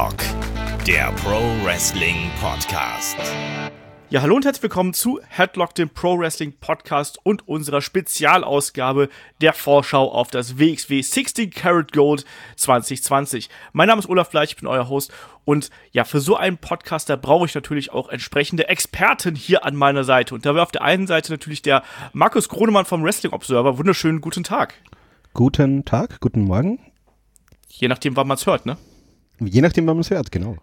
Headlock, der Pro Wrestling Podcast. Ja, hallo und herzlich willkommen zu Headlock, dem Pro Wrestling Podcast und unserer Spezialausgabe der Vorschau auf das WXW 16 Karat Gold 2020. Mein Name ist Olaf Bleich, ich bin euer Host und ja, für so einen Podcast, da brauche ich natürlich auch entsprechende Experten hier an meiner Seite. Und da wäre auf der einen Seite natürlich der Markus Gronemann vom Wrestling Observer. Wunderschönen guten Tag. Guten Tag, guten Morgen. Je nachdem, wann man es hört, ne? Je nachdem, wann man es hört, genau.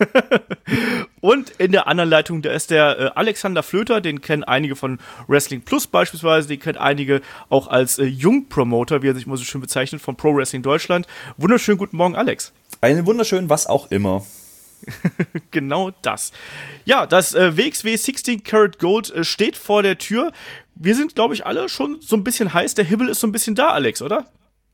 Und in der anderen Leitung, da ist der Alexander Flöter, den kennen einige von Wrestling Plus beispielsweise, den kennen einige auch als Jungpromoter, wie er sich immer so schön bezeichnet, von Pro Wrestling Deutschland. Wunderschönen guten Morgen, Alex. Einen wunderschönen was auch immer. Genau das. Ja, das WXW 16 Karat Gold steht vor der Tür. Wir sind, glaube ich, alle schon so ein bisschen heiß. Der Himmel ist so ein bisschen da, Alex, oder?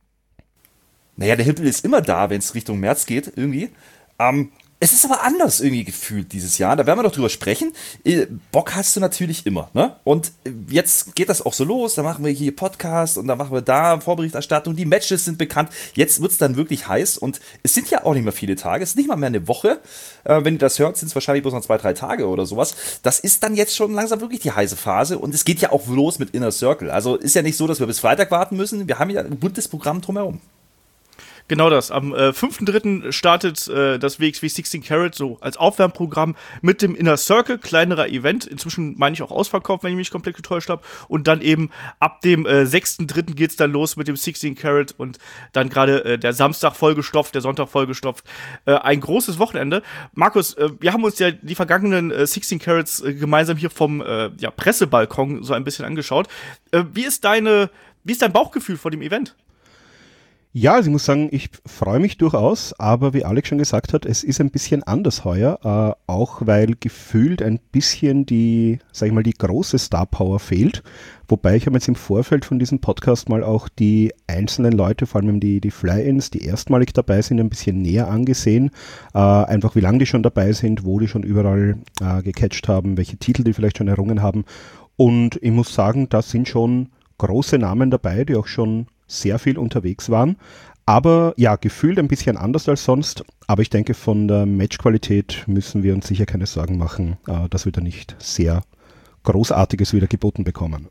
Naja, der Himmel ist immer da, wenn es Richtung März geht, irgendwie. Es ist aber anders irgendwie gefühlt dieses Jahr. Da werden wir doch drüber sprechen. Bock hast du natürlich immer, ne? Und jetzt geht das auch so los. Da machen wir hier Podcast und dann machen wir da Vorberichterstattung. Die Matches sind bekannt. Jetzt wird es dann wirklich heiß. Und es sind ja auch nicht mehr viele Tage. Es ist nicht mal mehr eine Woche. Wenn ihr das hört, sind es wahrscheinlich bloß noch 2-3 Tage oder sowas. Das ist dann jetzt schon langsam wirklich die heiße Phase. Und es geht ja auch los mit Inner Circle. Also ist ja nicht so, dass wir bis Freitag warten müssen. Wir haben ja ein buntes Programm drumherum. Genau das. Am 5.3. startet das WXW 16 Karat so als Aufwärmprogramm mit dem Inner Circle, kleinerer Event. Inzwischen meine ich auch ausverkauft, wenn ich mich komplett getäuscht habe. Und dann eben ab dem 6.3. geht's dann los mit dem 16 Karat und dann gerade der Samstag vollgestopft, der Sonntag vollgestopft. Ein großes Wochenende. Markus, wir haben uns ja die vergangenen 16 Karats gemeinsam hier vom Pressebalkon so ein bisschen angeschaut. Wie ist dein Bauchgefühl vor dem Event? Ja, also ich muss sagen, ich freue mich durchaus, aber wie Alex schon gesagt hat, es ist ein bisschen anders heuer, auch weil gefühlt ein bisschen die große Star-Power fehlt. Wobei ich habe jetzt im Vorfeld von diesem Podcast mal auch die einzelnen Leute, vor allem die Fly-Ins, die erstmalig dabei sind, ein bisschen näher angesehen. Einfach wie lange die schon dabei sind, wo die schon überall gecatcht haben, welche Titel die vielleicht schon errungen haben. Und ich muss sagen, da sind schon große Namen dabei, die auch schon sehr viel unterwegs waren, aber ja, gefühlt ein bisschen anders als sonst, aber ich denke, von der Matchqualität müssen wir uns sicher keine Sorgen machen, dass wir da nicht sehr Großartiges wieder geboten bekommen.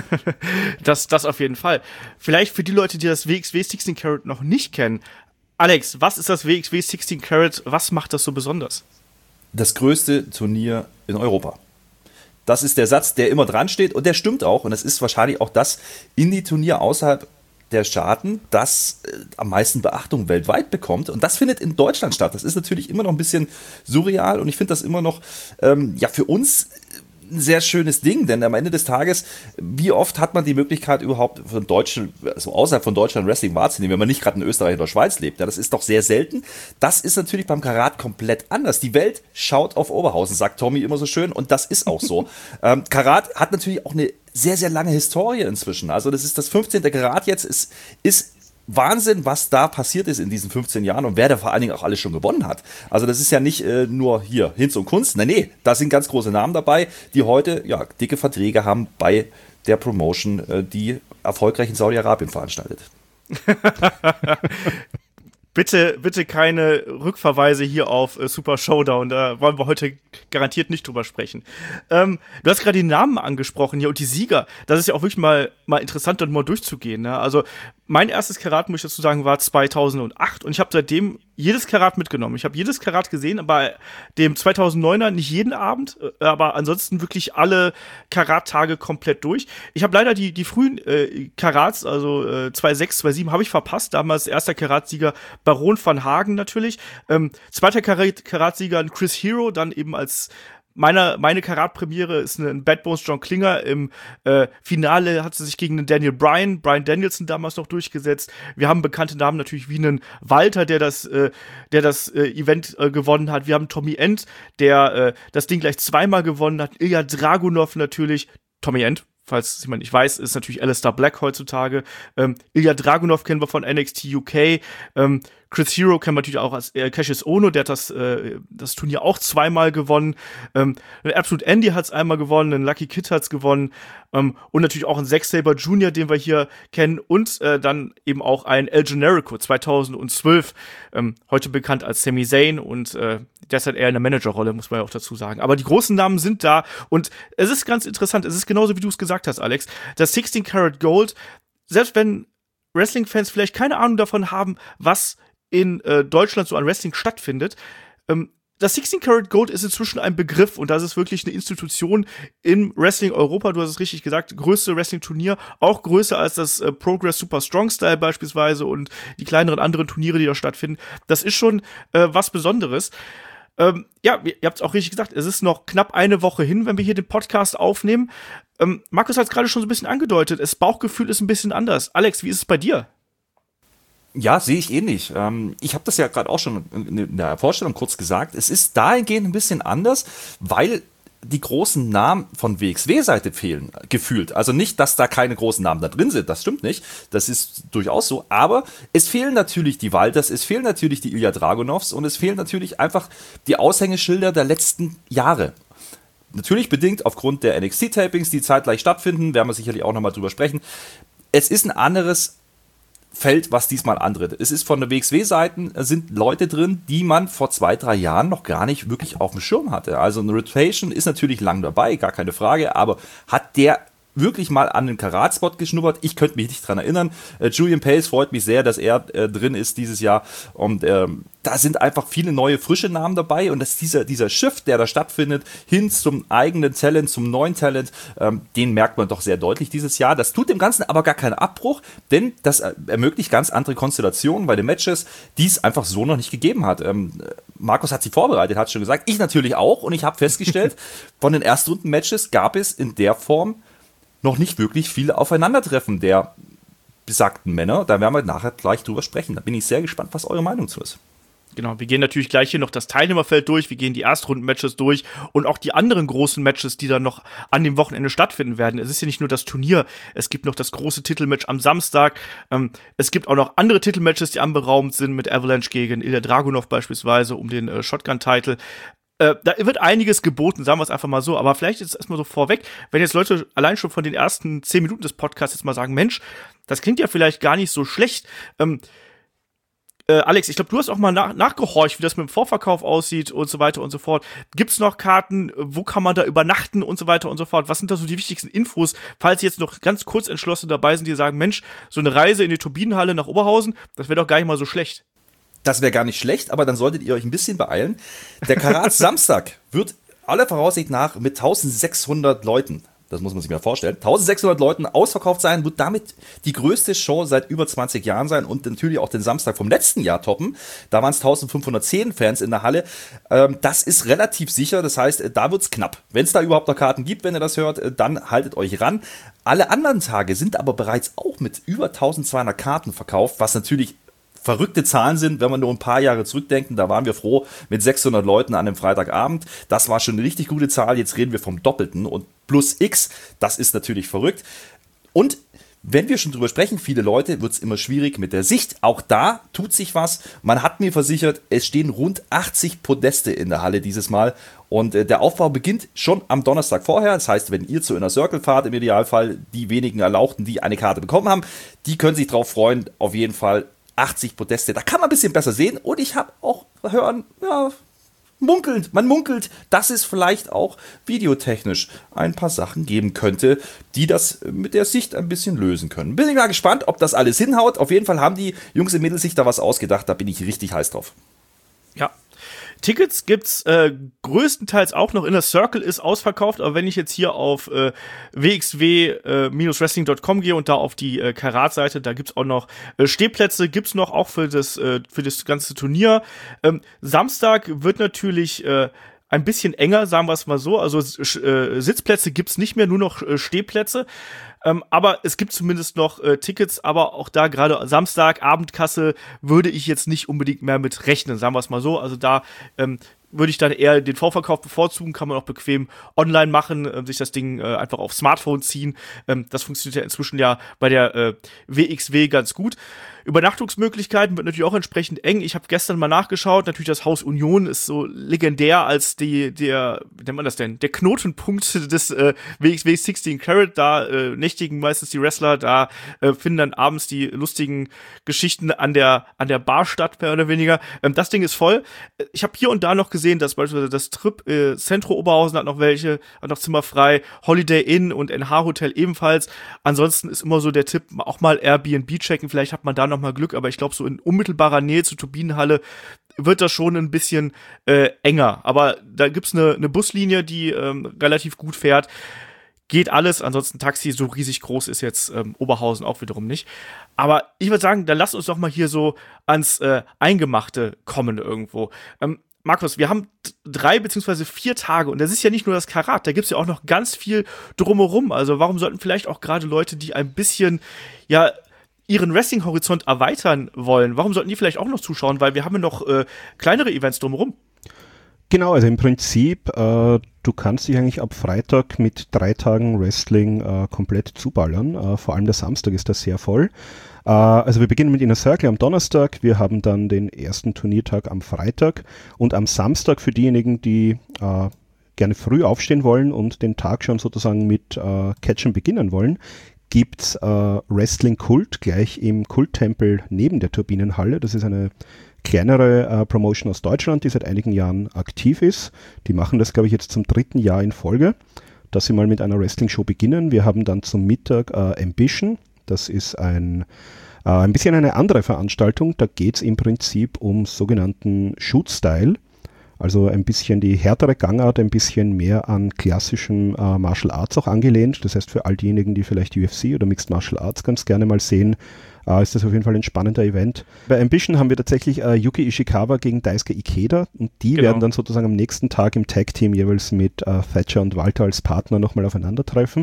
Das auf jeden Fall. Vielleicht für die Leute, die das WXW 16 Karat noch nicht kennen. Alex, was ist das WXW 16 Karat? Was macht das so besonders? Das größte Turnier in Europa. Das ist der Satz, der immer dran steht und der stimmt auch. Und das ist wahrscheinlich auch das Indie-Turnier außerhalb der Staaten, das am meisten Beachtung weltweit bekommt. Und das findet in Deutschland statt. Das ist natürlich immer noch ein bisschen surreal und ich finde das immer noch für uns ein sehr schönes Ding, denn am Ende des Tages, wie oft hat man die Möglichkeit überhaupt von Deutschen, also außerhalb von Deutschland Wrestling wahrzunehmen, wenn man nicht gerade in Österreich oder Schweiz lebt. Ja, das ist doch sehr selten. Das ist natürlich beim Karat komplett anders. Die Welt schaut auf Oberhausen, sagt Tommy immer so schön und das ist auch so. Karat hat natürlich auch eine sehr, sehr lange Historie inzwischen. Also das ist das 15. Karat jetzt, ist Wahnsinn, was da passiert ist in diesen 15 Jahren und wer da vor allen Dingen auch alles schon gewonnen hat. Also das ist ja nicht nur hier Hinz und Kunst. Nee, da sind ganz große Namen dabei, die heute dicke Verträge haben bei der Promotion, die erfolgreich in Saudi-Arabien veranstaltet. Bitte keine Rückverweise hier auf Super Showdown, da wollen wir heute garantiert nicht drüber sprechen. Du hast gerade die Namen angesprochen hier und die Sieger. Das ist ja auch wirklich mal interessant, dort mal durchzugehen. Ne? Also mein erstes Karat, muss ich dazu sagen, war 2008 und ich habe seitdem jedes Karat mitgenommen. Ich habe jedes Karat gesehen, bei dem 2009er nicht jeden Abend, aber ansonsten wirklich alle Karat-Tage komplett durch. Ich habe leider die frühen Karats, also 2.6, 2.7, habe ich verpasst. Damals erster Karatsieger Baron van Hagen natürlich. Zweiter Karatsieger Chris Hero, dann eben als meine Karat-Premiere ist ein Bad Bones John Klinger. Im Finale hat sie sich gegen einen Brian Danielson damals noch durchgesetzt. Wir haben bekannte Namen natürlich wie einen Walter, der das Event gewonnen hat. Wir haben Tommy End, der das Ding gleich zweimal gewonnen hat. Ilya Dragunov natürlich. Tommy End, falls jemand nicht weiß, ist natürlich Alistair Black heutzutage. Ilya Dragunov kennen wir von NXT UK. Chris Hero kennen wir natürlich auch als Cassius Ohno, der hat das Turnier auch zweimal gewonnen. Absolute Andy hat es einmal gewonnen, ein Lucky Kid hat es gewonnen. Und natürlich auch ein Zack Sabre Jr., den wir hier kennen. Und dann eben auch ein El Generico 2012, heute bekannt als Sami Zayn und derzeit eher in der Managerrolle, muss man ja auch dazu sagen. Aber die großen Namen sind da und es ist ganz interessant, es ist genauso, wie du es gesagt hast, Alex, das 16 Karat Gold, selbst wenn Wrestling-Fans vielleicht keine Ahnung davon haben, was in Deutschland so an Wrestling stattfindet, das 16 Karat Gold ist inzwischen ein Begriff und das ist wirklich eine Institution im Wrestling Europa, du hast es richtig gesagt, größte Wrestling-Turnier, auch größer als das Progress Super Strong Style beispielsweise und die kleineren anderen Turniere, die da stattfinden. Das ist schon was Besonderes. Ja, ihr habt es auch richtig gesagt, es ist noch knapp eine Woche hin, wenn wir hier den Podcast aufnehmen. Markus hat es gerade schon so ein bisschen angedeutet, das Bauchgefühl ist ein bisschen anders. Alex, wie ist es bei dir? Ja, sehe ich ähnlich. Ich habe das ja gerade auch schon in der Vorstellung kurz gesagt. Es ist dahingehend ein bisschen anders, weil die großen Namen von WXW-Seite fehlen, gefühlt. Also nicht, dass da keine großen Namen da drin sind, das stimmt nicht. Das ist durchaus so. Aber es fehlen natürlich die Walters, es fehlen natürlich die Ilja Dragunovs und es fehlen natürlich einfach die Aushängeschilder der letzten Jahre. Natürlich bedingt aufgrund der NXT-Tapings, die zeitgleich stattfinden, werden wir sicherlich auch nochmal drüber sprechen. Es ist ein anderes Feld, was diesmal antritt. Es ist von der WXW-Seiten sind Leute drin, die man vor 2-3 Jahren noch gar nicht wirklich auf dem Schirm hatte. Also eine Rotation ist natürlich lang dabei, gar keine Frage, aber hat der wirklich mal an den Karat-Spot geschnuppert? Ich könnte mich nicht dran erinnern. Julian Pace freut mich sehr, dass er drin ist dieses Jahr und da sind einfach viele neue, frische Namen dabei und dass dieser Shift, der da stattfindet, hin zum eigenen Talent, zum neuen Talent, den merkt man doch sehr deutlich dieses Jahr. Das tut dem Ganzen aber gar keinen Abbruch, denn das ermöglicht ganz andere Konstellationen bei den Matches, die es einfach so noch nicht gegeben hat. Markus hat sie vorbereitet, hat schon gesagt, ich natürlich auch und ich habe festgestellt, von den Erstrunden-Matches gab es in der Form noch nicht wirklich viele Aufeinandertreffen der besagten Männer. Da werden wir nachher gleich drüber sprechen. Da bin ich sehr gespannt, was eure Meinung zu ist. Genau, wir gehen natürlich gleich hier noch das Teilnehmerfeld durch, wir gehen die Erstrunden-Matches durch und auch die anderen großen Matches, die dann noch an dem Wochenende stattfinden werden. Es ist ja nicht nur das Turnier, es gibt noch das große Titelmatch am Samstag, es gibt auch noch andere Titelmatches, die anberaumt sind, mit Avalanche gegen Ilja Dragunov beispielsweise um den Shotgun-Title. Da wird einiges geboten, sagen wir es einfach mal so, aber vielleicht ist es erstmal so vorweg, wenn jetzt Leute allein schon von den ersten 10 Minuten des Podcasts jetzt mal sagen, Mensch, das klingt ja vielleicht gar nicht so schlecht. Alex, ich glaube, du hast auch mal nachgehorcht, wie das mit dem Vorverkauf aussieht und so weiter und so fort. Gibt's noch Karten? Wo kann man da übernachten und so weiter und so fort? Was sind da so die wichtigsten Infos, falls Sie jetzt noch ganz kurz entschlossen dabei sind, die sagen, Mensch, so eine Reise in die Turbinenhalle nach Oberhausen, das wäre doch gar nicht mal so schlecht. Das wäre gar nicht schlecht, aber dann solltet ihr euch ein bisschen beeilen. Der Karat Samstag wird aller Voraussicht nach mit 1600 Leuten, das muss man sich mal vorstellen, 1600 Leuten ausverkauft sein, wird damit die größte Show seit über 20 Jahren sein und natürlich auch den Samstag vom letzten Jahr toppen. Da waren es 1510 Fans in der Halle. Das ist relativ sicher, das heißt, da wird es knapp. Wenn es da überhaupt noch Karten gibt, wenn ihr das hört, dann haltet euch ran. Alle anderen Tage sind aber bereits auch mit über 1200 Karten verkauft, was natürlich verrückte Zahlen sind, wenn wir nur ein paar Jahre zurückdenken. Da waren wir froh mit 600 Leuten an einem Freitagabend. Das war schon eine richtig gute Zahl. Jetzt reden wir vom Doppelten und plus X. Das ist natürlich verrückt. Und wenn wir schon drüber sprechen, viele Leute, wird es immer schwierig mit der Sicht. Auch da tut sich was. Man hat mir versichert, es stehen rund 80 Podeste in der Halle dieses Mal. Und der Aufbau beginnt schon am Donnerstag vorher. Das heißt, wenn ihr zu Inner Circle fahrt, im Idealfall die wenigen Erlauchten, die eine Karte bekommen haben, die können sich drauf freuen. Auf jeden Fall 80 Podeste, da kann man ein bisschen besser sehen und ich habe auch hören, ja, man munkelt, dass es vielleicht auch videotechnisch ein paar Sachen geben könnte, die das mit der Sicht ein bisschen lösen können. Bin ich mal gespannt, ob das alles hinhaut. Auf jeden Fall haben die Jungs und Mädels sich da was ausgedacht, da bin ich richtig heiß drauf. Ja. Tickets gibt's größtenteils auch noch. Inner Circle ist ausverkauft, aber wenn ich jetzt hier auf wxw-wrestling.com gehe und da auf die Karat-Seite, da gibt's auch noch Stehplätze, gibt's noch auch für das ganze Turnier. Samstag wird natürlich ein bisschen enger, sagen wir es mal so. Also Sitzplätze gibt's nicht mehr, nur noch Stehplätze. Aber es gibt zumindest noch Tickets, aber auch da gerade Samstag, Abendkasse, würde ich jetzt nicht unbedingt mehr mit rechnen, sagen wir es mal so. Also da würde ich dann eher den Vorverkauf bevorzugen, kann man auch bequem online machen, sich das Ding einfach aufs Smartphone ziehen. Das funktioniert ja inzwischen ja bei der WXW ganz gut. Übernachtungsmöglichkeiten wird natürlich auch entsprechend eng. Ich habe gestern mal nachgeschaut. Natürlich, das Haus Union ist so legendär als wie nennt man das denn? Der Knotenpunkt des WXW 16 Carat. Da nächtigen meistens die Wrestler. Da finden dann abends die lustigen Geschichten an der Bar statt, mehr oder weniger. Das Ding ist voll. Ich habe hier und da noch gesehen, dass beispielsweise das Trip Centro Oberhausen hat noch Zimmer frei. Holiday Inn und NH Hotel ebenfalls. Ansonsten ist immer so der Tipp, auch mal Airbnb checken. Vielleicht hat man da noch mal Glück, aber ich glaube, so in unmittelbarer Nähe zur Turbinenhalle wird das schon ein bisschen enger. Aber da gibt's eine Buslinie, die relativ gut fährt. Geht alles, ansonsten Taxi, so riesig groß ist jetzt Oberhausen auch wiederum nicht. Aber ich würde sagen, dann lasst uns doch mal hier so ans Eingemachte kommen irgendwo. Markus, wir haben 3 beziehungsweise 4 Tage und das ist ja nicht nur das Karat, da gibt's ja auch noch ganz viel drumherum. Also warum sollten vielleicht auch gerade Leute, die ein bisschen, ja, ihren Wrestling-Horizont erweitern wollen, warum sollten die vielleicht auch noch zuschauen? Weil wir haben ja noch kleinere Events drumherum. Genau, also im Prinzip, du kannst dich eigentlich ab Freitag mit 3 Tagen Wrestling komplett zuballern. Vor allem der Samstag ist da sehr voll. Also wir beginnen mit Inner Circle am Donnerstag, wir haben dann den ersten Turniertag am Freitag und am Samstag für diejenigen, die gerne früh aufstehen wollen und den Tag schon sozusagen mit Catchen beginnen wollen, gibt's Wrestling Kult gleich im Kulttempel neben der Turbinenhalle. Das ist eine kleinere Promotion aus Deutschland, die seit einigen Jahren aktiv ist. Die machen das, glaube ich, jetzt zum 3. Jahr in Folge, dass sie mal mit einer Wrestling-Show beginnen. Wir haben dann zum Mittag Ambition. Das ist ein bisschen eine andere Veranstaltung. Da geht es im Prinzip um sogenannten Shoot-Style. Also ein bisschen die härtere Gangart, ein bisschen mehr an klassischen Martial Arts auch angelehnt. Das heißt, für all diejenigen, die vielleicht UFC oder Mixed Martial Arts ganz gerne mal sehen, ist das auf jeden Fall ein spannender Event. Bei Ambition haben wir tatsächlich Yuki Ishikawa gegen Daisuke Ikeda und die werden dann sozusagen am nächsten Tag im Tag-Team jeweils mit Thatcher und Walter als Partner nochmal aufeinandertreffen.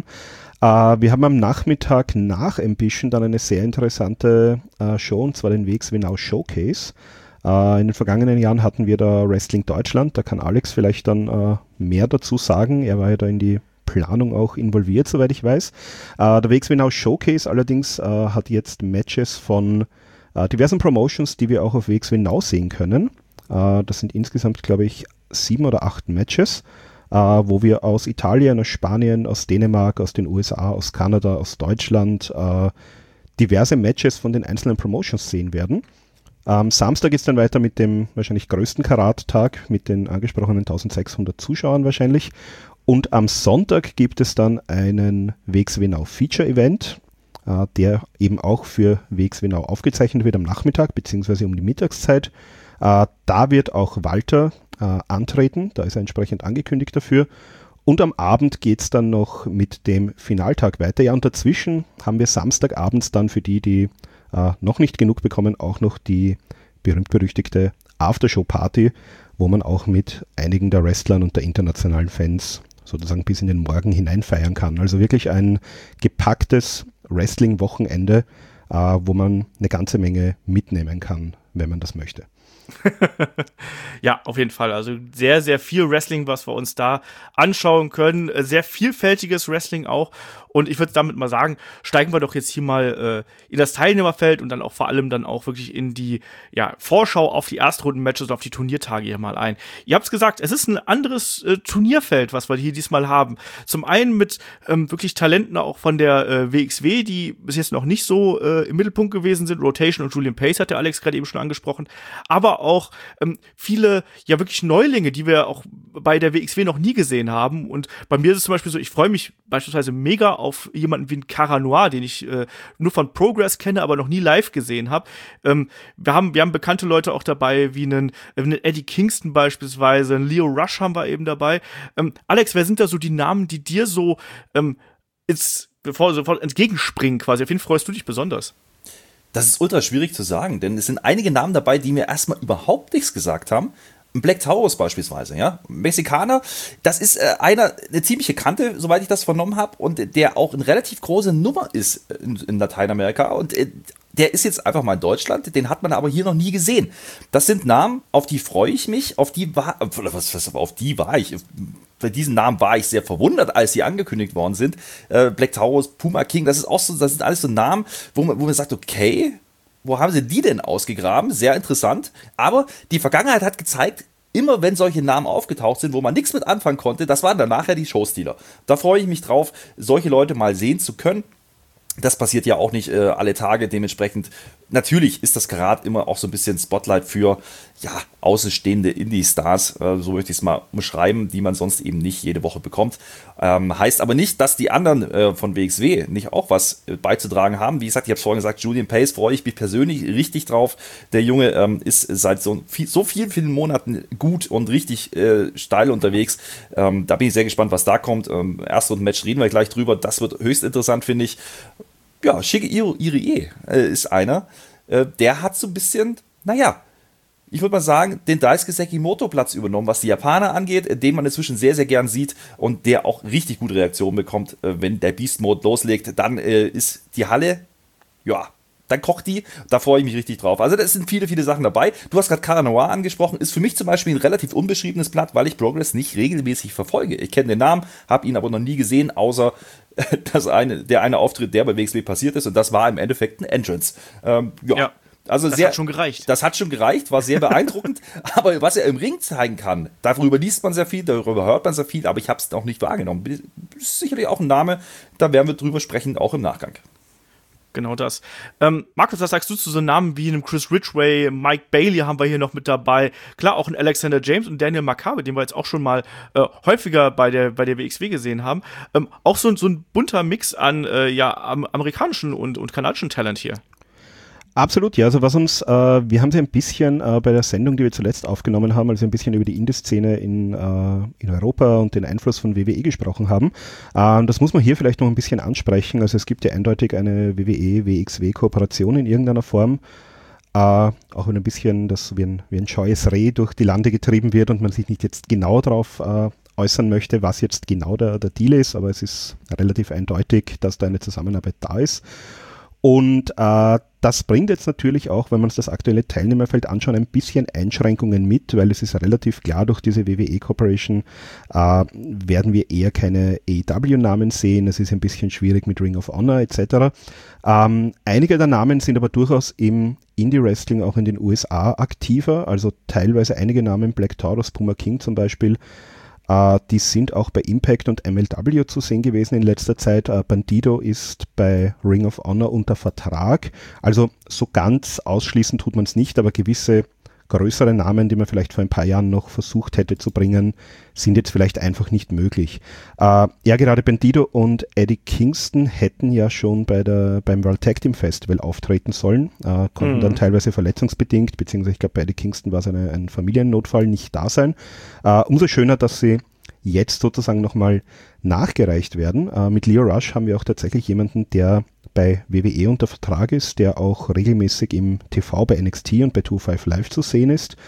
Wir haben am Nachmittag nach Ambition dann eine sehr interessante Show, und zwar den WXW Now Showcase. In den vergangenen Jahren hatten wir da Wrestling Deutschland, da kann Alex vielleicht dann mehr dazu sagen. Er war ja da in die Planung auch involviert, soweit ich weiß. Der WXW Now Showcase allerdings hat jetzt Matches von diversen Promotions, die wir auch auf WXW Now sehen können. Das sind insgesamt, glaube ich, 7 oder 8 Matches, wo wir aus Italien, aus Spanien, aus Dänemark, aus den USA, aus Kanada, aus Deutschland diverse Matches von den einzelnen Promotions sehen werden. Am Samstag ist dann weiter mit dem wahrscheinlich größten Karat-Tag mit den angesprochenen 1600 Zuschauern wahrscheinlich. Und am Sonntag gibt es dann einen WXW Now Feature-Event, der eben auch für WXW Now aufgezeichnet wird am Nachmittag bzw. um die Mittagszeit. Da wird auch Walter antreten, da ist er entsprechend angekündigt dafür. Und am Abend geht es dann noch mit dem Finaltag weiter. Ja, und dazwischen haben wir Samstagabends dann für die noch nicht genug bekommen, auch noch die berühmt-berüchtigte Aftershow-Party, wo man auch mit einigen der Wrestlern und der internationalen Fans sozusagen bis in den Morgen hinein feiern kann. Also wirklich ein gepacktes Wrestling-Wochenende, wo man eine ganze Menge mitnehmen kann, wenn man das möchte. Ja, auf jeden Fall. Also sehr, sehr viel Wrestling, was wir uns da anschauen können. Sehr vielfältiges Wrestling auch. Und ich würde damit mal sagen, steigen wir doch jetzt hier mal in das Teilnehmerfeld und dann auch vor allem dann auch wirklich in die Vorschau auf die Erstrunden-Matches und auf die Turniertage hier mal ein. Ihr habt es gesagt, es ist ein anderes Turnierfeld, was wir hier diesmal haben. Zum einen mit wirklich Talenten auch von der WXW, die bis jetzt noch nicht so im Mittelpunkt gewesen sind. Rotation und Julian Pace hat der Alex gerade eben schon angesprochen. Aber auch viele wirklich Neulinge, die wir auch bei der WXW noch nie gesehen haben. Und bei mir ist es zum Beispiel so, ich freue mich beispielsweise mega auf jemanden wie einen Cara Noir, den ich nur von Progress kenne, aber noch nie live gesehen habe. Wir haben bekannte Leute auch dabei, wie einen Eddie Kingston beispielsweise, einen Leo Rush haben wir eben dabei. Alex, wer sind da so die Namen, die dir so sofort entgegenspringen quasi? Auf wen freust du dich besonders? Das ist ultra schwierig zu sagen, denn es sind einige Namen dabei, die mir erstmal überhaupt nichts gesagt haben. Black Taurus beispielsweise, ja. Mexikaner, das ist eine ziemliche Kante, soweit ich das vernommen habe, und der auch eine relativ große Nummer ist in Lateinamerika. Und der ist jetzt einfach mal in Deutschland, den hat man aber hier noch nie gesehen. Das sind Namen, auf die freue ich mich, auf die war ich. Bei diesen Namen war ich sehr verwundert, als sie angekündigt worden sind. Black Taurus, Puma King, das sind alles so Namen, wo man sagt, okay, wo haben sie die denn ausgegraben? Sehr interessant. Aber die Vergangenheit hat gezeigt, immer wenn solche Namen aufgetaucht sind, wo man nichts mit anfangen konnte, das waren dann nachher die Showstealer. Da freue ich mich drauf, solche Leute mal sehen zu können. Das passiert ja auch nicht alle Tage, dementsprechend natürlich ist das gerade immer auch so ein bisschen Spotlight für außenstehende Indie-Stars, so möchte ich es mal umschreiben, die man sonst eben nicht jede Woche bekommt. Heißt aber nicht, dass die anderen von WXW nicht auch was beizutragen haben. Wie gesagt, ich habe es vorhin gesagt, Julian Pace freue ich mich persönlich richtig drauf. Der Junge ist seit so vielen Monaten gut und richtig steil unterwegs. Da bin ich sehr gespannt, was da kommt. Erstrunden-Match reden wir gleich drüber. Das wird höchst interessant, finde ich. Ja, Shigeru Irie ist einer. Der hat so ein bisschen, ich würde mal sagen, den Daisuke Sekimoto-Platz übernommen, was die Japaner angeht, den man inzwischen sehr, sehr gern sieht und der auch richtig gute Reaktionen bekommt, wenn der Beast-Mode loslegt. Dann ist die Halle, dann kocht die, da freue ich mich richtig drauf. Also da sind viele, viele Sachen dabei. Du hast gerade Cara Noir angesprochen, ist für mich zum Beispiel ein relativ unbeschriebenes Blatt, weil ich Progress nicht regelmäßig verfolge. Ich kenne den Namen, habe ihn aber noch nie gesehen, außer der eine Auftritt, der bei WXW passiert ist und das war im Endeffekt ein Entrance. Also das hat schon gereicht. Das hat schon gereicht, war sehr beeindruckend. Aber was er im Ring zeigen kann, darüber liest man sehr viel, darüber hört man sehr viel, aber ich habe es noch nicht wahrgenommen. Ist sicherlich auch ein Name, da werden wir drüber sprechen, auch im Nachgang. Genau das. Markus, was sagst du zu so Namen wie einem Chris Ridgway, Mike Bailey haben wir hier noch mit dabei. Klar, auch ein Alexander James und Daniel Makabe, den wir jetzt auch schon mal häufiger bei der WXW gesehen haben. Auch so ein bunter Mix an amerikanischen und kanadischen Talent hier. Absolut, ja. Also wir haben sie ein bisschen bei der Sendung, die wir zuletzt aufgenommen haben, also ein bisschen über die Indie-Szene in Europa und den Einfluss von WWE gesprochen haben. Das muss man hier vielleicht noch ein bisschen ansprechen. Also es gibt ja eindeutig eine WWE-WXW-Kooperation in irgendeiner Form. Auch wenn ein bisschen das wie ein scheues Reh durch die Lande getrieben wird und man sich nicht jetzt genau darauf äußern möchte, was jetzt genau der Deal ist, aber es ist relativ eindeutig, dass da eine Zusammenarbeit da ist. Und das bringt jetzt natürlich auch, wenn man uns das aktuelle Teilnehmerfeld anschaut, ein bisschen Einschränkungen mit, weil es ist relativ klar, durch diese WWE Corporation werden wir eher keine AEW-Namen sehen. Es ist ein bisschen schwierig mit Ring of Honor etc. Einige der Namen sind aber durchaus im Indie-Wrestling auch in den USA aktiver, also teilweise einige Namen, Black Taurus, Puma King zum Beispiel, die sind auch bei Impact und MLW zu sehen gewesen in letzter Zeit. Bandido ist bei Ring of Honor unter Vertrag. Also so ganz ausschließen tut man es nicht, aber gewisse größere Namen, die man vielleicht vor ein paar Jahren noch versucht hätte zu bringen, sind jetzt vielleicht einfach nicht möglich. Gerade Bandido und Eddie Kingston hätten ja schon beim World Tag Team Festival auftreten sollen, konnten dann teilweise verletzungsbedingt, beziehungsweise ich glaube bei Eddie Kingston war es ein Familiennotfall, nicht da sein. Umso schöner, dass sie jetzt sozusagen nochmal nachgereicht werden. Mit Lio Rush haben wir auch tatsächlich jemanden, der bei WWE unter Vertrag ist, der auch regelmäßig im TV bei NXT und bei 205 Live zu sehen ist.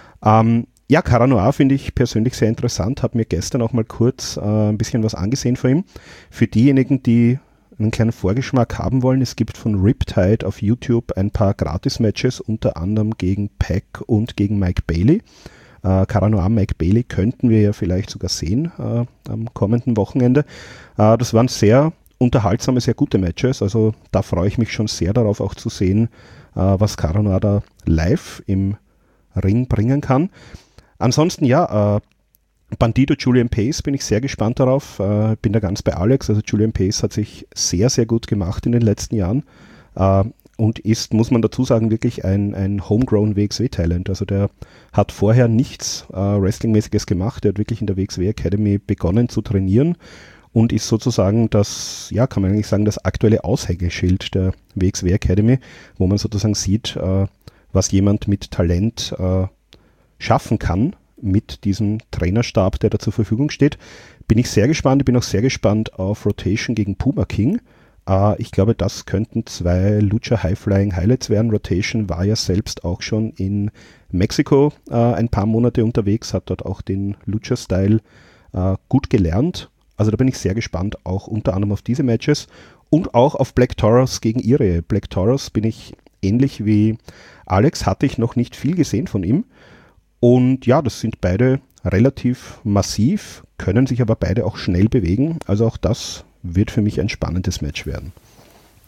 Cara Noir finde ich persönlich sehr interessant, habe mir gestern auch mal kurz ein bisschen was angesehen von ihm. Für diejenigen, die einen kleinen Vorgeschmack haben wollen, es gibt von Riptide auf YouTube ein paar Gratis-Matches, unter anderem gegen Pac und gegen Mike Bailey. Cara Noir, Mike Bailey könnten wir ja vielleicht sogar sehen am kommenden Wochenende. Das waren sehr unterhaltsame, sehr gute Matches, also da freue ich mich schon sehr darauf auch zu sehen, was Cara Noir da live im Ring bringen kann. Ansonsten Bandido, Julian Pace, bin ich sehr gespannt darauf, bin da ganz bei Alex, also Julian Pace hat sich sehr, sehr gut gemacht in den letzten Jahren und ist, muss man dazu sagen, wirklich ein Homegrown WXW-Talent, also der hat vorher nichts Wrestling-mäßiges gemacht, der hat wirklich in der WXW Academy begonnen zu trainieren und ist sozusagen das, kann man eigentlich sagen, das aktuelle Aushängeschild der WXW Academy, wo man sozusagen sieht, was jemand mit Talent schaffen kann mit diesem Trainerstab, der da zur Verfügung steht. Bin ich sehr gespannt. Ich bin auch sehr gespannt auf Rotation gegen Puma King. Ich glaube, das könnten 2 Lucha High-Flying Highlights werden. Rotation war ja selbst auch schon in Mexiko ein paar Monate unterwegs, hat dort auch den Lucha-Style gut gelernt. Also da bin ich sehr gespannt, auch unter anderem auf diese Matches und auch auf Black Taurus gegen Irie. Black Taurus bin ich ähnlich wie Alex, hatte ich noch nicht viel gesehen von ihm. Und das sind beide relativ massiv, können sich aber beide auch schnell bewegen. Also auch das wird für mich ein spannendes Match werden.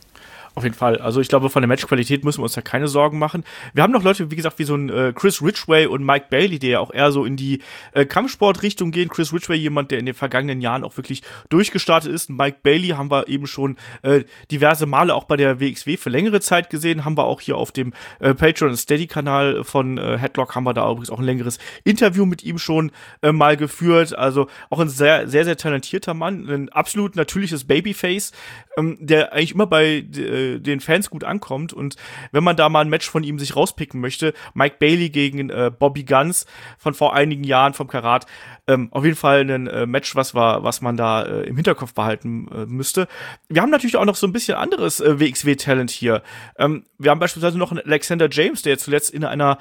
Auf jeden Fall. Also ich glaube, von der Matchqualität müssen wir uns da keine Sorgen machen. Wir haben noch Leute, wie gesagt, wie so ein Chris Ridgway und Mike Bailey, die ja auch eher so in die Kampfsportrichtung gehen. Chris Ridgway, jemand, der in den vergangenen Jahren auch wirklich durchgestartet ist. Mike Bailey haben wir eben schon diverse Male auch bei der WXW für längere Zeit gesehen. Haben wir auch hier auf dem Patreon Steady-Kanal von Headlock haben wir da übrigens auch ein längeres Interview mit ihm schon mal geführt. Also auch ein sehr, sehr, sehr talentierter Mann. Ein absolut natürliches Babyface, der eigentlich immer bei den Fans gut ankommt. Und wenn man da mal ein Match von ihm sich rauspicken möchte, Mike Bailey gegen Bobby Guns von vor einigen Jahren vom Karat, auf jeden Fall ein Match, was man da im Hinterkopf behalten müsste. Wir haben natürlich auch noch so ein bisschen anderes WXW-Talent hier. Wir haben beispielsweise noch einen Alexander James, der zuletzt in einer,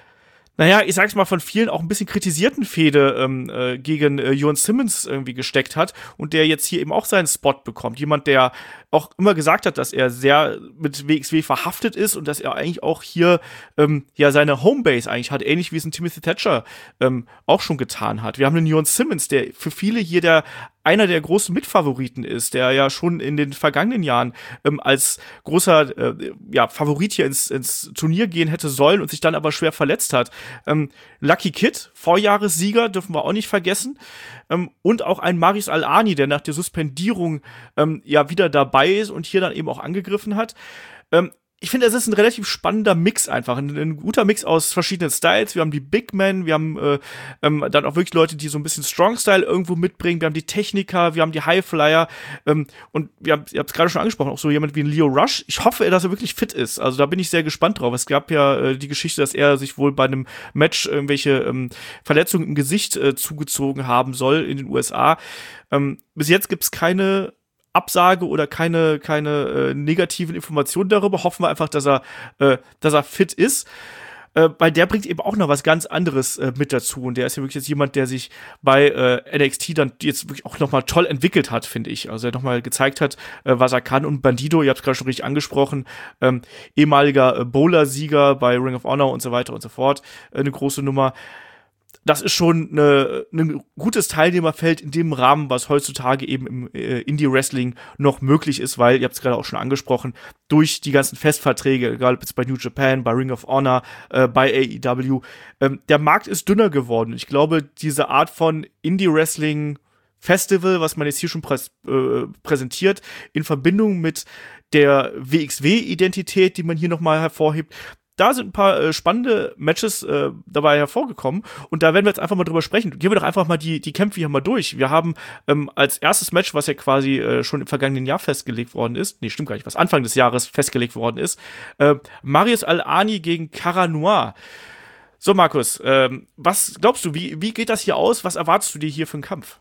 naja, ich sag's mal, von vielen auch ein bisschen kritisierten Fehde gegen Jon Simmons irgendwie gesteckt hat und der jetzt hier eben auch seinen Spot bekommt. Jemand, der auch immer gesagt hat, dass er sehr mit WXW verhaftet ist und dass er eigentlich auch hier seine Homebase eigentlich hat, ähnlich wie es ein Timothy Thatcher auch schon getan hat. Wir haben einen Jon Simmons, der für viele hier einer der großen Mitfavoriten ist, der ja schon in den vergangenen Jahren als großer Favorit hier ins Turnier gehen hätte sollen und sich dann aber schwer verletzt hat. Lucky Kid, Vorjahressieger, dürfen wir auch nicht vergessen. Und auch ein Marius Al-Ani, der nach der Suspendierung wieder dabei ist und hier dann eben auch angegriffen hat. Ich finde, es ist ein relativ spannender Mix einfach. Ein guter Mix aus verschiedenen Styles. Wir haben die Big Men, wir haben dann auch wirklich Leute, die so ein bisschen Strong-Style irgendwo mitbringen. Wir haben die Techniker, wir haben die Highflyer. Und ihr habt es gerade schon angesprochen, auch so jemand wie ein Lio Rush. Ich hoffe, dass er wirklich fit ist. Also da bin ich sehr gespannt drauf. Es gab ja die Geschichte, dass er sich wohl bei einem Match irgendwelche Verletzungen im Gesicht zugezogen haben soll in den USA. Bis jetzt gibt es keine Absage oder keine negativen Informationen darüber. Hoffen wir einfach, dass er fit ist. Weil der bringt eben auch noch was ganz anderes mit dazu. Und der ist ja wirklich jetzt jemand, der sich bei NXT dann jetzt wirklich auch nochmal toll entwickelt hat, finde ich. Also er nochmal gezeigt hat, was er kann. Und Bandido, ihr habt es gerade schon richtig angesprochen, ehemaliger Bowler-Sieger bei Ring of Honor und so weiter und so fort. Eine große Nummer. Das ist schon ein gutes Teilnehmerfeld in dem Rahmen, was heutzutage eben im Indie-Wrestling noch möglich ist, weil, ihr habt es gerade auch schon angesprochen, durch die ganzen Festverträge, egal ob jetzt bei New Japan, bei Ring of Honor, bei AEW, der Markt ist dünner geworden. Ich glaube, diese Art von Indie-Wrestling-Festival, was man jetzt hier schon präsentiert, in Verbindung mit der WXW-Identität, die man hier nochmal hervorhebt, da sind ein paar spannende Matches dabei hervorgekommen und da werden wir jetzt einfach mal drüber sprechen. Gehen wir doch einfach mal die Kämpfe hier mal durch. Wir haben als erstes Match, was ja quasi schon im vergangenen Jahr festgelegt worden ist, nee, stimmt gar nicht, was Anfang des Jahres festgelegt worden ist, Marius Al-Ani gegen Cara Noir. So, Markus, was glaubst du, wie geht das hier aus? Was erwartest du dir hier für einen Kampf?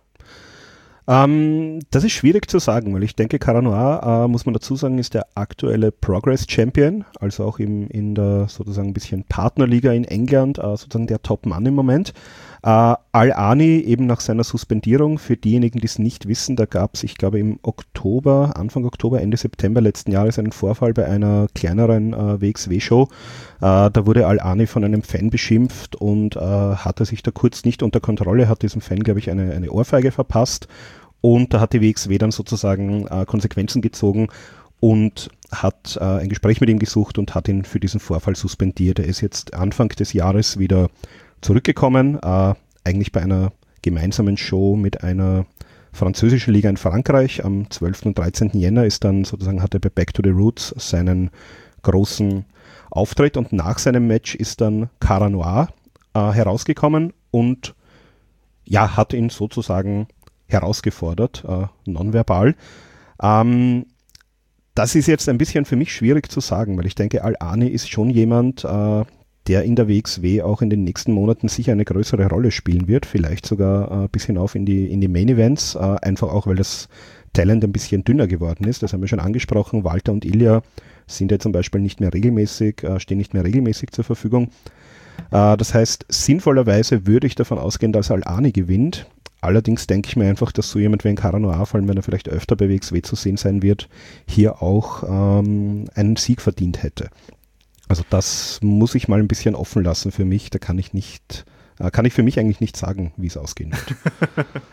Das ist schwierig zu sagen, weil ich denke, Cara Noir, muss man dazu sagen, ist der aktuelle Progress Champion, also auch in der sozusagen ein bisschen Partnerliga in England, sozusagen der Top-Mann im Moment. Al-Ani eben nach seiner Suspendierung, für diejenigen, die es nicht wissen, da gab es, ich glaube im Oktober, Anfang Oktober, Ende September letzten Jahres einen Vorfall bei einer kleineren WXW-Show. Da wurde Al-Ani von einem Fan beschimpft und hatte sich da kurz nicht unter Kontrolle, hat diesem Fan, glaube ich, eine Ohrfeige verpasst und da hat die WXW dann sozusagen Konsequenzen gezogen und hat ein Gespräch mit ihm gesucht und hat ihn für diesen Vorfall suspendiert. Er ist jetzt Anfang des Jahres wieder zurückgekommen, eigentlich bei einer gemeinsamen Show mit einer französischen Liga in Frankreich. Am 12. und 13. Jänner ist dann sozusagen, hat er bei Back to the Roots seinen großen Auftritt und nach seinem Match ist dann Cara Noir herausgekommen und ja, hat ihn sozusagen herausgefordert, nonverbal. Das ist jetzt ein bisschen für mich schwierig zu sagen, weil ich denke, Al-Ani ist schon jemand, der in der WXW auch in den nächsten Monaten sicher eine größere Rolle spielen wird, vielleicht sogar bis hinauf in die Main Events, einfach auch, weil das Talent ein bisschen dünner geworden ist. Das haben wir schon angesprochen. Walter und Ilja sind ja zum Beispiel nicht mehr regelmäßig, stehen nicht mehr regelmäßig zur Verfügung. Das heißt, sinnvollerweise würde ich davon ausgehen, dass Al-Ani gewinnt. Allerdings denke ich mir einfach, dass so jemand wie ein Cara Noir, vor allem wenn er vielleicht öfter bei WXW zu sehen sein wird, hier auch einen Sieg verdient hätte. Also das muss ich mal ein bisschen offen lassen für mich. Da kann ich für mich eigentlich nicht sagen, wie es ausgehen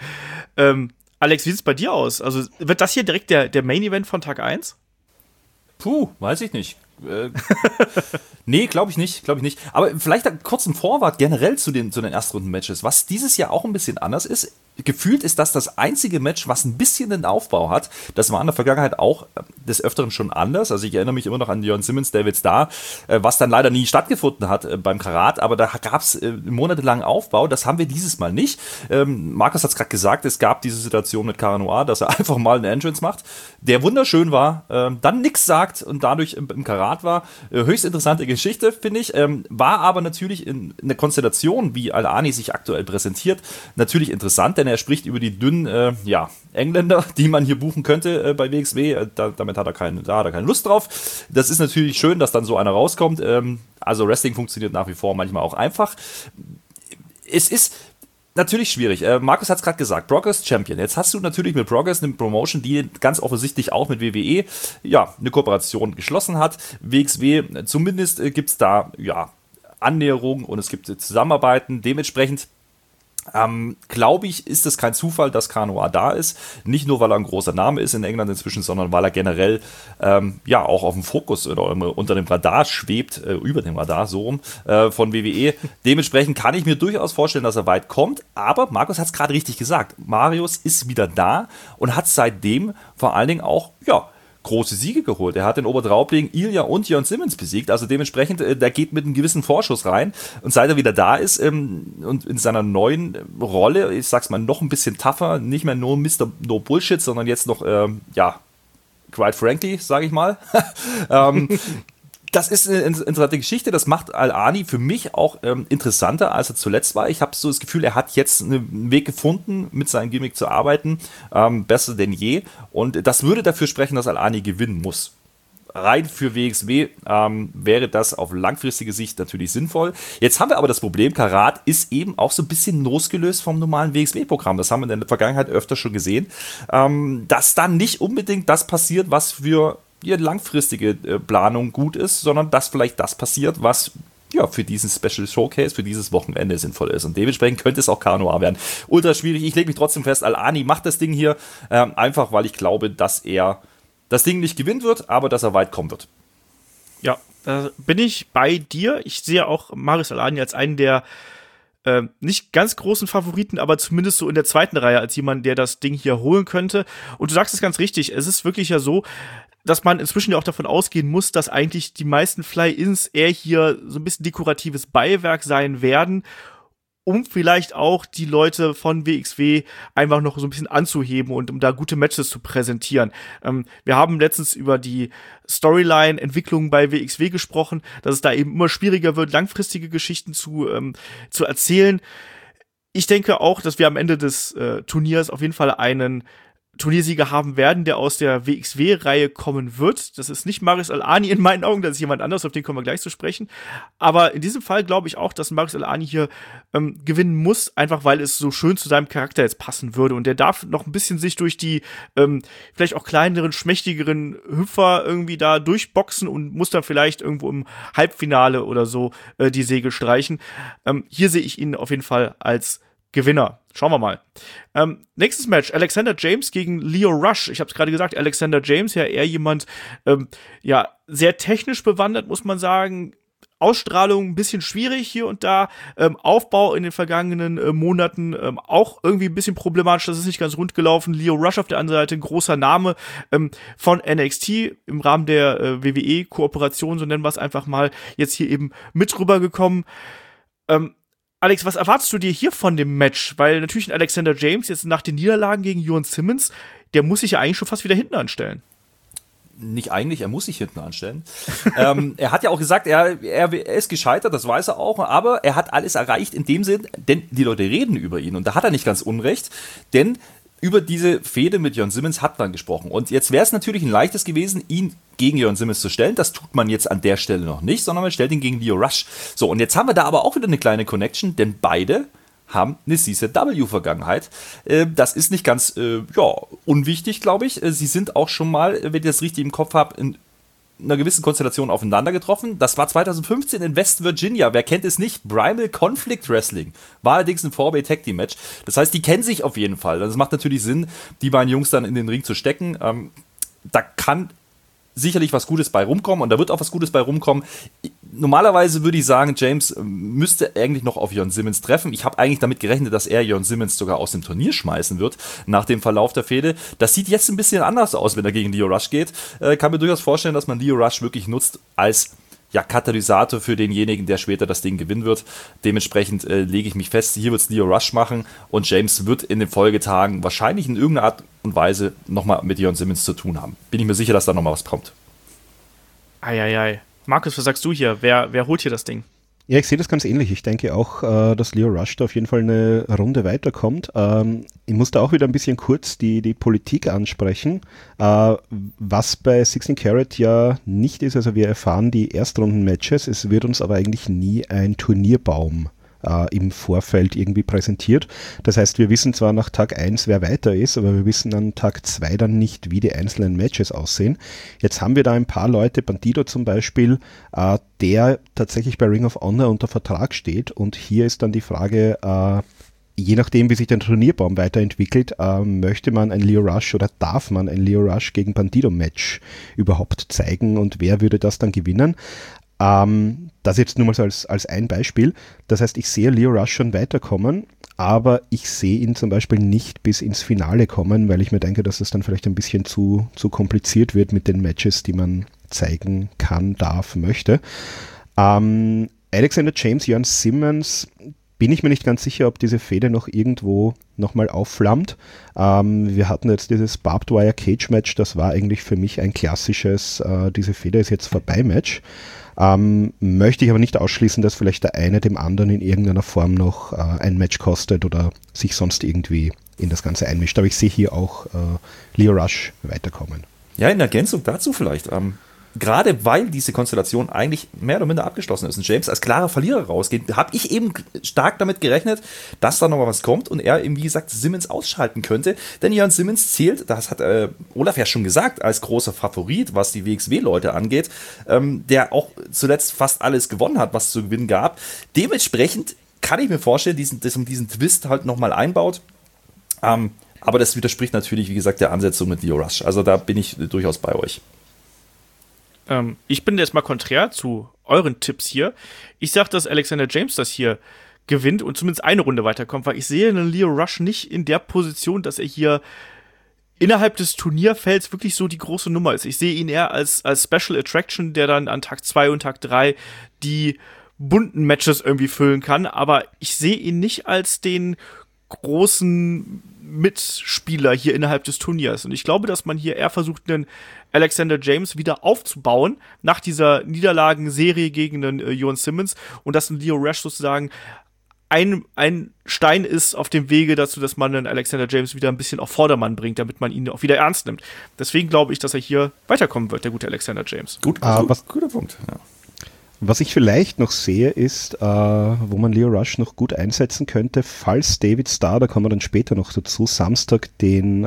wird. Alex, wie sieht es bei dir aus? Also wird das hier direkt der Main Event von Tag 1? Weiß ich nicht. Nee, glaube ich nicht. Aber vielleicht kurz ein Vorwort generell zu den Erstrunden-Matches. Was dieses Jahr auch ein bisschen anders ist, gefühlt ist das einzige Match, was ein bisschen den Aufbau hat. Das war in der Vergangenheit auch des Öfteren schon anders. Also ich erinnere mich immer noch an Jörn Simmons, David Starr, was dann leider nie stattgefunden hat beim Karat, aber da gab es monatelangen Aufbau. Das haben wir dieses Mal nicht. Markus hat es gerade gesagt, es gab diese Situation mit Cara Noir, dass er einfach mal einen Entrance macht, der wunderschön war, dann nichts sagt und dadurch im Karat war. Höchst interessante Geschichte, finde ich. War aber natürlich in der Konstellation, wie Al-Ani sich aktuell präsentiert, natürlich interessant, denn er spricht über die dünnen Engländer, die man hier buchen könnte bei WXW. Damit hat er keine Lust drauf. Das ist natürlich schön, dass dann so einer rauskommt. Also Wrestling funktioniert nach wie vor manchmal auch einfach. Es ist natürlich schwierig. Markus hat es gerade gesagt, Progress Champion. Jetzt hast du natürlich mit Progress eine Promotion, die ganz offensichtlich auch mit WWE eine Kooperation geschlossen hat. WXW, zumindest gibt es da Annäherungen und es gibt Zusammenarbeiten. Dementsprechend glaube ich, ist es kein Zufall, dass Cara Noir da ist. Nicht nur, weil er ein großer Name ist in England inzwischen, sondern weil er generell auch auf dem Fokus oder unter dem Radar schwebt, über dem Radar, so rum, von WWE. Dementsprechend kann ich mir durchaus vorstellen, dass er weit kommt. Aber Markus hat es gerade richtig gesagt. Marius ist wieder da und hat seitdem vor allen Dingen auch, große Siege geholt. Er hat den Oberdraupling Ilja und Jörn Simmons besiegt, also dementsprechend, der geht mit einem gewissen Vorschuss rein und seit er wieder da ist und in seiner neuen Rolle, ich sag's mal, noch ein bisschen tougher, nicht mehr nur Mr. No Bullshit, sondern jetzt noch, quite frankly, sage ich mal, das ist eine interessante Geschichte, das macht Al-Ani für mich auch interessanter, als er zuletzt war. Ich habe so das Gefühl, er hat jetzt einen Weg gefunden, mit seinem Gimmick zu arbeiten, besser denn je. Und das würde dafür sprechen, dass Al-Ani gewinnen muss. Rein für WXW wäre das auf langfristige Sicht natürlich sinnvoll. Jetzt haben wir aber das Problem, Karat ist eben auch so ein bisschen losgelöst vom normalen WXW-Programm. Das haben wir in der Vergangenheit öfter schon gesehen, dass dann nicht unbedingt das passiert, was für die langfristige Planung gut ist, sondern dass vielleicht das passiert, was für diesen Special Showcase, für dieses Wochenende sinnvoll ist. Und dementsprechend könnte es auch Cara Noir werden. Ultra schwierig. Ich lege mich trotzdem fest, Al-Ani macht das Ding hier, einfach weil ich glaube, dass er das Ding nicht gewinnen wird, aber dass er weit kommen wird. Ja, da bin ich bei dir. Ich sehe auch Marius Al-Ani als einen der nicht ganz großen Favoriten, aber zumindest so in der zweiten Reihe als jemand, der das Ding hier holen könnte. Und du sagst es ganz richtig, es ist wirklich ja so, dass man inzwischen ja auch davon ausgehen muss, dass eigentlich die meisten Fly-Ins eher hier so ein bisschen dekoratives Beiwerk sein werden, um vielleicht auch die Leute von WXW einfach noch so ein bisschen anzuheben und um da gute Matches zu präsentieren. Wir haben letztens über die Storyline-Entwicklung bei WXW gesprochen, dass es da eben immer schwieriger wird, langfristige Geschichten zu erzählen. Ich denke auch, dass wir am Ende des Turniers auf jeden Fall einen Turniersieger haben werden, der aus der WXW-Reihe kommen wird. Das ist nicht Marius Al-Ani in meinen Augen, das ist jemand anderes, auf den kommen wir gleich zu sprechen. Aber in diesem Fall glaube ich auch, dass Marius Al-Ani hier gewinnen muss, einfach weil es so schön zu seinem Charakter jetzt passen würde. Und der darf noch ein bisschen sich durch die vielleicht auch kleineren, schmächtigeren Hüpfer irgendwie da durchboxen und muss dann vielleicht irgendwo im Halbfinale oder so die Segel streichen. Hier sehe ich ihn auf jeden Fall als Gewinner. Schauen wir mal. Nächstes Match, Alexander James gegen Lio Rush. Ich habe es gerade gesagt, Alexander James, ja eher jemand, sehr technisch bewandert, muss man sagen. Ausstrahlung ein bisschen schwierig hier und da. Aufbau in den vergangenen Monaten auch irgendwie ein bisschen problematisch. Das ist nicht ganz rund gelaufen. Lio Rush auf der anderen Seite, ein großer Name von NXT im Rahmen der WWE-Kooperation, so nennen wir es einfach mal, jetzt hier eben mit rübergekommen. Alex, was erwartest du dir hier von dem Match? Weil natürlich ein Alexander James jetzt nach den Niederlagen gegen Jörn Simmons, der muss sich ja eigentlich schon fast wieder hinten anstellen. Nicht eigentlich, er muss sich hinten anstellen. Er hat ja auch gesagt, er ist gescheitert, das weiß er auch, aber er hat alles erreicht in dem Sinn, denn die Leute reden über ihn und da hat er nicht ganz unrecht, denn über diese Fehde mit Jörn Simmons hat man gesprochen. Und jetzt wäre es natürlich ein leichtes gewesen, ihn gegen Jörn Simmons zu stellen. Das tut man jetzt an der Stelle noch nicht, sondern man stellt ihn gegen Lio Rush. So, und jetzt haben wir da aber auch wieder eine kleine Connection, denn beide haben eine CZW-Vergangenheit. Das ist nicht ganz unwichtig, glaube ich. Sie sind auch schon mal, wenn ich das richtig im Kopf habe, in einer gewissen Konstellation aufeinander getroffen. Das war 2015 in West Virginia. Wer kennt es nicht? Primal Conflict Wrestling. War allerdings ein 4-Way-Tag-Team-Match. Das heißt, die kennen sich auf jeden Fall. Das macht natürlich Sinn, die beiden Jungs dann in den Ring zu stecken. Da kann sicherlich was Gutes bei rumkommen und da wird auch was Gutes bei rumkommen. Normalerweise würde ich sagen, James müsste eigentlich noch auf Jon Simmons treffen. Ich habe eigentlich damit gerechnet, dass er Jon Simmons sogar aus dem Turnier schmeißen wird, nach dem Verlauf der Fehde. Das sieht jetzt ein bisschen anders aus, wenn er gegen Lio Rush geht. Kann mir durchaus vorstellen, dass man Lio Rush wirklich nutzt als Katalysator für denjenigen, der später das Ding gewinnen wird. Dementsprechend lege ich mich fest, hier wird es Lio Rush machen und James wird in den Folgetagen wahrscheinlich in irgendeiner Art und Weise nochmal mit Jon Simmons zu tun haben. Bin ich mir sicher, dass da nochmal was kommt. Eieiei. Markus, was sagst du hier? Wer holt hier das Ding? Ja, ich sehe das ganz ähnlich. Ich denke auch, dass Lio Rush da auf jeden Fall eine Runde weiterkommt. Ich muss da auch wieder ein bisschen kurz die Politik ansprechen, was bei 16 Carat ja nicht ist. Also wir erfahren die Erstrunden-Matches, es wird uns aber eigentlich nie ein Turnierbaum im Vorfeld irgendwie präsentiert. Das heißt, wir wissen zwar nach Tag 1, wer weiter ist, aber wir wissen an Tag 2 dann nicht, wie die einzelnen Matches aussehen. Jetzt haben wir da ein paar Leute, Bandido zum Beispiel, der tatsächlich bei Ring of Honor unter Vertrag steht und hier ist dann die Frage, je nachdem, wie sich der Turnierbaum weiterentwickelt, möchte man ein Lio Rush oder darf man ein Lio Rush gegen Bandido-Match überhaupt zeigen und wer würde das dann gewinnen? Das jetzt nur mal so als ein Beispiel. Das heißt, ich sehe Lio Rush schon weiterkommen, aber ich sehe ihn zum Beispiel nicht bis ins Finale kommen, weil ich mir denke, dass es dann vielleicht ein bisschen zu kompliziert wird mit den Matches, die man zeigen kann, darf, möchte. Alexander James, Jon Simmons, bin ich mir nicht ganz sicher, ob diese Fehde noch irgendwo nochmal aufflammt. Wir hatten jetzt dieses Barbed Wire Cage Match, das war eigentlich für mich ein klassisches, diese Fehde ist jetzt vorbei Match. Möchte ich aber nicht ausschließen, dass vielleicht der eine dem anderen in irgendeiner Form noch ein Match kostet oder sich sonst irgendwie in das Ganze einmischt. Aber ich sehe hier auch Lio Rush weiterkommen. Ja, in Ergänzung dazu vielleicht. Gerade weil diese Konstellation eigentlich mehr oder minder abgeschlossen ist und James als klarer Verlierer rausgeht, habe ich eben stark damit gerechnet, dass da noch mal was kommt und er eben, wie gesagt, Simmons ausschalten könnte. Denn Jon Simmons zählt, das hat Olaf ja schon gesagt, als großer Favorit, was die WXW-Leute angeht, der auch zuletzt fast alles gewonnen hat, was es zu gewinnen gab. Dementsprechend kann ich mir vorstellen, dass man diesen Twist halt nochmal einbaut. Aber das widerspricht natürlich, wie gesagt, der Ansetzung mit Lio Rush. Also da bin ich durchaus bei euch. Ich bin jetzt mal konträr zu euren Tipps hier. Ich sage, dass Alexander James das hier gewinnt und zumindest eine Runde weiterkommt, weil ich sehe einen Lio Rush nicht in der Position, dass er hier innerhalb des Turnierfelds wirklich so die große Nummer ist. Ich sehe ihn eher als Special Attraction, der dann an Tag 2 und Tag 3 die bunten Matches irgendwie füllen kann, aber ich sehe ihn nicht als den großen Mitspieler hier innerhalb des Turniers. Und ich glaube, dass man hier eher versucht, einen Alexander James wieder aufzubauen nach dieser Niederlagenserie gegen den Jon Simmons und dass ein Lio Rush sozusagen ein Stein ist auf dem Wege dazu, dass man einen Alexander James wieder ein bisschen auf Vordermann bringt, damit man ihn auch wieder ernst nimmt. Deswegen glaube ich, dass er hier weiterkommen wird, der gute Alexander James. Guter Punkt. Ja. Was ich vielleicht noch sehe, ist, wo man Lio Rush noch gut einsetzen könnte, falls David Starr, da kommen wir dann später noch dazu, Samstag den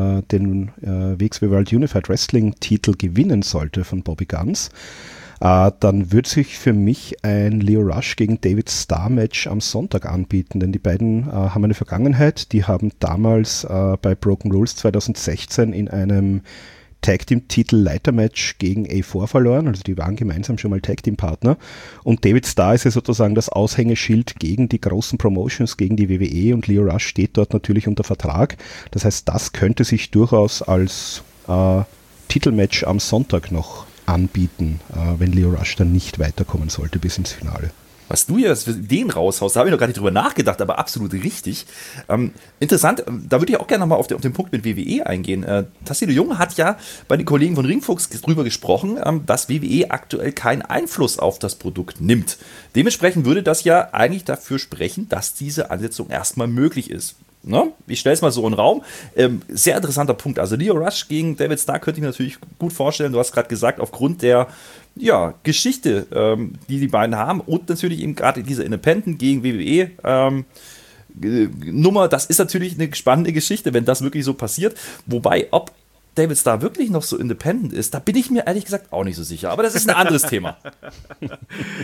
WXW World Unified Wrestling Titel gewinnen sollte von Bobby Guns, dann würde sich für mich ein Lio Rush gegen David Starr Match am Sonntag anbieten, denn die beiden haben eine Vergangenheit, die haben damals bei Broken Rules 2016 in einem Tag-Team-Titel-Leitermatch gegen A4 verloren, also die waren gemeinsam schon mal Tag-Team-Partner und David Starr ist ja sozusagen das Aushängeschild gegen die großen Promotions, gegen die WWE und Lio Rush steht dort natürlich unter Vertrag. Das heißt, das könnte sich durchaus als Titelmatch am Sonntag noch anbieten, wenn Lio Rush dann nicht weiterkommen sollte bis ins Finale. Was du hier für den raushaust, da habe ich noch gar nicht drüber nachgedacht, aber absolut richtig. Interessant, da würde ich auch gerne nochmal auf den Punkt mit WWE eingehen. Tassilo Jung hat ja bei den Kollegen von Ringfuchs drüber gesprochen, dass WWE aktuell keinen Einfluss auf das Produkt nimmt. Dementsprechend würde das ja eigentlich dafür sprechen, dass diese Ansetzung erstmal möglich ist. Ne? Ich stelle es mal so in den Raum. Sehr interessanter Punkt. Also Lio Rush gegen David Starr könnte ich mir natürlich gut vorstellen. Du hast gerade gesagt, aufgrund der Geschichte, die beiden haben und natürlich eben gerade diese Independent gegen WWE Nummer, das ist natürlich eine spannende Geschichte, wenn das wirklich so passiert. Wobei, ob David Starr wirklich noch so independent ist, da bin ich mir ehrlich gesagt auch nicht so sicher. Aber das ist ein anderes Thema.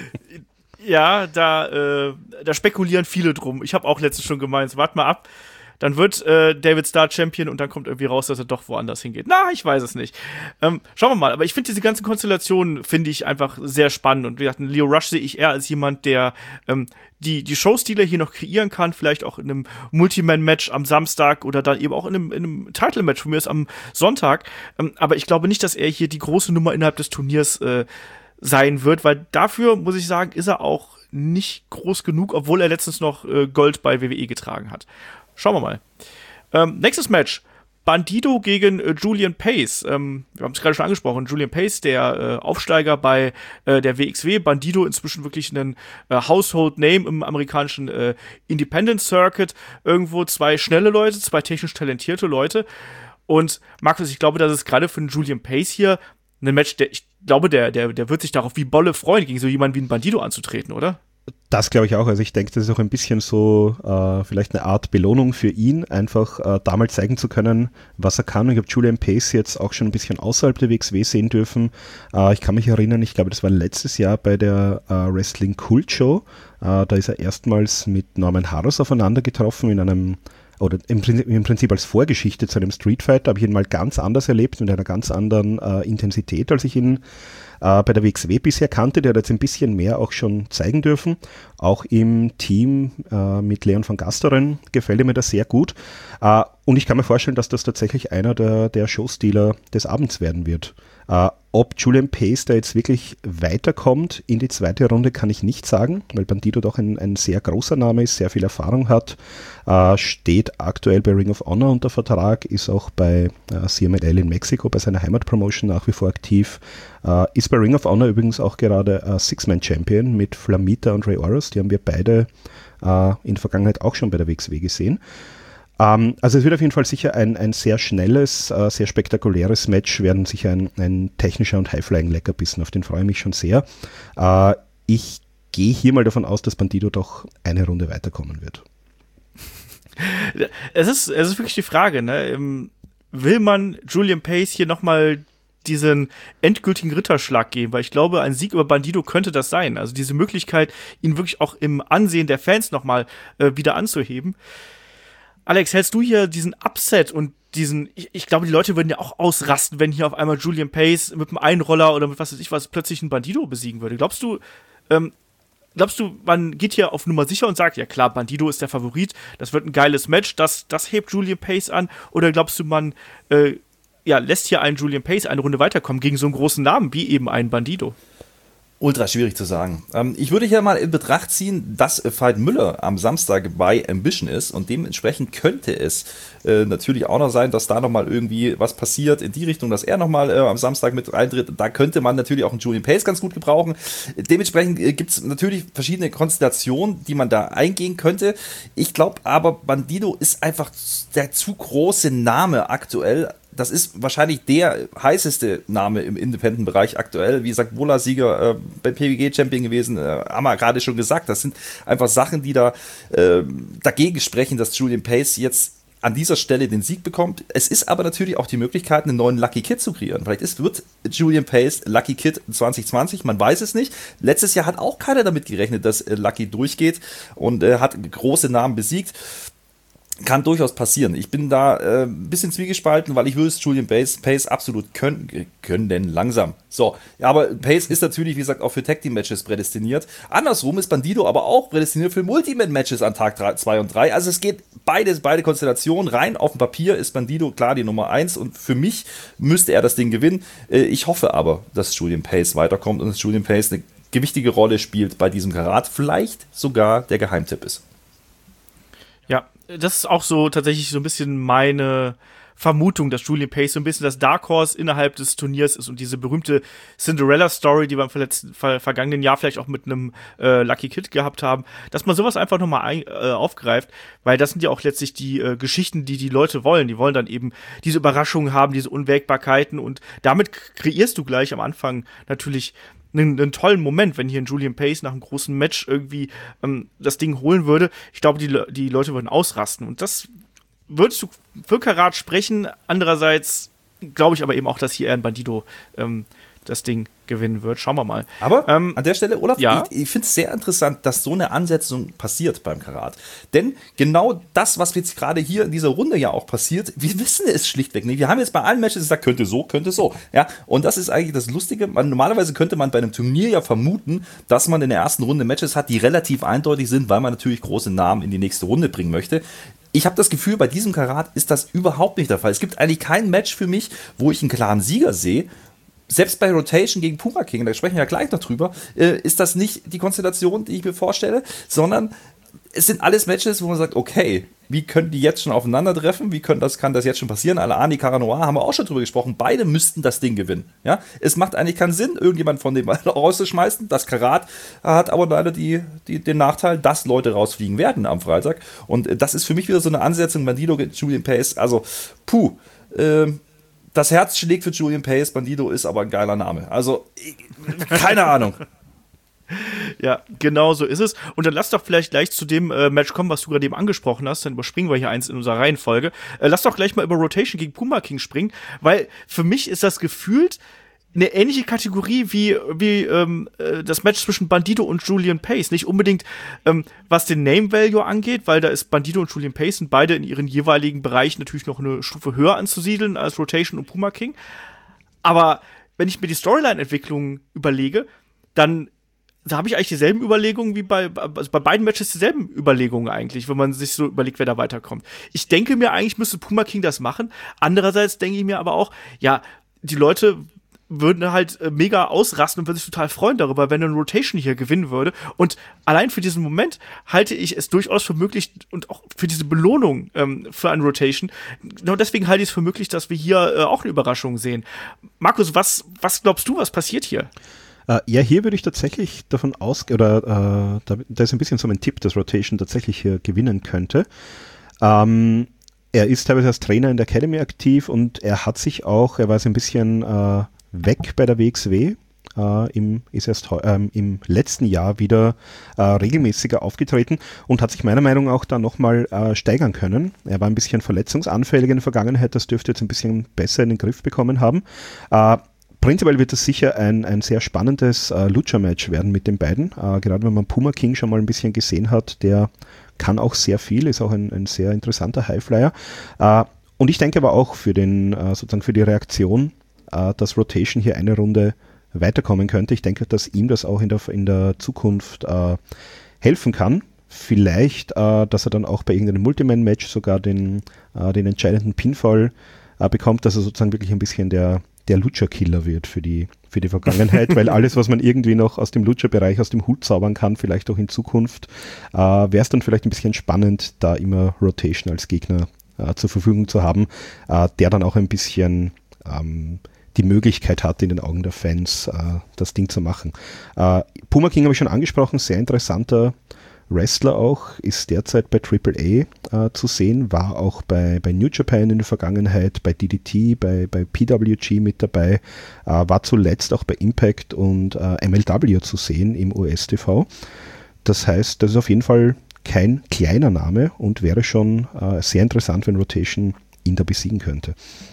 Ja, da spekulieren viele drum. Ich habe auch letztens schon gemeint, wart mal ab. dann wird David Starr Champion und dann kommt irgendwie raus, dass er doch woanders hingeht. Na, ich weiß es nicht. Schauen wir mal. Aber ich finde diese ganzen Konstellationen, finde ich einfach sehr spannend. Und wie gesagt, Lio Rush sehe ich eher als jemand, der die Showstile hier noch kreieren kann, vielleicht auch in einem Multiman-Match am Samstag oder dann eben auch in einem Title-Match von mir ist am Sonntag. Aber ich glaube nicht, dass er hier die große Nummer innerhalb des Turniers sein wird, weil dafür, muss ich sagen, ist er auch nicht groß genug, obwohl er letztens noch Gold bei WWE getragen hat. Schauen wir mal. Nächstes Match. Bandido gegen Julian Pace. Wir haben es gerade schon angesprochen. Julian Pace, der Aufsteiger bei der WXW. Bandido inzwischen wirklich ein Household Name im amerikanischen Independent Circuit. Irgendwo zwei schnelle Leute, zwei technisch talentierte Leute. Und Markus, ich glaube, dass es gerade für den Julian Pace hier ein Match, der wird sich darauf wie Bolle freuen, gegen so jemanden wie einen Bandido anzutreten, oder? Das glaube ich auch. Also ich denke, das ist auch ein bisschen so vielleicht eine Art Belohnung für ihn, einfach da mal zeigen zu können, was er kann. Ich habe Julian Pace jetzt auch schon ein bisschen außerhalb der WXW sehen dürfen. Ich kann mich erinnern, ich glaube, das war letztes Jahr bei der Wrestling Kult Show. Da ist er erstmals mit Norman Harras aufeinander getroffen in einem oder im Prinzip als Vorgeschichte zu einem Street Fight, habe ich ihn mal ganz anders erlebt, mit einer ganz anderen Intensität, als ich ihn bei der WXW bisher kannte. Der hat jetzt ein bisschen mehr auch schon zeigen dürfen. Auch im Team mit Leon van Gasteren gefällt mir das sehr gut. Und ich kann mir vorstellen, dass das tatsächlich einer der Showstealer des Abends werden wird. Ob Julian Pace da jetzt wirklich weiterkommt in die zweite Runde, kann ich nicht sagen, weil Bandido doch ein sehr großer Name ist, sehr viel Erfahrung hat, steht aktuell bei Ring of Honor unter Vertrag, ist auch bei CMLL in Mexiko, bei seiner Heimatpromotion nach wie vor aktiv, ist bei Ring of Honor übrigens auch gerade Six-Man-Champion mit Flamita und Ray Oros, die haben wir beide in der Vergangenheit auch schon bei der WXW gesehen. Also es wird auf jeden Fall sicher ein sehr schnelles, sehr spektakuläres Match, werden sicher ein technischer und High-Flying-Leckerbissen, auf den freue ich mich schon sehr. Ich gehe hier mal davon aus, dass Bandido doch eine Runde weiterkommen wird. Es ist wirklich die Frage, ne? Will man Julian Pace hier nochmal diesen endgültigen Ritterschlag geben? Weil ich glaube, ein Sieg über Bandido könnte das sein. Also diese Möglichkeit, ihn wirklich auch im Ansehen der Fans nochmal wieder anzuheben. Alex, hältst du hier diesen Upset und ich glaube, die Leute würden ja auch ausrasten, wenn hier auf einmal Julian Pace mit einem Einroller oder mit was weiß ich was plötzlich einen Bandido besiegen würde. Glaubst du, man geht hier auf Nummer sicher und sagt, ja klar, Bandido ist der Favorit, das wird ein geiles Match, das hebt Julian Pace an? Oder glaubst du, man lässt hier einen Julian Pace eine Runde weiterkommen gegen so einen großen Namen wie eben einen Bandido? Ultra schwierig zu sagen. Ich würde hier mal in Betracht ziehen, dass Veit Müller am Samstag bei Ambition ist und dementsprechend könnte es natürlich auch noch sein, dass da nochmal irgendwie was passiert in die Richtung, dass er nochmal am Samstag mit reintritt. Da könnte man natürlich auch einen Julian Pace ganz gut gebrauchen. Dementsprechend gibt es natürlich verschiedene Konstellationen, die man da eingehen könnte. Ich glaube aber, Bandido ist einfach der zu große Name aktuell. Das ist wahrscheinlich der heißeste Name im Independent-Bereich aktuell. Wie gesagt, Wohler-Sieger beim PWG-Champion gewesen, haben wir gerade schon gesagt. Das sind einfach Sachen, die da dagegen sprechen, dass Julian Pace jetzt an dieser Stelle den Sieg bekommt. Es ist aber natürlich auch die Möglichkeit, einen neuen Lucky Kid zu kreieren. Vielleicht wird Julian Pace Lucky Kid 2020, man weiß es nicht. Letztes Jahr hat auch keiner damit gerechnet, dass Lucky durchgeht und hat große Namen besiegt. Kann durchaus passieren. Ich bin da ein bisschen zwiegespalten, weil ich würde es Julian Pace absolut können langsam. So, ja, aber Pace ist natürlich, wie gesagt, auch für Tag-Team-Matches prädestiniert. Andersrum ist Bandido aber auch prädestiniert für Multiman-Matches an Tag 2 und 3. Also es geht beide Konstellationen rein. Auf dem Papier ist Bandido klar die Nummer 1 und für mich müsste er das Ding gewinnen. Ich hoffe aber, dass Julian Pace weiterkommt und dass Julian Pace eine gewichtige Rolle spielt bei diesem Karat. Vielleicht sogar der Geheimtipp ist. Ja, das ist auch so tatsächlich so ein bisschen meine Vermutung, dass Julian Pace so ein bisschen das Dark Horse innerhalb des Turniers ist und diese berühmte Cinderella-Story, die wir im vergangenen Jahr vielleicht auch mit einem Lucky Kid gehabt haben, dass man sowas einfach nochmal aufgreift, weil das sind ja auch letztlich die Geschichten, die Leute wollen. Die wollen dann eben diese Überraschungen haben, diese Unwägbarkeiten und damit kreierst du gleich am Anfang natürlich einen tollen Moment, wenn hier ein Julian Pace nach einem großen Match irgendwie das Ding holen würde. Ich glaube, die Leute würden ausrasten. Und das würde für Karat sprechen. Andererseits glaube ich aber eben auch, dass hier eher ein Bandido das Ding gewinnen wird. Schauen wir mal. Aber an der Stelle, Olaf, ja? ich finde es sehr interessant, dass so eine Ansetzung passiert beim Karat. Denn genau das, was jetzt gerade hier in dieser Runde ja auch passiert, wir wissen es schlichtweg nicht. Wir haben jetzt bei allen Matches gesagt, könnte so. Ja? Und das ist eigentlich das Lustige. Normalerweise könnte man bei einem Turnier ja vermuten, dass man in der ersten Runde Matches hat, die relativ eindeutig sind, weil man natürlich große Namen in die nächste Runde bringen möchte. Ich habe das Gefühl, bei diesem Karat ist das überhaupt nicht der Fall. Es gibt eigentlich kein Match für mich, wo ich einen klaren Sieger sehe. Selbst bei Rotation gegen Puma King, da sprechen wir ja gleich noch drüber, ist das nicht die Konstellation, die ich mir vorstelle, sondern es sind alles Matches, wo man sagt, okay, wie können die jetzt schon aufeinandertreffen? Kann das jetzt schon passieren? Al-Ani, Caranoir, haben wir auch schon drüber gesprochen. Beide müssten das Ding gewinnen. Ja? Es macht eigentlich keinen Sinn, irgendjemand von dem rauszuschmeißen. Das Karat hat aber leider den Nachteil, dass Leute rausfliegen werden am Freitag. Und das ist für mich wieder so eine Ansetzung, Bandido gegen Julian Pace. Also, das Herz schlägt für Julian Pace, Bandido ist aber ein geiler Name. Also, keine Ahnung. Ja, genau so ist es. Und dann lass doch vielleicht gleich zu dem Match kommen, was du gerade eben angesprochen hast. Dann überspringen wir hier eins in unserer Reihenfolge. Lass doch gleich mal über Rotation gegen Puma King springen, weil für mich ist das gefühlt eine ähnliche Kategorie wie das Match zwischen Bandido und Julian Pace. Nicht unbedingt, was den Name Value angeht, weil da ist Bandido und Julian Pace sind beide in ihren jeweiligen Bereichen natürlich noch eine Stufe höher anzusiedeln als Rotation und Puma King. Aber wenn ich mir die Storyline-Entwicklung überlege, dann da habe ich eigentlich dieselben Überlegungen wie bei beiden Matches dieselben Überlegungen eigentlich, wenn man sich so überlegt, wer da weiterkommt. Ich denke mir, eigentlich müsste Puma King das machen. Andererseits denke ich mir aber auch, ja, die Leute würden halt mega ausrasten und würden sich total freuen darüber, wenn eine Rotation hier gewinnen würde. Und allein für diesen Moment halte ich es durchaus für möglich und auch für diese Belohnung für eine Rotation. Genau deswegen halte ich es für möglich, dass wir hier auch eine Überraschung sehen. Markus, was glaubst du, was passiert hier? Ja, hier würde ich tatsächlich davon ausgehen, oder da ist ein bisschen so mein Tipp, dass Rotation tatsächlich hier gewinnen könnte. Er ist teilweise als Trainer in der Academy aktiv und er war so ein bisschen weg bei der WXW. Ist erst im letzten Jahr wieder regelmäßiger aufgetreten und hat sich meiner Meinung nach auch da nochmal steigern können. Er war ein bisschen verletzungsanfällig in der Vergangenheit, das dürfte jetzt ein bisschen besser in den Griff bekommen haben. Prinzipiell wird es sicher ein sehr spannendes Lucha-Match werden mit den beiden. Gerade wenn man Puma King schon mal ein bisschen gesehen hat, der kann auch sehr viel, ist auch ein sehr interessanter Highflyer. Und ich denke aber auch für die Reaktion, dass Rotation hier eine Runde weiterkommen könnte. Ich denke, dass ihm das auch in der Zukunft helfen kann. Vielleicht, dass er dann auch bei irgendeinem Multiman-Match sogar den entscheidenden Pinfall bekommt, dass er sozusagen wirklich ein bisschen der Lucha-Killer wird für die Vergangenheit, weil alles, was man irgendwie noch aus dem Lucha-Bereich aus dem Hut zaubern kann, vielleicht auch in Zukunft, wäre es dann vielleicht ein bisschen spannend, da immer Rotation als Gegner zur Verfügung zu haben, der dann auch ein bisschen die Möglichkeit hat, in den Augen der Fans das Ding zu machen. Puma King habe ich schon angesprochen, sehr interessanter Wrestler auch, ist derzeit bei AAA zu sehen, war auch bei New Japan in der Vergangenheit, bei DDT, bei PWG mit dabei, war zuletzt auch bei Impact und MLW zu sehen im US-TV. Das heißt, das ist auf jeden Fall kein kleiner Name und wäre schon sehr interessant, wenn Rotation ihn da besiegen könnte.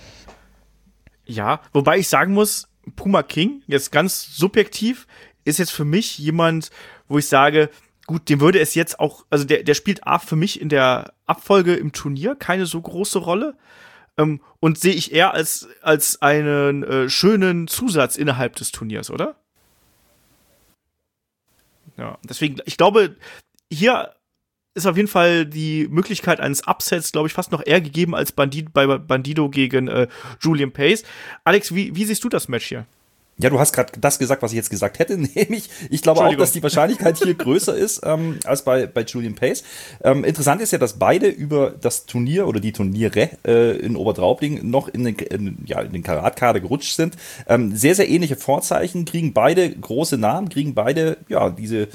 Ja, wobei ich sagen muss, Puma King, jetzt ganz subjektiv, ist jetzt für mich jemand, wo ich sage, gut, dem würde es jetzt auch, also der spielt für mich in der Abfolge im Turnier keine so große Rolle und sehe ich eher als einen schönen Zusatz innerhalb des Turniers, oder? Ja, deswegen, ich glaube, hier ist auf jeden Fall die Möglichkeit eines Upsets, glaube ich, fast noch eher gegeben als bei Bandido gegen Julian Pace. Alex, wie siehst du das Match hier? Ja, du hast gerade das gesagt, was ich jetzt gesagt hätte, nämlich, ich glaube auch, dass die Wahrscheinlichkeit hier größer ist als bei Julian Pace. Interessant ist ja, dass beide über das Turnier oder die Turniere in Obertraubling noch in den Karatkader gerutscht sind. Sehr, sehr ähnliche Vorzeichen, kriegen beide große Namen, kriegen beide diese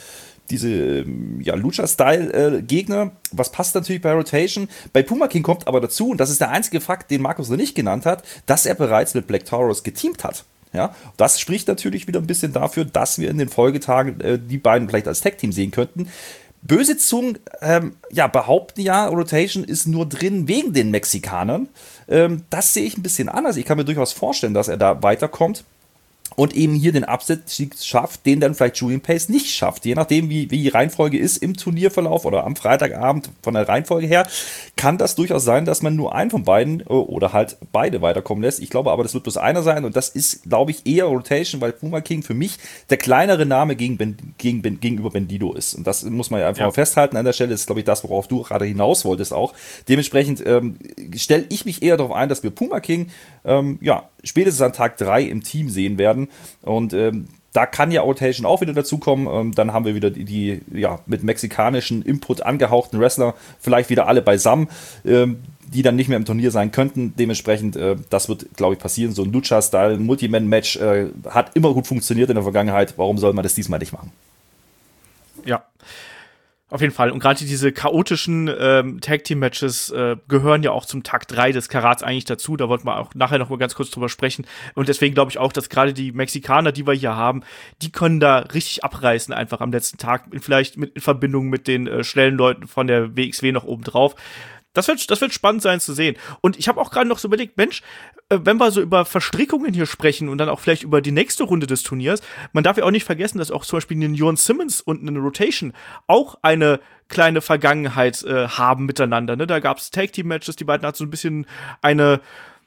Lucha-Style-Gegner, was passt natürlich bei Rotation. Bei Puma King kommt aber dazu, und das ist der einzige Fakt, den Markus noch nicht genannt hat, dass er bereits mit Black Taurus geteamt hat. Ja, das spricht natürlich wieder ein bisschen dafür, dass wir in den Folgetagen die beiden vielleicht als Tag-Team sehen könnten. Böse Zungen behaupten ja, Rotation ist nur drin wegen den Mexikanern. Das sehe ich ein bisschen anders. Ich kann mir durchaus vorstellen, dass er da weiterkommt. und eben hier den Upset-Sieg schafft, den dann vielleicht Julian Pace nicht schafft. Je nachdem, wie die Reihenfolge ist im Turnierverlauf oder am Freitagabend von der Reihenfolge her, kann das durchaus sein, dass man nur einen von beiden oder halt beide weiterkommen lässt. Ich glaube aber, das wird bloß einer sein und das ist, glaube ich, eher Rotation, weil Puma King für mich der kleinere Name gegenüber Bandido ist. Und das muss man ja einfach mal festhalten an der Stelle. Das ist, glaube ich, das, worauf du gerade hinaus wolltest auch. Dementsprechend stelle ich mich eher darauf ein, dass wir Puma King spätestens an Tag 3 im Team sehen werden. Und da kann ja Rotation auch wieder dazukommen. Dann haben wir wieder die mit mexikanischen Input angehauchten Wrestler vielleicht wieder alle beisammen, die dann nicht mehr im Turnier sein könnten. Dementsprechend, das wird, glaube ich, passieren. So ein Lucha-Style, Multi-Man-Match hat immer gut funktioniert in der Vergangenheit. Warum soll man das diesmal nicht machen? Ja. Auf jeden Fall. Und gerade diese chaotischen Tag-Team-Matches gehören ja auch zum Tag 3 des Karats eigentlich dazu. Da wollten wir auch nachher noch mal ganz kurz drüber sprechen. Und deswegen glaube ich auch, dass gerade die Mexikaner, die wir hier haben, die können da richtig abreißen einfach am letzten Tag. Vielleicht in Verbindung mit den schnellen Leuten von der WXW noch oben drauf. Das wird spannend sein zu sehen. Und ich habe auch gerade noch so überlegt, Mensch, wenn wir so über Verstrickungen hier sprechen und dann auch vielleicht über die nächste Runde des Turniers, man darf ja auch nicht vergessen, dass auch zum Beispiel ein Jon Simmons und eine Rotation auch eine kleine Vergangenheit haben miteinander. Ne? Da gab es Tag-Team-Matches, die beiden hatten so ein bisschen eine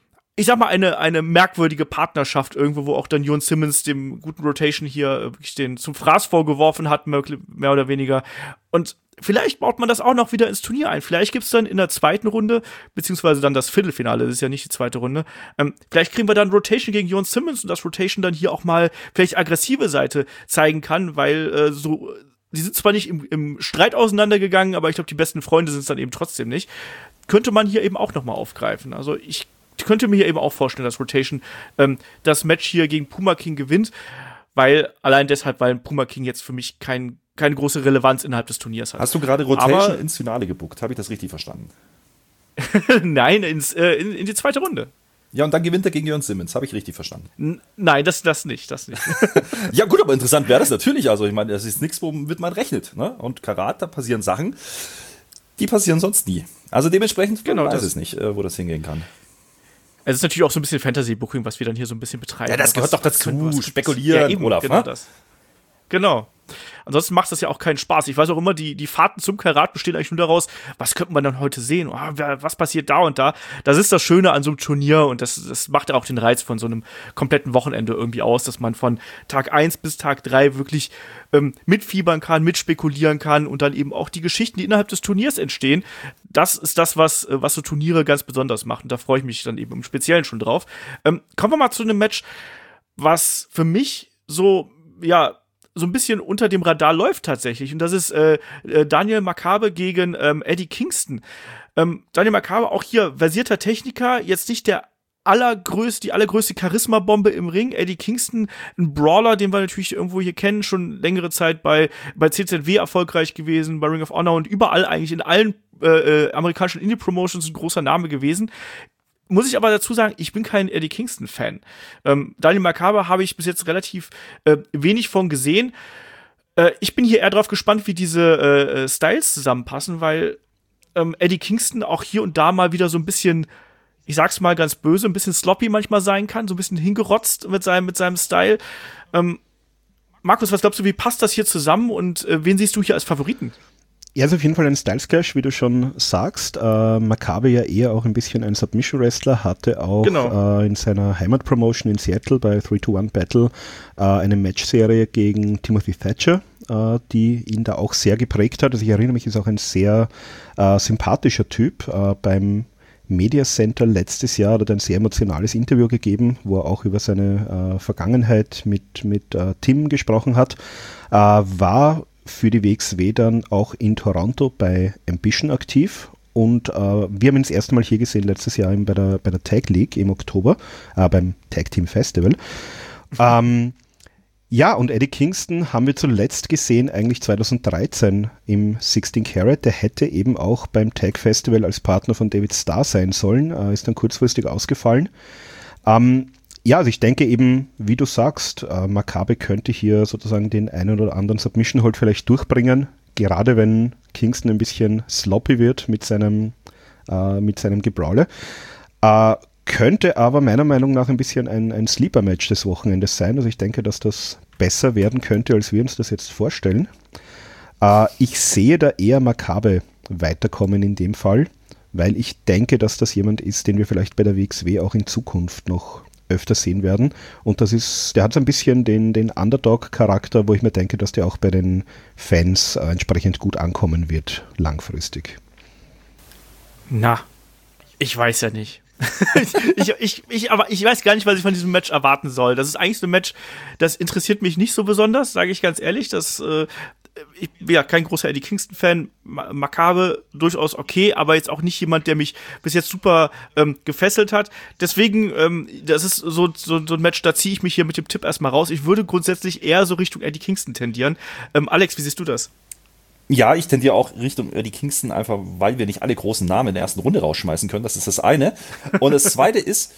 merkwürdige Partnerschaft irgendwo, wo auch dann Jon Simmons dem guten Rotation hier wirklich den zum Fraß vorgeworfen hat, mehr oder weniger. Und vielleicht baut man das auch noch wieder ins Turnier ein. Vielleicht gibt's dann in der zweiten Runde, beziehungsweise dann das Viertelfinale, das ist ja nicht die zweite Runde, vielleicht kriegen wir dann Rotation gegen Jon Simmons und dass Rotation dann hier auch mal vielleicht aggressive Seite zeigen kann, weil die sind zwar nicht im Streit auseinandergegangen, aber ich glaube, die besten Freunde sind es dann eben trotzdem nicht. Könnte man hier eben auch noch mal aufgreifen. Also ich könnte mir hier eben auch vorstellen, dass Rotation das Match hier gegen Puma King gewinnt, weil Puma King jetzt für mich keine große Relevanz innerhalb des Turniers hat. Hast du gerade Rotation ins Finale gebuckt? Habe ich das richtig verstanden? Nein, in die zweite Runde. Ja, und dann gewinnt er gegen Jon Simmons. Habe ich richtig verstanden? Nein, das nicht. Ja gut, aber interessant wäre das natürlich. Also ich meine, das ist nichts, womit man rechnet. Ne? Und Karat, da passieren Sachen, die passieren sonst nie. Also dementsprechend weiß es nicht, wo das hingehen kann. Es ist natürlich auch so ein bisschen Fantasy-Booking, was wir dann hier so ein bisschen betreiben. Ja, das gehört doch dazu. Spekulieren, ja, eben, Olaf. Genau das. Genau. Ansonsten macht das ja auch keinen Spaß. Ich weiß auch immer, die Fahrten zum Karat bestehen eigentlich nur daraus, was könnte man dann heute sehen? Oh, was passiert da und da? Das ist das Schöne an so einem Turnier und das macht auch den Reiz von so einem kompletten Wochenende irgendwie aus, dass man von Tag 1 bis Tag 3 wirklich mitfiebern kann, mitspekulieren kann und dann eben auch die Geschichten, die innerhalb des Turniers entstehen. Das ist das, was so Turniere ganz besonders macht. Und da freue ich mich dann eben im Speziellen schon drauf. Kommen wir mal zu einem Match, was für mich so ein bisschen unter dem Radar läuft tatsächlich. Und das ist Daniel Makabe gegen Eddie Kingston. Daniel Makabe, auch hier versierter Techniker, jetzt nicht die allergrößte Charisma-Bombe im Ring. Eddie Kingston, ein Brawler, den wir natürlich irgendwo hier kennen, schon längere Zeit bei CZW erfolgreich gewesen, bei Ring of Honor und überall eigentlich in allen amerikanischen Indie-Promotions ein großer Name gewesen. Muss ich aber dazu sagen, ich bin kein Eddie Kingston-Fan. Daniel Makabe habe ich bis jetzt relativ wenig von gesehen. Ich bin hier eher drauf gespannt, wie diese Styles zusammenpassen, weil Eddie Kingston auch hier und da mal wieder so ein bisschen, ich sag's mal ganz böse, ein bisschen sloppy manchmal sein kann, so ein bisschen hingerotzt mit seinem Style. Markus, was glaubst du, wie passt das hier zusammen und wen siehst du hier als Favoriten? Ja, ist auf jeden Fall ein Styles Clash, wie du schon sagst. Makabe ja eher auch ein bisschen ein Submission-Wrestler, hatte auch in seiner Heimatpromotion in Seattle bei 3-2-1 Battle eine Matchserie gegen Timothy Thatcher, die ihn da auch sehr geprägt hat. Also ich erinnere mich, ist auch ein sehr sympathischer Typ. Beim Media Center letztes Jahr hat er ein sehr emotionales Interview gegeben, wo er auch über seine Vergangenheit mit Tim gesprochen hat. War für die WXW dann auch in Toronto bei Ambition aktiv und wir haben ihn das erste Mal hier gesehen letztes Jahr bei der Tag League im Oktober, beim Tag Team Festival. Ja, und Eddie Kingston haben wir zuletzt gesehen, eigentlich 2013 im 16 Carat. Der hätte eben auch beim Tag Festival als Partner von David Starr sein sollen, ist dann kurzfristig ausgefallen. Ja, also ich denke eben, wie du sagst, Makabe könnte hier sozusagen den einen oder anderen Submission-Hold vielleicht durchbringen, gerade wenn Kingston ein bisschen sloppy wird mit seinem Gebrawle. Könnte aber meiner Meinung nach ein bisschen ein Sleeper-Match des Wochenendes sein. Also ich denke, dass das besser werden könnte, als wir uns das jetzt vorstellen. Ich sehe da eher Makabe weiterkommen in dem Fall, weil ich denke, dass das jemand ist, den wir vielleicht bei der WXW auch in Zukunft noch öfter sehen werden. Und der hat so ein bisschen den Underdog-Charakter, wo ich mir denke, dass der auch bei den Fans entsprechend gut ankommen wird, langfristig. Na, ich weiß ja nicht. Aber ich weiß gar nicht, was ich von diesem Match erwarten soll. Das ist eigentlich so ein Match, das interessiert mich nicht so besonders, sage ich ganz ehrlich. Ich bin ja kein großer Eddie Kingston-Fan. Makabe durchaus okay, aber jetzt auch nicht jemand, der mich bis jetzt super gefesselt hat. Deswegen, das ist so ein Match, da ziehe ich mich hier mit dem Tipp erstmal raus. Ich würde grundsätzlich eher so Richtung Eddie Kingston tendieren. Alex, wie siehst du das? Ja, ich tendiere auch Richtung Eddie Kingston, einfach weil wir nicht alle großen Namen in der ersten Runde rausschmeißen können. Das ist das eine. Und das zweite ist,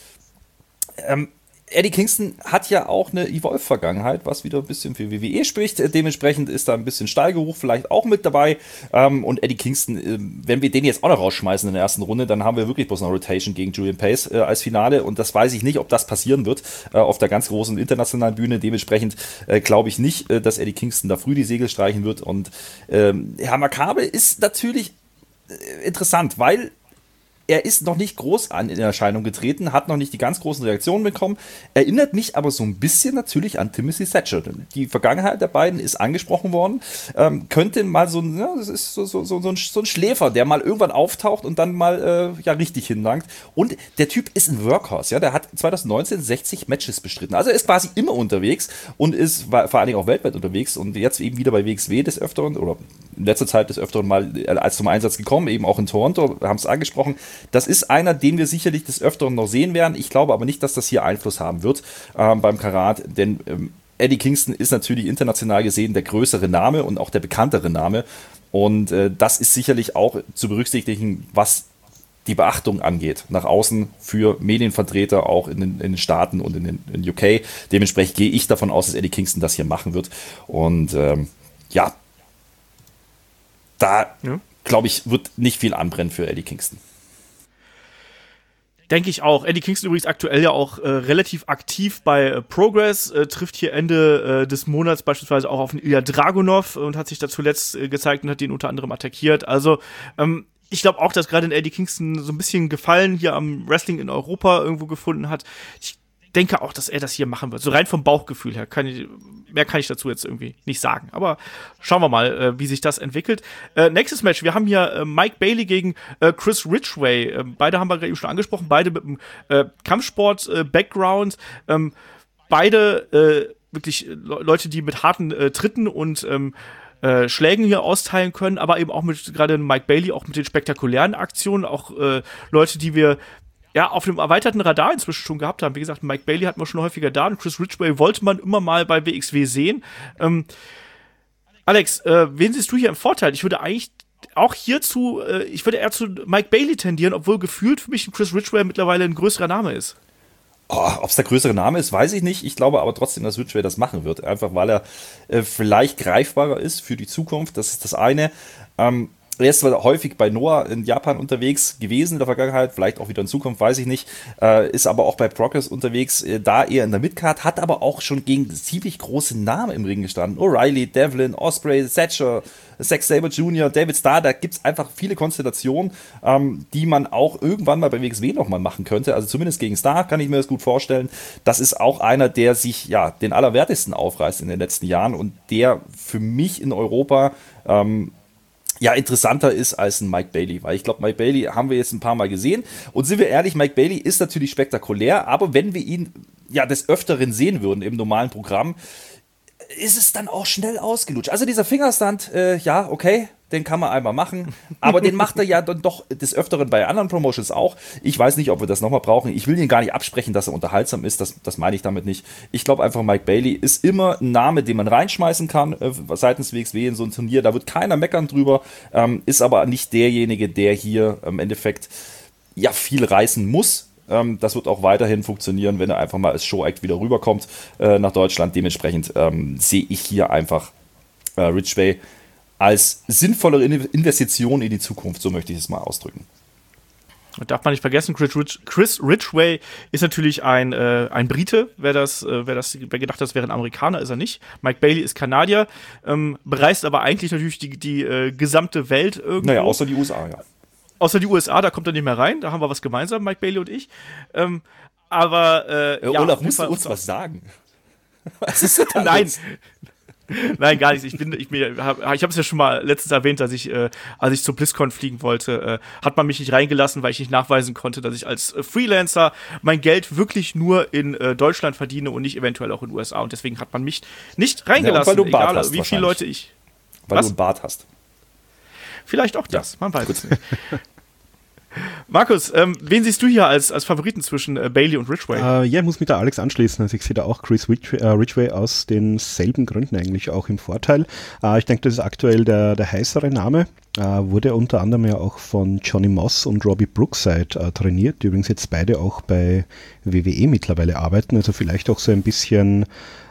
Eddie Kingston hat ja auch eine Evolve-Vergangenheit, was wieder ein bisschen für WWE spricht. Dementsprechend ist da ein bisschen Stallgeruch vielleicht auch mit dabei. Und Eddie Kingston, wenn wir den jetzt auch noch rausschmeißen in der ersten Runde, dann haben wir wirklich bloß eine Rotation gegen Julian Pace als Finale. Und das weiß ich nicht, ob das passieren wird auf der ganz großen internationalen Bühne. Dementsprechend glaube ich nicht, dass Eddie Kingston da früh die Segel streichen wird. Und Herr Makabe ist natürlich interessant, weil er ist noch nicht groß in Erscheinung getreten, hat noch nicht die ganz großen Reaktionen bekommen, erinnert mich aber so ein bisschen natürlich an Timothy Thatcher. Die Vergangenheit der beiden ist angesprochen worden, könnte mal das ist so ein Schläfer, der mal irgendwann auftaucht und dann mal richtig hinlangt. Und der Typ ist ein Workhorse, ja, der hat 2019 60 Matches bestritten. Also er ist quasi immer unterwegs und war vor allen Dingen auch weltweit unterwegs und jetzt eben wieder bei WXW des Öfteren oder in letzter Zeit des Öfteren mal als zum Einsatz gekommen, eben auch in Toronto, wir haben es angesprochen. Das ist einer, den wir sicherlich des Öfteren noch sehen werden. Ich glaube aber nicht, dass das hier Einfluss haben wird beim Karat, denn Eddie Kingston ist natürlich international gesehen der größere Name und auch der bekanntere Name. Und das ist sicherlich auch zu berücksichtigen, was die Beachtung angeht, nach außen für Medienvertreter, auch in den Staaten und in UK. Dementsprechend gehe ich davon aus, dass Eddie Kingston das hier machen wird. Und glaube ich, wird nicht viel anbrennen für Eddie Kingston. Denke ich auch. Eddie Kingston übrigens aktuell ja auch relativ aktiv bei Progress, trifft hier Ende des Monats beispielsweise auch auf den Ilya Dragunov und hat sich da zuletzt gezeigt und hat den unter anderem attackiert. Also ich glaube auch, dass gerade Eddie Kingston so ein bisschen Gefallen hier am Wrestling in Europa irgendwo gefunden hat. Ich denke auch, dass er das hier machen wird. So rein vom Bauchgefühl her. Mehr kann ich dazu jetzt irgendwie nicht sagen. Aber schauen wir mal, wie sich das entwickelt. Nächstes Match. Wir haben hier Mike Bailey gegen Chris Ridgway. Beide haben wir gerade eben schon angesprochen. Beide mit einem Kampfsport-Background. Beide wirklich Leute, die mit harten Tritten und Schlägen hier austeilen können. Aber eben auch mit gerade Mike Bailey, auch mit den spektakulären Aktionen. Auch Leute, die wir auf dem erweiterten Radar inzwischen schon gehabt haben. Wie gesagt, Mike Bailey hatten wir schon häufiger da und Chris Ridgway wollte man immer mal bei WXW sehen. Alex, wen siehst du hier im Vorteil? Ich würde eigentlich auch hierzu, ich würde eher zu Mike Bailey tendieren, obwohl gefühlt für mich ein Chris Ridgway mittlerweile ein größerer Name ist. Ob es der größere Name ist, weiß ich nicht. Ich glaube aber trotzdem, dass Ridgway das machen wird. Einfach weil er vielleicht greifbarer ist für die Zukunft. Das ist das eine. Er ist zwar häufig bei Noah in Japan unterwegs gewesen in der Vergangenheit, vielleicht auch wieder in Zukunft, weiß ich nicht, ist aber auch bei Progress unterwegs, da eher in der Midcard, hat aber auch schon gegen ziemlich große Namen im Ring gestanden. O'Reilly, Devlin, Ospreay, Thatcher, Zack Sabre Jr., David Starr, da gibt es einfach viele Konstellationen, die man auch irgendwann mal bei WXW nochmal machen könnte. Also zumindest gegen Starr kann ich mir das gut vorstellen. Das ist auch einer, der sich den Allerwertesten aufreißt in den letzten Jahren und der für mich in Europa interessanter ist als ein Mike Bailey, weil ich glaube, Mike Bailey haben wir jetzt ein paar Mal gesehen und sind wir ehrlich, Mike Bailey ist natürlich spektakulär, aber wenn wir ihn des Öfteren sehen würden im normalen Programm, ist es dann auch schnell ausgelutscht. Also dieser Fingerstand, okay, den kann man einmal machen, aber den macht er ja dann doch des Öfteren bei anderen Promotions auch. Ich weiß nicht, ob wir das nochmal brauchen. Ich will ihn gar nicht absprechen, dass er unterhaltsam ist, das meine ich damit nicht. Ich glaube einfach, Mike Bailey ist immer ein Name, den man reinschmeißen kann, seitens WXW in so ein Turnier, da wird keiner meckern drüber, ist aber nicht derjenige, der hier im Endeffekt viel reißen muss. Das wird auch weiterhin funktionieren, wenn er einfach mal als Show-Act wieder rüberkommt nach Deutschland. Dementsprechend sehe ich hier einfach Ridgway als sinnvollere Investition in die Zukunft, so möchte ich es mal ausdrücken. Darf man nicht vergessen, Chris Ridgway ist natürlich ein Brite. Wer gedacht hat, das wäre ein Amerikaner, ist er nicht. Mike Bailey ist Kanadier, bereist aber eigentlich natürlich die gesamte Welt irgendwo. Naja, außer die USA, ja. Außer die USA, da kommt er nicht mehr rein. Da haben wir was gemeinsam, Mike Bailey und ich. Olaf, musst du uns was sagen? Was ist das denn? Nein. Nein, gar nichts. Ich habe es ja schon mal letztens erwähnt, dass als ich zur BlizzCon fliegen wollte, hat man mich nicht reingelassen, weil ich nicht nachweisen konnte, dass ich als Freelancer mein Geld wirklich nur in Deutschland verdiene und nicht eventuell auch in den USA. Und deswegen hat man mich nicht reingelassen, weil du einen Bart hast, wie viele Leute ich. Weil du einen Bart hast. Vielleicht auch das, man weiß es nicht. Markus, wen siehst du hier als Favoriten zwischen Bailey und Ridgway? Ich muss mit der Alex anschließen. Also ich sehe da auch Chris Ridgway aus denselben Gründen eigentlich auch im Vorteil. Ich denke, das ist aktuell der heißere Name. Wurde unter anderem ja auch von Johnny Moss und Robbie Brookside trainiert, die übrigens jetzt beide auch bei WWE mittlerweile arbeiten. Also vielleicht auch so ein bisschen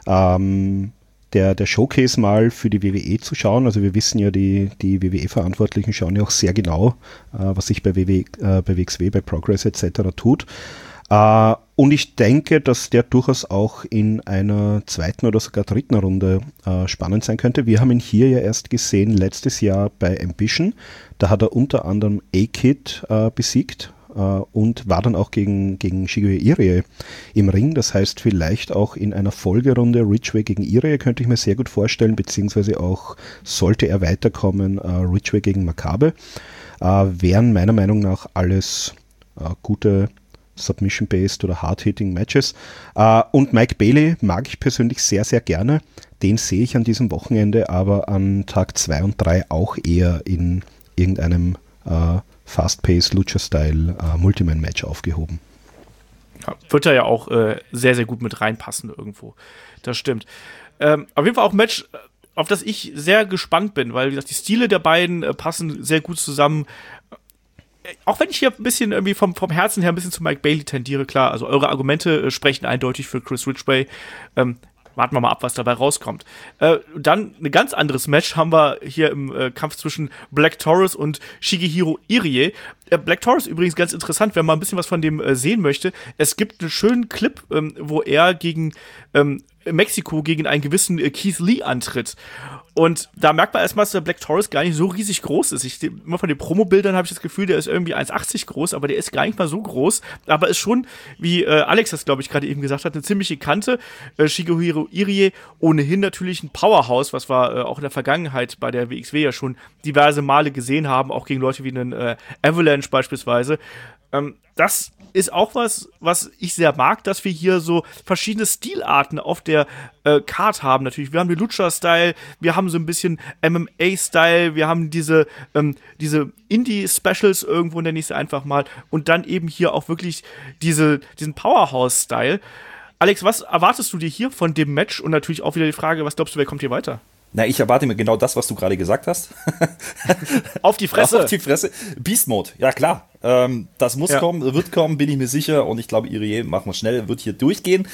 der Showcase mal für die WWE zu schauen. Also wir wissen ja, die WWE-Verantwortlichen schauen ja auch sehr genau, was sich bei WXW, bei Progress etc. tut. Und ich denke, dass der durchaus auch in einer zweiten oder sogar dritten Runde spannend sein könnte. Wir haben ihn hier ja erst gesehen letztes Jahr bei Ambition. Da hat er unter anderem A-Kid besiegt. Und war dann auch gegen Shigeru Irie im Ring. Das heißt, vielleicht auch in einer Folgerunde Ridgway gegen Irie könnte ich mir sehr gut vorstellen, beziehungsweise auch, sollte er weiterkommen, Ridgway gegen Makabe. Wären meiner Meinung nach alles gute Submission-based oder Hard-Hitting Matches. Und Mike Bailey mag ich persönlich sehr, sehr gerne. Den sehe ich an diesem Wochenende, aber an Tag 2 und 3 auch eher in irgendeinem Fast-Paced Lucha-Style Multiman-Match aufgehoben. Ja, wird da ja auch sehr, sehr gut mit reinpassen irgendwo. Das stimmt. Auf jeden Fall auch ein Match, auf das ich sehr gespannt bin, weil, wie gesagt, die Stile der beiden passen sehr gut zusammen. Auch wenn ich hier ein bisschen irgendwie vom Herzen her ein bisschen zu Mike Bailey tendiere, klar, also eure Argumente sprechen eindeutig für Chris Ridgway. Warten wir mal ab, was dabei rauskommt. Dann ein ganz anderes Match haben wir hier im Kampf zwischen Black Taurus und Shigehiro Irie. Black Taurus übrigens ganz interessant, wenn man ein bisschen was von dem sehen möchte. Es gibt einen schönen Clip, wo er gegen Mexiko gegen einen gewissen Keith Lee antritt. Und da merkt man erstmal, dass der Black Taurus gar nicht so riesig groß ist. Immer von den Promobildern habe ich das Gefühl, der ist irgendwie 1,80 groß, aber der ist gar nicht mal so groß. Aber ist schon, wie Alex das, glaube ich, gerade eben gesagt hat, eine ziemliche Kante. Shigehiro Irie ohnehin natürlich ein Powerhouse, was wir auch in der Vergangenheit bei der WXW ja schon diverse Male gesehen haben, auch gegen Leute wie einen Avalanche beispielsweise. Das ist auch was ich sehr mag, dass wir hier so verschiedene Stilarten auf der Card haben. Natürlich, wir haben den Lucha-Style, wir haben so ein bisschen MMA-Style, wir haben diese Indie-Specials irgendwo, nenne ich es einfach mal, und dann eben hier auch wirklich diesen Powerhouse-Style. Alex, was erwartest du dir hier von dem Match? Und natürlich auch wieder die Frage, was glaubst du, wer kommt hier weiter? Na, ich erwarte mir genau das, was du gerade gesagt hast. Auf die Fresse. Auf die Fresse. Beast Mode, ja klar. Das muss kommen, wird kommen, bin ich mir sicher. Und ich glaube, Irie, machen wir schnell, wird hier durchgehen.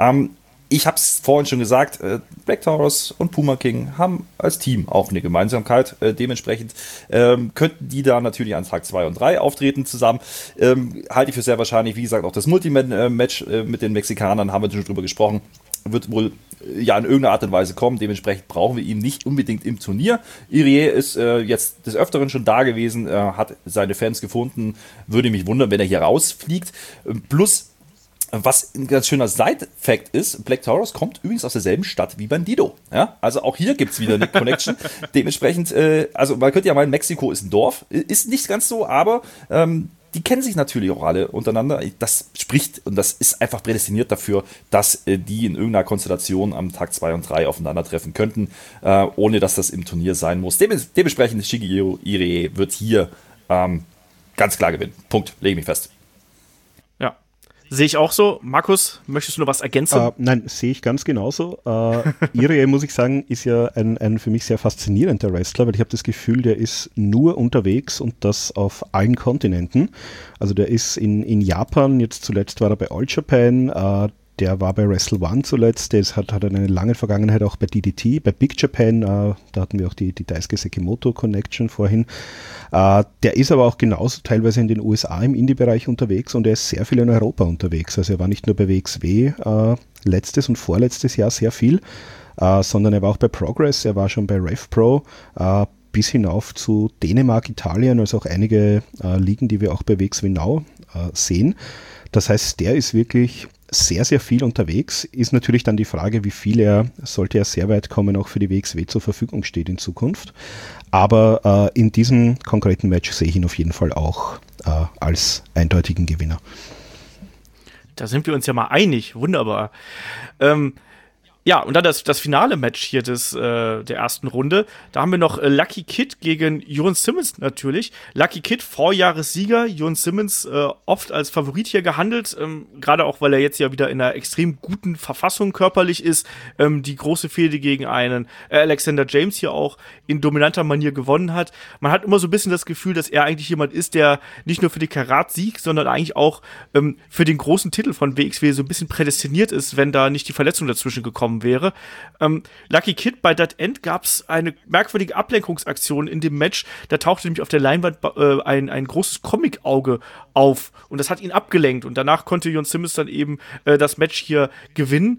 Ich habe es vorhin schon gesagt, Black Taurus und Puma King haben als Team auch eine Gemeinsamkeit. Dementsprechend könnten die da natürlich an Tag 2 und 3 auftreten zusammen. Halte ich für sehr wahrscheinlich, wie gesagt, auch das Multiman-Match mit den Mexikanern, haben wir schon drüber gesprochen, wird wohl ja in irgendeiner Art und Weise kommen. Dementsprechend brauchen wir ihn nicht unbedingt im Turnier. Irie ist jetzt des Öfteren schon da gewesen, hat seine Fans gefunden. Würde mich wundern, wenn er hier rausfliegt. Plus, was ein ganz schöner Side-Fact ist, Black Taurus kommt übrigens aus derselben Stadt wie Bandido. Ja? Also auch hier gibt es wieder eine Connection. Dementsprechend, also man könnte ja meinen, Mexiko ist ein Dorf. Ist nicht ganz so, aber die kennen sich natürlich auch alle untereinander. Das spricht und das ist einfach prädestiniert dafür, dass die in irgendeiner Konstellation am Tag 2 und 3 aufeinandertreffen könnten, ohne dass das im Turnier sein muss. Dementsprechend Shigehiro Irie wird hier ganz klar gewinnen. Punkt, lege ich mich fest. Ja, sehe ich auch so. Markus, möchtest du noch was ergänzen? Nein, sehe ich ganz genauso. Irie, muss ich sagen, ist ja ein für mich sehr faszinierender Wrestler, weil ich habe das Gefühl, der ist nur unterwegs und das auf allen Kontinenten. Also der ist in Japan, jetzt zuletzt war er bei All Japan, Der war bei Wrestle One zuletzt, der hat eine lange Vergangenheit auch bei DDT, bei Big Japan, da hatten wir auch die Daisuke Sekimoto Connection vorhin. Der ist aber auch genauso teilweise in den USA im Indie-Bereich unterwegs und er ist sehr viel in Europa unterwegs. Also er war nicht nur bei WXW letztes und vorletztes Jahr sehr viel, sondern er war auch bei Progress, er war schon bei RevPro, bis hinauf zu Dänemark, Italien, also auch einige Ligen, die wir auch bei WXW Now sehen. Das heißt, der ist wirklich sehr, sehr viel unterwegs. Ist natürlich dann die Frage, wie viel sollte er sehr weit kommen, auch für die WXW zur Verfügung steht in Zukunft. Aber in diesem konkreten Match sehe ich ihn auf jeden Fall auch als eindeutigen Gewinner. Da sind wir uns ja mal einig. Wunderbar. Ja, und dann das finale Match hier der ersten Runde. Da haben wir noch Lucky Kid gegen Jon Simmons natürlich. Lucky Kid, Vorjahressieger. Jon Simmons oft als Favorit hier gehandelt. Gerade auch, weil er jetzt ja wieder in einer extrem guten Verfassung körperlich ist. Die große Fehde gegen einen Alexander James hier auch in dominanter Manier gewonnen hat. Man hat immer so ein bisschen das Gefühl, dass er eigentlich jemand ist, der nicht nur für den Karat-Sieg, sondern eigentlich auch für den großen Titel von WXW so ein bisschen prädestiniert ist, wenn da nicht die Verletzung dazwischen gekommen wäre. Lucky Kid, bei That End gab es eine merkwürdige Ablenkungsaktion in dem Match. Da tauchte nämlich auf der Leinwand ein großes Comic-Auge auf und das hat ihn abgelenkt und danach konnte Jon Simmons dann eben das Match hier gewinnen.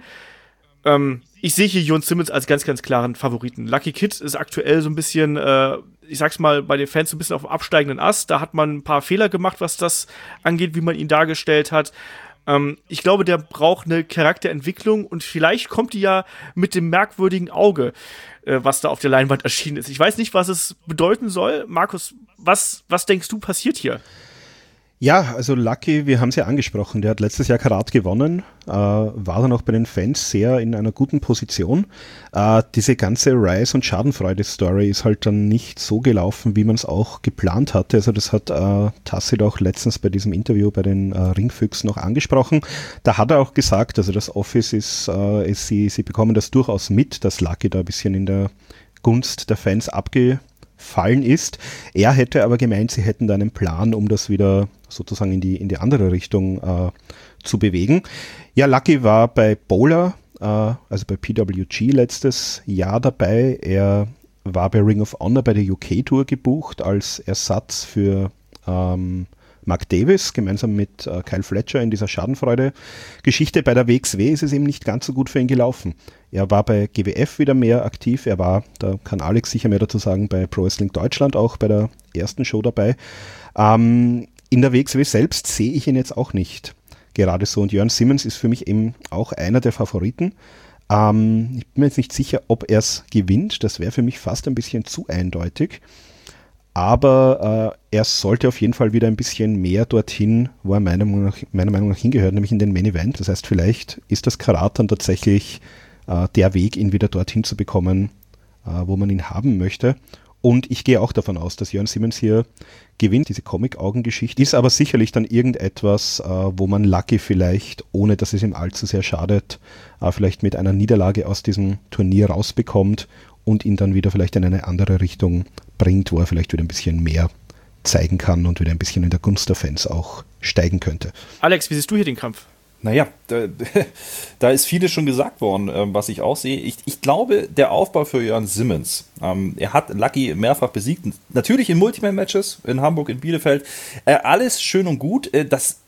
Ich sehe hier Jon Simmons als ganz, ganz klaren Favoriten. Lucky Kid ist aktuell so ein bisschen, ich sag's mal, bei den Fans so ein bisschen auf dem absteigenden Ast. Da hat man ein paar Fehler gemacht, was das angeht, wie man ihn dargestellt hat. Ich glaube, der braucht eine Charakterentwicklung und vielleicht kommt die ja mit dem merkwürdigen Auge, was da auf der Leinwand erschienen ist. Ich weiß nicht, was es bedeuten soll. Markus, was denkst du passiert hier? Ja, also Lucky, wir haben es ja angesprochen, der hat letztes Jahr Karat gewonnen, war dann auch bei den Fans sehr in einer guten Position. Diese ganze Rise- und Schadenfreude-Story ist halt dann nicht so gelaufen, wie man es auch geplant hatte. Also das hat Tassit auch letztens bei diesem Interview bei den Ringfüchsen noch angesprochen. Da hat er auch gesagt, also das Office sie bekommen das durchaus mit, dass Lucky da ein bisschen in der Gunst der Fans abgefallen ist. Er hätte aber gemeint, sie hätten da einen Plan, um das wieder sozusagen in die andere Richtung zu bewegen. Ja, Lucky war bei Bowler, also bei PWG letztes Jahr dabei. Er war bei Ring of Honor bei der UK-Tour gebucht als Ersatz für Mark Davis, gemeinsam mit Kyle Fletcher in dieser Schadenfreude-Geschichte. Bei der WXW ist es eben nicht ganz so gut für ihn gelaufen. Er war bei GWF wieder mehr aktiv. Er war, da kann Alex sicher mehr dazu sagen, bei Pro Wrestling Deutschland auch bei der ersten Show dabei. In der WXW selbst sehe ich ihn jetzt auch nicht gerade so. Und Jon Simmons ist für mich eben auch einer der Favoriten. Ich bin mir jetzt nicht sicher, ob er es gewinnt. Das wäre für mich fast ein bisschen zu eindeutig. Aber er sollte auf jeden Fall wieder ein bisschen mehr dorthin, wo er meiner Meinung nach hingehört, nämlich in den Main Event. Das heißt, vielleicht ist das Karat dann tatsächlich der Weg, ihn wieder dorthin zu bekommen, wo man ihn haben möchte. Und ich gehe auch davon aus, dass Jon Simmons hier gewinnt. Diese Comic-Augen-Geschichte ist aber sicherlich dann irgendetwas, wo man Lucky vielleicht, ohne dass es ihm allzu sehr schadet, vielleicht mit einer Niederlage aus diesem Turnier rausbekommt und ihn dann wieder vielleicht in eine andere Richtung bringt, wo er vielleicht wieder ein bisschen mehr zeigen kann und wieder ein bisschen in der Gunst der Fans auch steigen könnte. Alex, wie siehst du hier den Kampf? Naja, da ist vieles schon gesagt worden, was ich auch sehe. Ich glaube, der Aufbau für Jon Simmons, er hat Lucky mehrfach besiegt, natürlich in Multiman-Matches, in Hamburg, in Bielefeld, alles schön und gut, das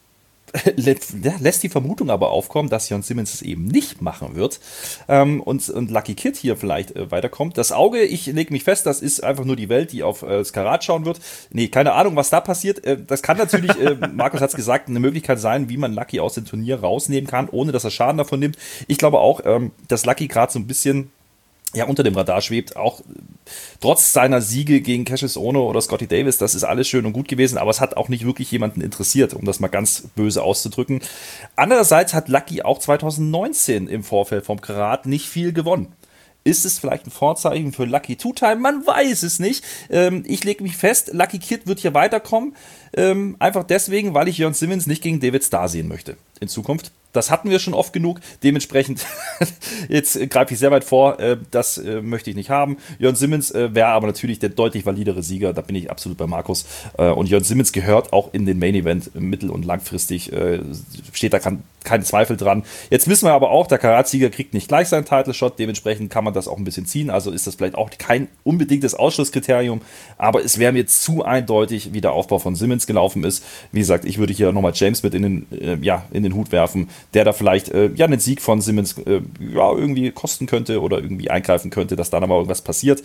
lässt die Vermutung aber aufkommen, dass Jon Simmons es eben nicht machen wird und Lucky Kid hier vielleicht weiterkommt. Das Auge, ich lege mich fest, das ist einfach nur die Welt, die auf das Karat schauen wird. Nee, keine Ahnung, was da passiert. Das kann natürlich, Markus hat es gesagt, eine Möglichkeit sein, wie man Lucky aus dem Turnier rausnehmen kann, ohne dass er Schaden davon nimmt. Ich glaube auch, dass Lucky gerade so ein bisschen unter dem Radar schwebt, auch trotz seiner Siege gegen Cassius Ohno oder Scotty Davis, das ist alles schön und gut gewesen, aber es hat auch nicht wirklich jemanden interessiert, um das mal ganz böse auszudrücken. Andererseits hat Lucky auch 2019 im Vorfeld vom Karat nicht viel gewonnen. Ist es vielleicht ein Vorzeichen für Lucky Two-Time? Man weiß es nicht. Ich lege mich fest, Lucky Kid wird hier weiterkommen, einfach deswegen, weil ich Jon Simmons nicht gegen David Starr sehen möchte in Zukunft. Das hatten wir schon oft genug. Dementsprechend, jetzt greife ich sehr weit vor, das möchte ich nicht haben. Jörn Simmons wäre aber natürlich der deutlich validere Sieger. Da bin ich absolut bei Markus. Und Jörn Simmons gehört auch in den Main Event mittel- und langfristig. Steht da kein Zweifel dran. Jetzt wissen wir aber auch, der Karat-Sieger kriegt nicht gleich seinen Title-Shot. Dementsprechend kann man das auch ein bisschen ziehen. Also ist das vielleicht auch kein unbedingtes Ausschlusskriterium. Aber es wäre mir zu eindeutig, wie der Aufbau von Simmons gelaufen ist. Wie gesagt, ich würde hier nochmal James mit in den Hut werfen, der da vielleicht einen Sieg von Simmons irgendwie kosten könnte oder irgendwie eingreifen könnte, dass dann aber irgendwas passiert.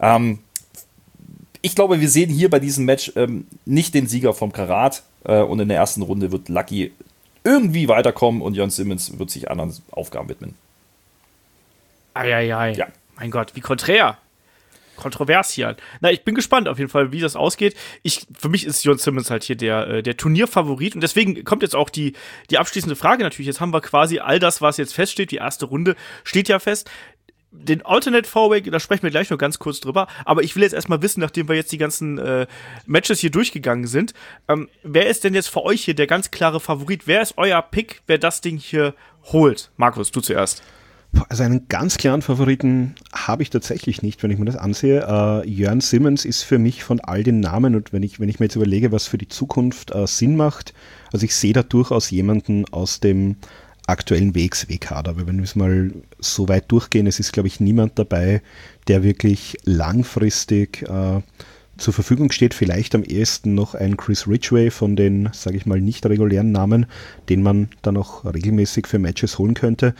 Ich glaube, wir sehen hier bei diesem Match nicht den Sieger vom Karat und in der ersten Runde wird Lucky irgendwie weiterkommen und Jörn Simmons wird sich anderen Aufgaben widmen. Eieiei. Ja. Mein Gott, wie konträr. Kontrovers hier. Na, ich bin gespannt auf jeden Fall, wie das ausgeht. Für mich ist Jörn Simmons halt hier der Turnierfavorit und deswegen kommt jetzt auch die abschließende Frage natürlich. Jetzt haben wir quasi all das, was jetzt feststeht. Die erste Runde steht ja fest. Den Alternate Four-Way, da sprechen wir gleich noch ganz kurz drüber, aber ich will jetzt erstmal wissen, nachdem wir jetzt die ganzen Matches hier durchgegangen sind, wer ist denn jetzt für euch hier der ganz klare Favorit? Wer ist euer Pick, wer das Ding hier holt? Markus, du zuerst. Also einen ganz klaren Favoriten habe ich tatsächlich nicht, wenn ich mir das ansehe. Jörn Simmons ist für mich von all den Namen und wenn ich mir jetzt überlege, was für die Zukunft Sinn macht, also ich sehe da durchaus jemanden aus dem aktuellen WXW-Kader. Aber wenn wir es mal so weit durchgehen, es ist, glaube ich, niemand dabei, der wirklich langfristig zur Verfügung steht. Vielleicht am ehesten noch ein Chris Ridgway von den, sage ich mal, nicht regulären Namen, den man dann auch regelmäßig für Matches holen könnte.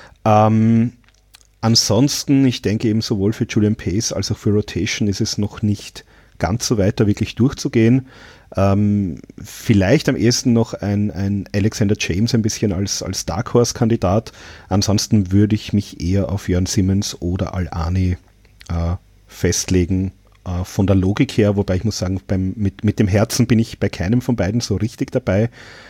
Ansonsten, ich denke eben sowohl für Julian Pace als auch für Rotation ist es noch nicht ganz so weit, da wirklich durchzugehen. Vielleicht am ehesten noch ein Alexander James ein bisschen als Dark Horse-Kandidat. Ansonsten würde ich mich eher auf Jörn Simmons oder Al-Ani festlegen. Von der Logik her, wobei ich muss sagen, mit dem Herzen bin ich bei keinem von beiden so richtig dabei.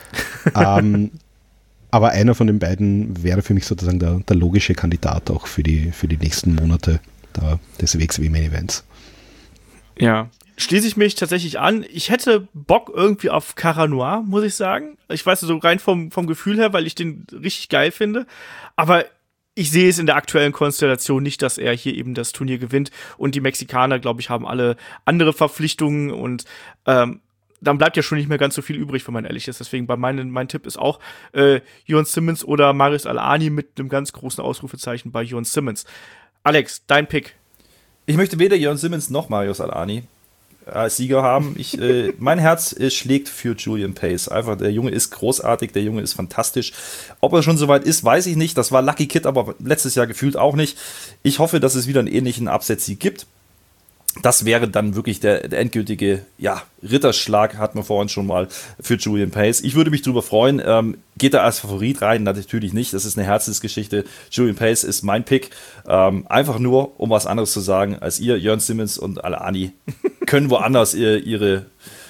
Aber einer von den beiden wäre für mich sozusagen der logische Kandidat auch für die nächsten Monate des WXW Main Events. Ja, schließe ich mich tatsächlich an. Ich hätte Bock irgendwie auf Cara Noir, muss ich sagen. Ich weiß so rein vom Gefühl her, weil ich den richtig geil finde. Aber ich sehe es in der aktuellen Konstellation nicht, dass er hier eben das Turnier gewinnt. Und die Mexikaner, glaube ich, haben alle andere Verpflichtungen und dann bleibt ja schon nicht mehr ganz so viel übrig, wenn man ehrlich ist. Deswegen mein Tipp ist auch Jörn Simmons oder Marius Al-Ani mit einem ganz großen Ausrufezeichen bei Jörn Simmons. Alex, dein Pick. Ich möchte weder Jörn Simmons noch Marius Al-Ani als Sieger haben. Mein Herz schlägt für Julian Pace. Einfach, der Junge ist großartig, der Junge ist fantastisch. Ob er schon soweit ist, weiß ich nicht. Das war Lucky Kid, aber letztes Jahr gefühlt auch nicht. Ich hoffe, dass es wieder einen ähnlichen Absetz-Sieg gibt. Das wäre dann wirklich der endgültige Ritterschlag, hatten wir vorhin schon mal, für Julian Pace. Ich würde mich drüber freuen. Geht er als Favorit rein? Natürlich nicht. Das ist eine Herzensgeschichte. Julian Pace ist mein Pick. Einfach nur, um was anderes zu sagen, als ihr, Jörn Simmons und Al-Ani, können woanders ihre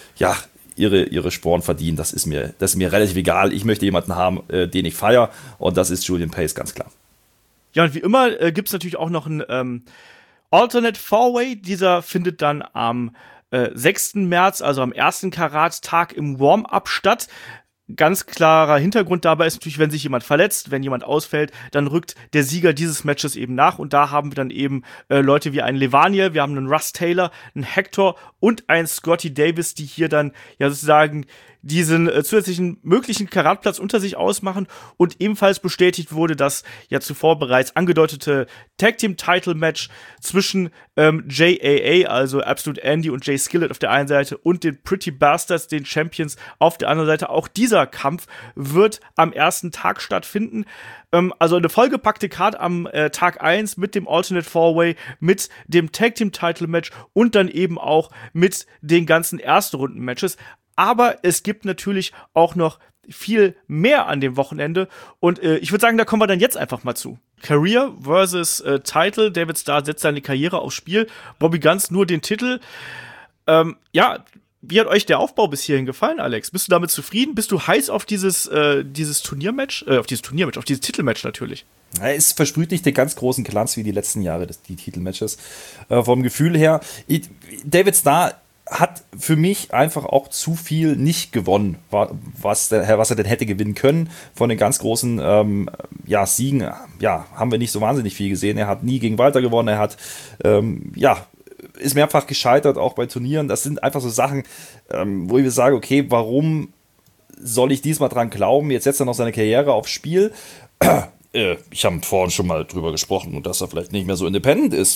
Sporen verdienen. Das ist mir relativ egal. Ich möchte jemanden haben, den ich feiere. Und das ist Julian Pace, ganz klar. Ja, und wie immer gibt es natürlich auch noch ein Alternate Four-Way, dieser findet dann am 6. März, also am ersten Karat-Tag im Warm-Up statt. Ganz klarer Hintergrund dabei ist natürlich, wenn sich jemand verletzt, wenn jemand ausfällt, dann rückt der Sieger dieses Matches eben nach und da haben wir dann eben Leute wie einen Levaniel, wir haben einen Russ Taylor, einen Hector und einen Scotty Davis, die hier dann ja sozusagen diesen zusätzlichen möglichen Karatplatz unter sich ausmachen und ebenfalls bestätigt wurde, dass ja zuvor bereits angedeutete Tag-Team-Title-Match zwischen JAA, also Absolute Andy und Jay Skillet auf der einen Seite und den Pretty Bastards, den Champions, auf der anderen Seite. Auch dieser Kampf wird am ersten Tag stattfinden. Also eine vollgepackte Card am Tag 1 mit dem Alternate Four-Way, mit dem Tag-Team-Title-Match und dann eben auch mit den ganzen Erstrunden-Matches. Aber es gibt natürlich auch noch viel mehr an dem Wochenende. Und ich würde sagen, da kommen wir dann jetzt einfach mal zu. Career versus Title. David Starr setzt seine Karriere aufs Spiel. Bobby Guns nur den Titel. Wie hat euch der Aufbau bis hierhin gefallen, Alex? Bist du damit zufrieden? Bist du heiß auf dieses Turniermatch? Auf dieses Titelmatch natürlich. Es versprüht nicht den ganz großen Glanz wie die letzten Jahre, die Titelmatches. Vom Gefühl her. David Starr hat für mich einfach auch zu viel nicht gewonnen, was er denn hätte gewinnen können. Von den ganz großen Siegen haben wir nicht so wahnsinnig viel gesehen. Er hat nie gegen Walter gewonnen, er hat ist mehrfach gescheitert, auch bei Turnieren. Das sind einfach so Sachen, wo ich sage, okay, warum soll ich diesmal dran glauben? Jetzt setzt er noch seine Karriere aufs Spiel. Ich habe vorhin schon mal drüber gesprochen und dass er vielleicht nicht mehr so independent ist.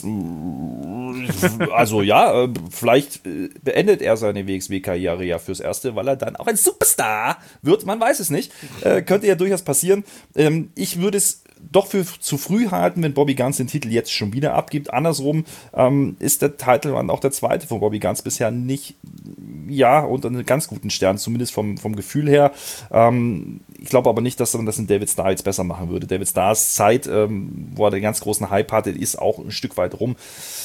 Also vielleicht beendet er seine WXW-Karriere ja fürs Erste, weil er dann auch ein Superstar wird. Man weiß es nicht. Könnte ja durchaus passieren. Ich würde es doch für zu früh halten, wenn Bobby Guns den Titel jetzt schon wieder abgibt. Andersrum ist der Title auch der zweite von Bobby Guns bisher nicht unter einen ganz guten Stern, zumindest vom Gefühl her. Ich glaube aber nicht, dass man das in David Starr jetzt besser machen würde. David Starrs Zeit, wo er den ganz großen Hype hatte, ist auch ein Stück weit rum.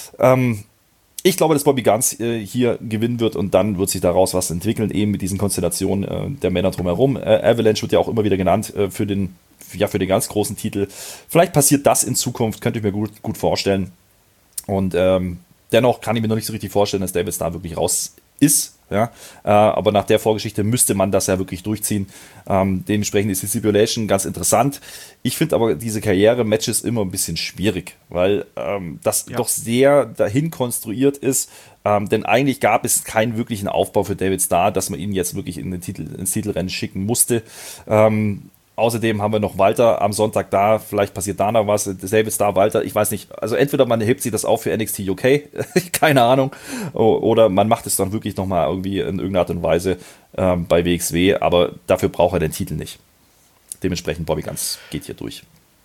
Ich glaube, dass Bobby Guns hier gewinnen wird und dann wird sich daraus was entwickeln, eben mit diesen Konstellationen der Männer drumherum. Avalanche wird ja auch immer wieder genannt für den ganz großen Titel. Vielleicht passiert das in Zukunft, könnte ich mir gut vorstellen. Und dennoch kann ich mir noch nicht so richtig vorstellen, dass David Starr wirklich raus ist. Ja, aber nach der Vorgeschichte müsste man das ja wirklich durchziehen. Dementsprechend ist die Stipulation ganz interessant. Ich finde aber diese Karriere-Matches immer ein bisschen schwierig, weil das doch sehr dahin konstruiert ist. Denn eigentlich gab es keinen wirklichen Aufbau für David Starr, dass man ihn jetzt wirklich ins Titelrennen schicken musste. Außerdem haben wir noch Walter am Sonntag da, vielleicht passiert da noch was, David Starr, Walter, ich weiß nicht, also entweder man hebt sich das auf für NXT UK, keine Ahnung, oder man macht es dann wirklich nochmal irgendwie in irgendeiner Art und Weise bei WXW, aber dafür braucht er den Titel nicht. Dementsprechend Bobby Guns geht hier durch.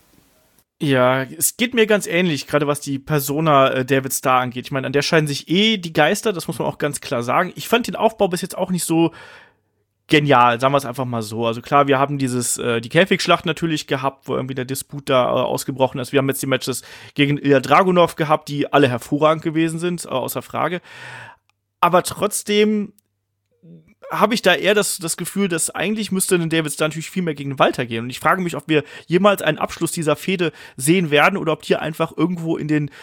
Ja, es geht mir ganz ähnlich, gerade was die Persona David Starr angeht. Ich meine, an der scheiden sich die Geister, das muss man auch ganz klar sagen. Ich fand den Aufbau bis jetzt auch nicht so genial, sagen wir es einfach mal so. Also klar, wir haben die Käfigschlacht natürlich gehabt, wo irgendwie der Disput da ausgebrochen ist. Wir haben jetzt die Matches gegen Ilya Dragunov gehabt, die alle hervorragend gewesen sind, außer Frage. Aber trotzdem habe ich da eher das Gefühl, dass eigentlich müsste den David Starr natürlich viel mehr gegen Walter gehen. Und ich frage mich, ob wir jemals einen Abschluss dieser Fehde sehen werden oder ob hier einfach irgendwo in der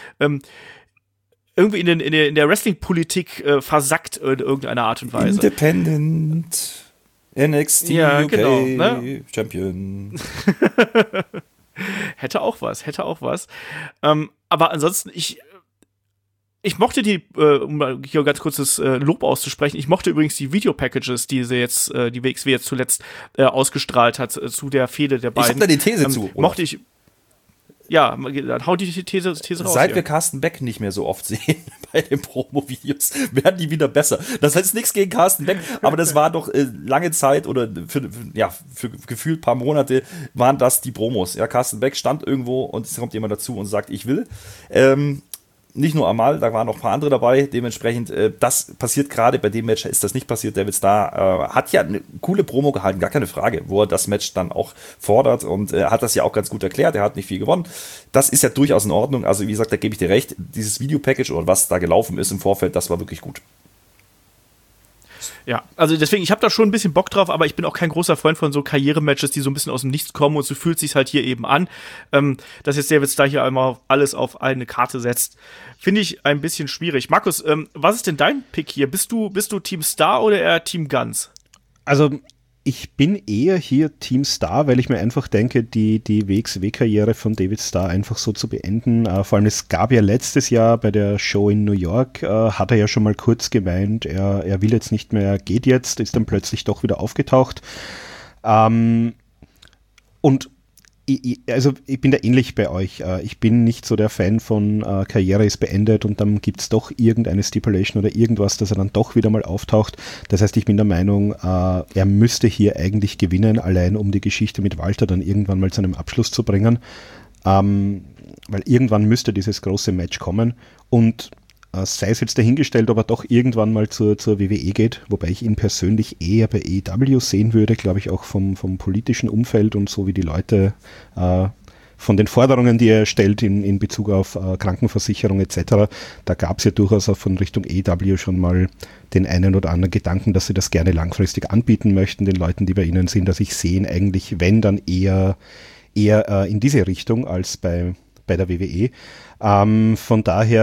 Wrestling-Politik versackt in irgendeiner Art und Weise. Independent. NXT UK genau, ne? Champion. Hätte auch was. Aber ansonsten, ich mochte um hier ganz kurzes Lob auszusprechen, ich mochte übrigens die Video-Packages, die die WXW jetzt zuletzt ausgestrahlt hat zu der Fehde der beiden. Ich hab da die These zu. Mochte ich. Ja, dann hau die These raus. Seit wir Carsten Beck nicht mehr so oft sehen bei den Promo-Videos, werden die wieder besser. Das heißt nichts gegen Carsten Beck, aber das war doch lange Zeit oder für gefühlt ein paar Monate waren das die Promos. Ja, Carsten Beck stand irgendwo und es kommt jemand dazu und sagt, ich will. Nicht nur Amal, da waren noch ein paar andere dabei. Dementsprechend, das passiert gerade bei dem Match, ist das nicht passiert. David Starr hat ja eine coole Promo gehalten, gar keine Frage, wo er das Match dann auch fordert und hat das ja auch ganz gut erklärt. Er hat nicht viel gewonnen. Das ist ja durchaus in Ordnung. Also wie gesagt, da gebe ich dir recht. Dieses Videopackage oder was da gelaufen ist im Vorfeld, das war wirklich gut. Ja, also deswegen, ich habe da schon ein bisschen Bock drauf, aber ich bin auch kein großer Freund von so Karrierematches, die so ein bisschen aus dem Nichts kommen und so fühlt sich's halt hier eben an, dass jetzt David Starr hier einmal alles auf eine Karte setzt. Finde ich ein bisschen schwierig. Markus, was ist denn dein Pick hier? Bist du Team Starr oder eher Team Guns? Also ich bin eher hier Team Starr, weil ich mir einfach denke, die WXW-Karriere von David Starr einfach so zu beenden. Vor allem, es gab ja letztes Jahr bei der Show in New York, hat er ja schon mal kurz gemeint, er will jetzt nicht mehr, er geht jetzt, ist dann plötzlich doch wieder aufgetaucht. Und ich bin da ähnlich bei euch. Ich bin nicht so der Fan von Karriere ist beendet und dann gibt es doch irgendeine Stipulation oder irgendwas, dass er dann doch wieder mal auftaucht. Das heißt, ich bin der Meinung, er müsste hier eigentlich gewinnen, allein um die Geschichte mit Walter dann irgendwann mal zu einem Abschluss zu bringen. Weil irgendwann müsste dieses große Match kommen und sei es jetzt dahingestellt, ob er doch irgendwann mal zur WWE geht, wobei ich ihn persönlich eher bei AEW sehen würde, glaube ich auch vom politischen Umfeld und so wie die Leute von den Forderungen, die er stellt in Bezug auf Krankenversicherung etc., da gab es ja durchaus auch von Richtung AEW schon mal den einen oder anderen Gedanken, dass sie das gerne langfristig anbieten möchten, den Leuten, die bei ihnen sind, dass ich sehe eigentlich, wenn dann eher in diese Richtung als bei der WWE. Von daher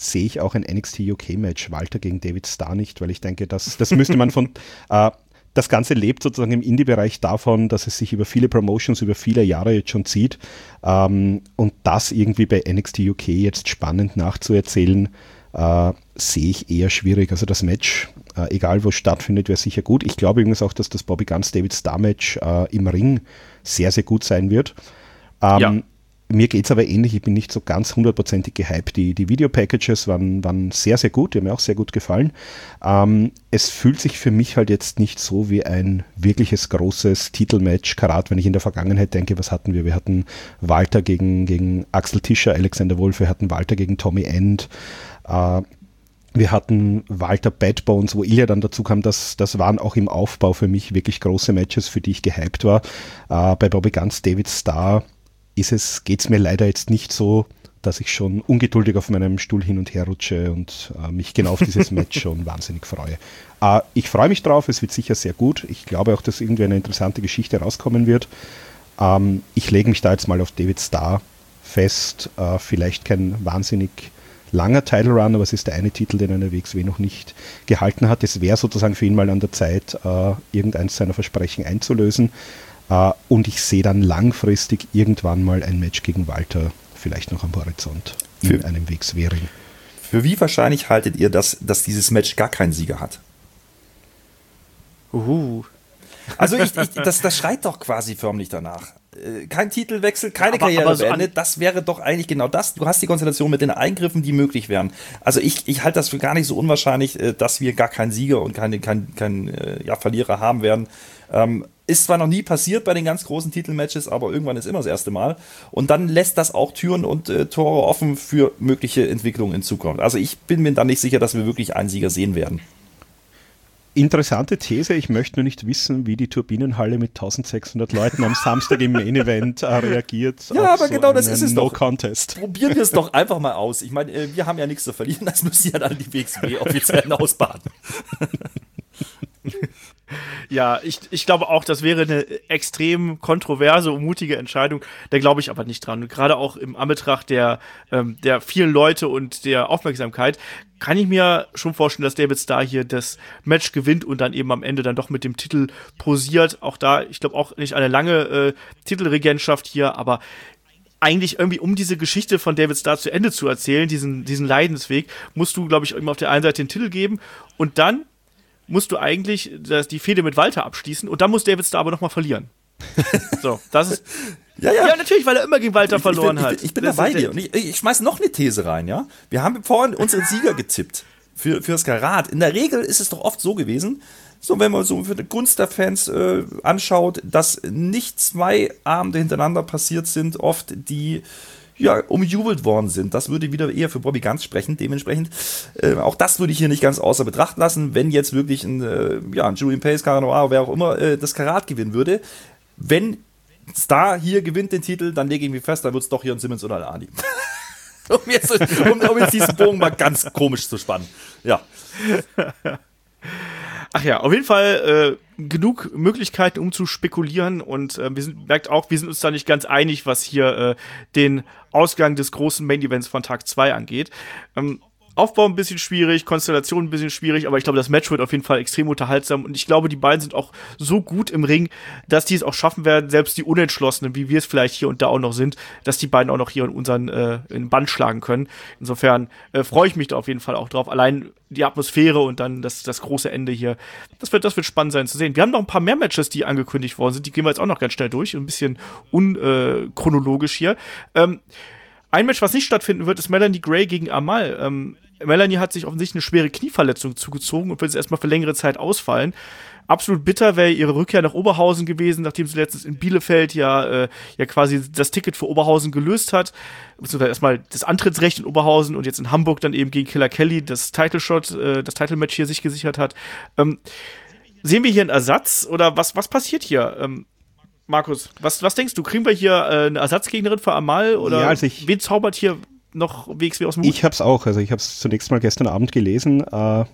sehe ich auch ein NXT UK-Match, Walter gegen David Starr nicht, weil ich denke, das müsste man von... das Ganze lebt sozusagen im Indie-Bereich davon, dass es sich über viele Promotions, über viele Jahre jetzt schon zieht. Und das irgendwie bei NXT UK jetzt spannend nachzuerzählen, sehe ich eher schwierig. Also das Match, egal wo es stattfindet, wäre sicher gut. Ich glaube übrigens auch, dass das Bobby Guns-David Starr-Match im Ring sehr, sehr gut sein wird. Mir geht es aber ähnlich, ich bin nicht so ganz hundertprozentig gehypt. Die Video-Packages waren sehr, sehr gut, die haben mir auch sehr gut gefallen. Es fühlt sich für mich halt jetzt nicht so wie ein wirkliches großes Titelmatch, gerade wenn ich in der Vergangenheit denke, was hatten wir? Wir hatten Walter gegen Axel Tischer, Alexander Wolf, wir hatten Walter gegen Tommy End, wir hatten Walter Bad Bones, wo Ilja dann dazu kam, das waren auch im Aufbau für mich wirklich große Matches, für die ich gehypt war. Bei Bobby Guns, David Starr geht es mir leider jetzt nicht so, dass ich schon ungeduldig auf meinem Stuhl hin und her rutsche und mich genau auf dieses Match schon wahnsinnig freue. Ich freue mich drauf, es wird sicher sehr gut. Ich glaube auch, dass irgendwie eine interessante Geschichte rauskommen wird. Ich lege mich da jetzt mal auf David Starr fest. Vielleicht kein wahnsinnig langer Title Run, aber es ist der eine Titel, den er in der WXW noch nicht gehalten hat. Es wäre sozusagen für ihn mal an der Zeit, irgendeins seiner Versprechen einzulösen. Und ich sehe dann langfristig irgendwann mal ein Match gegen Walter vielleicht noch am Horizont in einem WXW-Ring. Für wie wahrscheinlich haltet ihr, dass dieses Match gar keinen Sieger hat? Also das schreit doch quasi förmlich danach. Kein Titelwechsel, keine Karriere beendet, das wäre doch eigentlich genau das. Du hast die Konstellation mit den Eingriffen, die möglich wären. Also ich halte das für gar nicht so unwahrscheinlich, dass wir gar keinen Sieger und keinen Verlierer haben werden. Ist zwar noch nie passiert bei den ganz großen Titelmatches, aber irgendwann ist immer das erste Mal. Und dann lässt das auch Türen und Tore offen für mögliche Entwicklungen in Zukunft. Also ich bin mir dann nicht sicher, dass wir wirklich einen Sieger sehen werden. Interessante These, ich möchte nur nicht wissen, wie die Turbinenhalle mit 1600 Leuten am Samstag im Main Event reagiert. Ja, aber so genau das ist es No doch. Contest. Probieren wir es doch einfach mal aus. Ich meine, wir haben ja nichts zu verlieren, das müssen ja dann die WXW offiziell ausbaden. Ja, ich glaube auch, das wäre eine extrem kontroverse und mutige Entscheidung. Da glaube ich aber nicht dran. Und gerade auch im Anbetracht der vielen Leute und der Aufmerksamkeit kann ich mir schon vorstellen, dass David Starr hier das Match gewinnt und dann eben am Ende dann doch mit dem Titel posiert. Auch da, ich glaube auch nicht eine lange Titelregentschaft hier, aber eigentlich irgendwie, um diese Geschichte von David Starr zu Ende zu erzählen, diesen Leidensweg, musst du, glaube ich, immer auf der einen Seite den Titel geben und dann musst du eigentlich die Fehde mit Walter abschließen und dann muss David Starr aber nochmal verlieren. So, das ist. Ja, natürlich, weil er immer gegen Walter verloren hat. Ich bin da bei dir. Und ich schmeiß noch eine These rein, ja? Wir haben vorhin unseren Sieger getippt für das Karat. In der Regel ist es doch oft so gewesen, so wenn man so für die Gunst der Fans anschaut, dass nicht 2 Abende hintereinander passiert sind, oft die umjubelt worden sind. Das würde wieder eher für Bobby Guns sprechen. Dementsprechend, auch das würde ich hier nicht ganz außer Betracht lassen, wenn jetzt wirklich ein Julian Pace, Cara Noir, wer auch immer, das Karat gewinnen würde. Wenn Starr hier gewinnt den Titel, dann lege ich mich fest, dann wird es doch hier ein Simmons oder Al-Ani. um jetzt diesen Bogen mal ganz komisch zu spannen. Ja. Ach ja, auf jeden Fall genug Möglichkeiten, um zu spekulieren und wir sind uns da nicht ganz einig, was hier den Ausgang des großen Main-Events von Tag 2 angeht. Aufbau ein bisschen schwierig, Konstellation ein bisschen schwierig, aber ich glaube, das Match wird auf jeden Fall extrem unterhaltsam und ich glaube, die beiden sind auch so gut im Ring, dass die es auch schaffen werden, selbst die Unentschlossenen, wie wir es vielleicht hier und da auch noch sind, dass die beiden auch noch hier in unseren in Band schlagen können. Insofern freue ich mich da auf jeden Fall auch drauf. Allein die Atmosphäre und dann das große Ende hier, das wird spannend sein zu sehen. Wir haben noch ein paar mehr Matches, die angekündigt worden sind, die gehen wir jetzt auch noch ganz schnell durch, ein bisschen unchronologisch hier. Ein Match, was nicht stattfinden wird, ist Melanie Gray gegen Amal. Melanie hat sich offensichtlich eine schwere Knieverletzung zugezogen und wird jetzt erstmal für längere Zeit ausfallen. Absolut bitter wäre ihre Rückkehr nach Oberhausen gewesen, nachdem sie letztens in Bielefeld ja quasi das Ticket für Oberhausen gelöst hat. Beziehungsweise erstmal das Antrittsrecht in Oberhausen und jetzt in Hamburg dann eben gegen Killer Kelly das Title-Match hier sich gesichert hat. Sehen wir hier einen Ersatz oder was passiert hier? Markus, was denkst du? Kriegen wir hier eine Ersatzgegnerin für Amal oder ja, also wen zaubert hier noch WXW aus dem Hut? Ich hab's auch, also ich hab's zunächst mal gestern Abend gelesen.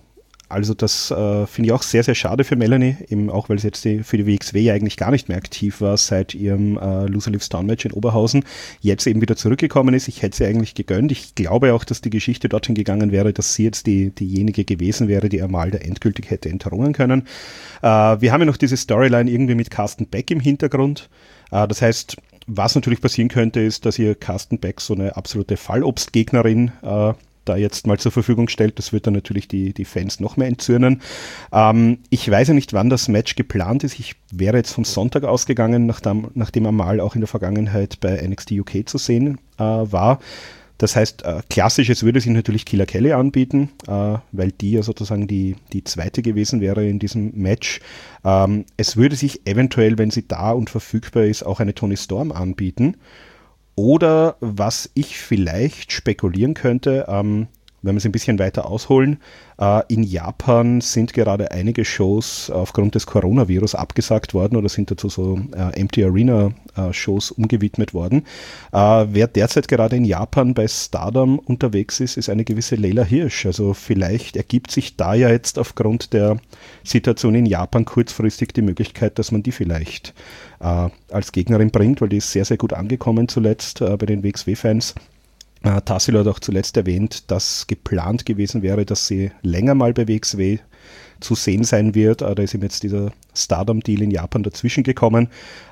Also das finde ich auch sehr, sehr schade für Melanie, eben auch weil sie jetzt für die WXW ja eigentlich gar nicht mehr aktiv war seit ihrem Loser Leaves Down Match in Oberhausen, jetzt eben wieder zurückgekommen ist. Ich hätte sie eigentlich gegönnt. Ich glaube auch, dass die Geschichte dorthin gegangen wäre, dass sie jetzt diejenige gewesen wäre, die Amal da endgültig hätte entthrone können. Wir haben ja noch diese Storyline irgendwie mit Carsten Beck im Hintergrund. Das heißt, was natürlich passieren könnte, ist, dass ihr Carsten Beck so eine absolute Fallobstgegnerin da jetzt mal zur Verfügung stellt. Das wird dann natürlich die Fans noch mehr entzürnen. Ich weiß ja nicht, wann das Match geplant ist. Ich wäre jetzt vom Sonntag ausgegangen, nachdem Amal auch in der Vergangenheit bei NXT UK zu sehen war. Das heißt, klassisch, es würde sich natürlich Killer Kelly anbieten, weil die ja sozusagen die zweite gewesen wäre in diesem Match. Es würde sich eventuell, wenn sie da und verfügbar ist, auch eine Toni Storm anbieten. Oder was ich vielleicht spekulieren könnte, wenn wir es ein bisschen weiter ausholen, in Japan sind gerade einige Shows aufgrund des Coronavirus abgesagt worden oder sind dazu so Empty Arena Shows umgewidmet worden. Wer derzeit gerade in Japan bei Stardom unterwegs ist, ist eine gewisse Leila Hirsch. Also vielleicht ergibt sich da ja jetzt aufgrund der Situation in Japan kurzfristig die Möglichkeit, dass man die vielleicht als Gegnerin bringt, weil die ist sehr, sehr gut angekommen zuletzt bei den WXW-Fans. Tassilo hat auch zuletzt erwähnt, dass geplant gewesen wäre, dass sie länger mal bei WXW zu sehen sein wird. Da ist ihm jetzt dieser Stardom-Deal in Japan dazwischen gekommen.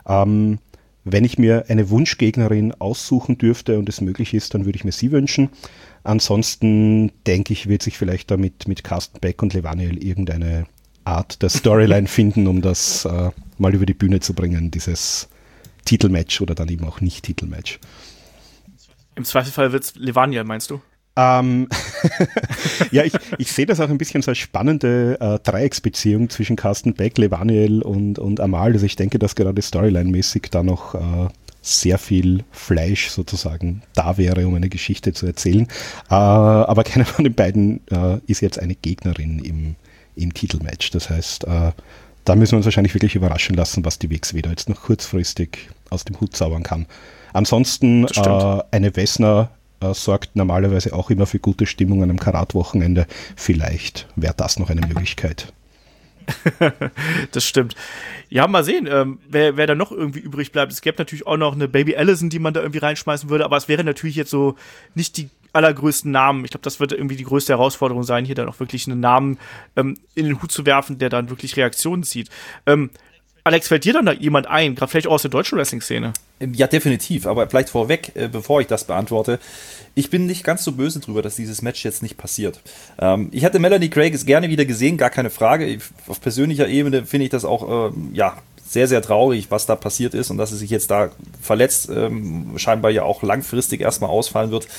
Wenn ich mir eine Wunschgegnerin aussuchen dürfte und es möglich ist, dann würde ich mir sie wünschen. Ansonsten denke ich, wird sich vielleicht da mit Carsten Beck und Levaniel irgendeine Art der Storyline finden, um das mal über die Bühne zu bringen, dieses Titelmatch oder dann eben auch Nicht-Titelmatch. Im Zweifelsfall wird es Levaniel, meinst du? Ja, ich sehe das auch ein bisschen so als spannende Dreiecksbeziehung zwischen Carsten Beck, Levaniel und Amal. Also ich denke, dass gerade Storyline-mäßig da noch sehr viel Fleisch sozusagen da wäre, um eine Geschichte zu erzählen. Aber keiner von den beiden ist jetzt eine Gegnerin im Titelmatch. Das heißt, da müssen wir uns wahrscheinlich wirklich überraschen lassen, was die WXW da jetzt noch kurzfristig aus dem Hut zaubern kann. Ansonsten eine Wessner sorgt normalerweise auch immer für gute Stimmung an einem Karat-Wochenende. Vielleicht wäre das noch eine Möglichkeit. Das stimmt. Ja, mal sehen, wer da noch irgendwie übrig bleibt. Es gäbe natürlich auch noch eine Baby Allison, die man da irgendwie reinschmeißen würde, aber es wäre natürlich jetzt so nicht die allergrößten Namen. Ich glaube, das wird irgendwie die größte Herausforderung sein, hier dann auch wirklich einen Namen in den Hut zu werfen, der dann wirklich Reaktionen zieht. Alex, fällt dir dann da jemand ein, gerade vielleicht auch aus der deutschen Wrestling-Szene? Ja, definitiv, aber vielleicht vorweg, bevor ich das beantworte, ich bin nicht ganz so böse drüber, dass dieses Match jetzt nicht passiert. Ich hätte Melanie Craig gerne wieder gesehen, gar keine Frage. Auf persönlicher Ebene finde ich das auch, sehr, sehr traurig, was da passiert ist und dass sie sich jetzt da verletzt, scheinbar ja auch langfristig erstmal ausfallen wird.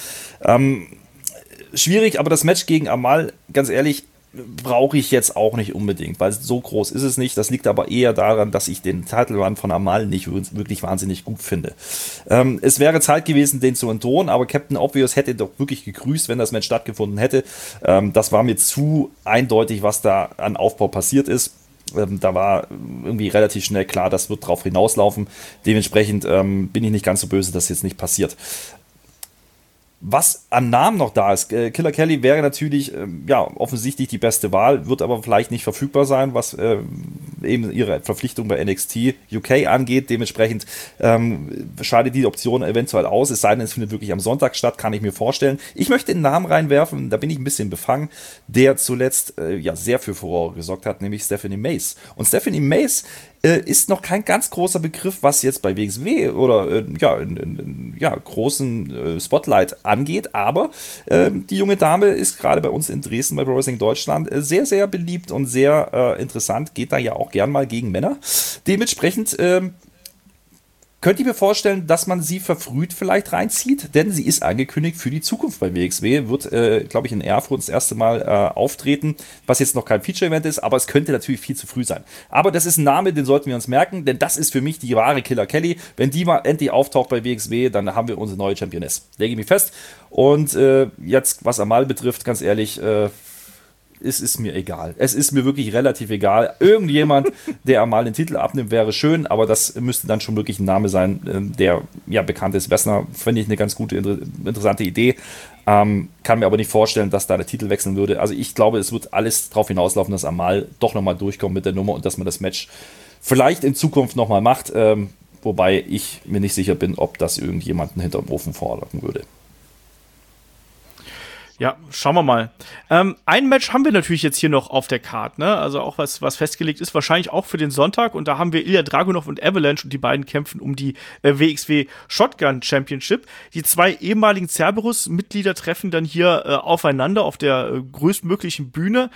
Schwierig, aber das Match gegen Amal, ganz ehrlich, brauche ich jetzt auch nicht unbedingt, weil so groß ist es nicht. Das liegt aber eher daran, dass ich den Title Run von Amal nicht wirklich wahnsinnig gut finde. Es wäre Zeit gewesen, den zu entthronen, aber Captain Obvious hätte doch wirklich gegrüßt, wenn das Match stattgefunden hätte. Das war mir zu eindeutig, was da an Aufbau passiert ist. Da war irgendwie relativ schnell klar, das wird drauf hinauslaufen. Dementsprechend bin ich nicht ganz so böse, dass jetzt nicht passiert. Was an Namen noch da ist, Killer Kelly wäre natürlich offensichtlich die beste Wahl, wird aber vielleicht nicht verfügbar sein, was eben ihre Verpflichtung bei NXT UK angeht. Dementsprechend scheidet die Option eventuell aus, es sei denn, es findet wirklich am Sonntag statt, kann ich mir vorstellen. Ich möchte einen Namen reinwerfen, da bin ich ein bisschen befangen, der zuletzt sehr für Furore gesorgt hat, nämlich Stephanie Mace. Und Stephanie Mace ist noch kein ganz großer Begriff, was jetzt bei WXW oder großen Spotlight angeht, aber die junge Dame ist gerade bei uns in Dresden bei Pro Wrestling Deutschland sehr, sehr beliebt und sehr interessant, geht da ja auch gern mal gegen Männer. Dementsprechend könnt ihr mir vorstellen, dass man sie verfrüht vielleicht reinzieht, denn sie ist angekündigt für die Zukunft bei WXW, wird, glaube ich, in Erfurt das erste Mal auftreten, was jetzt noch kein Feature-Event ist, aber es könnte natürlich viel zu früh sein. Aber das ist ein Name, den sollten wir uns merken, denn das ist für mich die wahre Killer Kelly. Wenn die mal endlich auftaucht bei WXW, dann haben wir unsere neue Championess. Lege ich mich fest. Und jetzt, was Amal betrifft, ganz ehrlich, es ist mir egal. Es ist mir wirklich relativ egal. Irgendjemand, der mal den Titel abnimmt, wäre schön, aber das müsste dann schon wirklich ein Name sein, der bekannt ist. Wessner finde ich eine ganz gute, interessante Idee. Kann mir aber nicht vorstellen, dass da der Titel wechseln würde. Also ich glaube, es wird alles darauf hinauslaufen, dass Amal doch nochmal durchkommt mit der Nummer und dass man das Match vielleicht in Zukunft nochmal macht. Wobei ich mir nicht sicher bin, ob das irgendjemanden hinterm Ofen fordern würde. Ja, schauen wir mal. Ein Match haben wir natürlich jetzt hier noch auf der Card, ne? Also auch was festgelegt ist, wahrscheinlich auch für den Sonntag. Und da haben wir Ilya Dragunov und Avalanche und die beiden kämpfen um die WXW Shotgun Championship. Die zwei ehemaligen Cerberus-Mitglieder treffen dann hier aufeinander auf der größtmöglichen Bühne.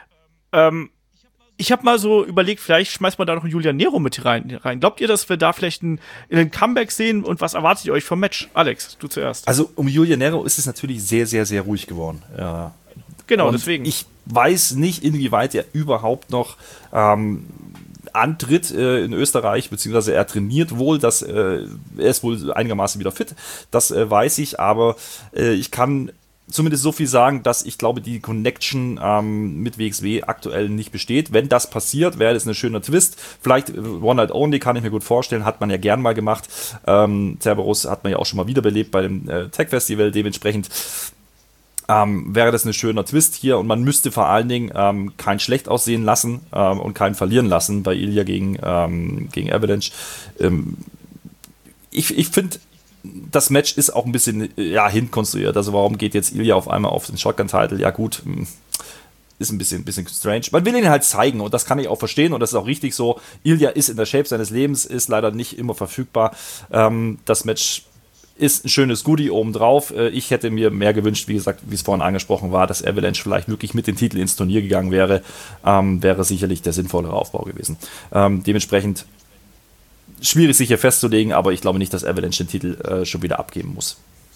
Ich habe mal so überlegt, vielleicht schmeißt man da noch einen Julian Nero mit rein. Glaubt ihr, dass wir da vielleicht einen Comeback sehen? Und was erwartet ihr euch vom Match? Alex, du zuerst. Also um Julian Nero ist es natürlich sehr, sehr, sehr ruhig geworden. Ja. Genau, und deswegen. Ich weiß nicht, inwieweit er überhaupt noch antritt in Österreich, beziehungsweise er trainiert wohl, er ist wohl einigermaßen wieder fit. Das weiß ich, aber ich kann zumindest so viel sagen, dass ich glaube, die Connection mit WXW aktuell nicht besteht. Wenn das passiert, wäre das ein schöner Twist. Vielleicht One Night Only, kann ich mir gut vorstellen, hat man ja gern mal gemacht. Cerberus hat man ja auch schon mal wiederbelebt bei dem Tech Festival. Dementsprechend wäre das ein schöner Twist hier und man müsste vor allen Dingen kein schlecht aussehen lassen und keinen verlieren lassen bei Ilya gegen Avalanche. Ich finde, das Match ist auch ein bisschen hinkonstruiert. Also warum geht jetzt Ilya auf einmal auf den Shotgun-Title? Ja gut, ist ein bisschen strange. Man will ihn halt zeigen und das kann ich auch verstehen und das ist auch richtig so. Ilya ist in der Shape seines Lebens, ist leider nicht immer verfügbar. Das Match ist ein schönes Goodie obendrauf. Ich hätte mir mehr gewünscht, wie gesagt, wie es vorhin angesprochen war, dass Avalanche vielleicht wirklich mit dem Titel ins Turnier gegangen wäre. Wäre sicherlich der sinnvollere Aufbau gewesen. Dementsprechend schwierig sich hier festzulegen, aber ich glaube nicht, dass Avalanche den Titel schon wieder abgeben muss.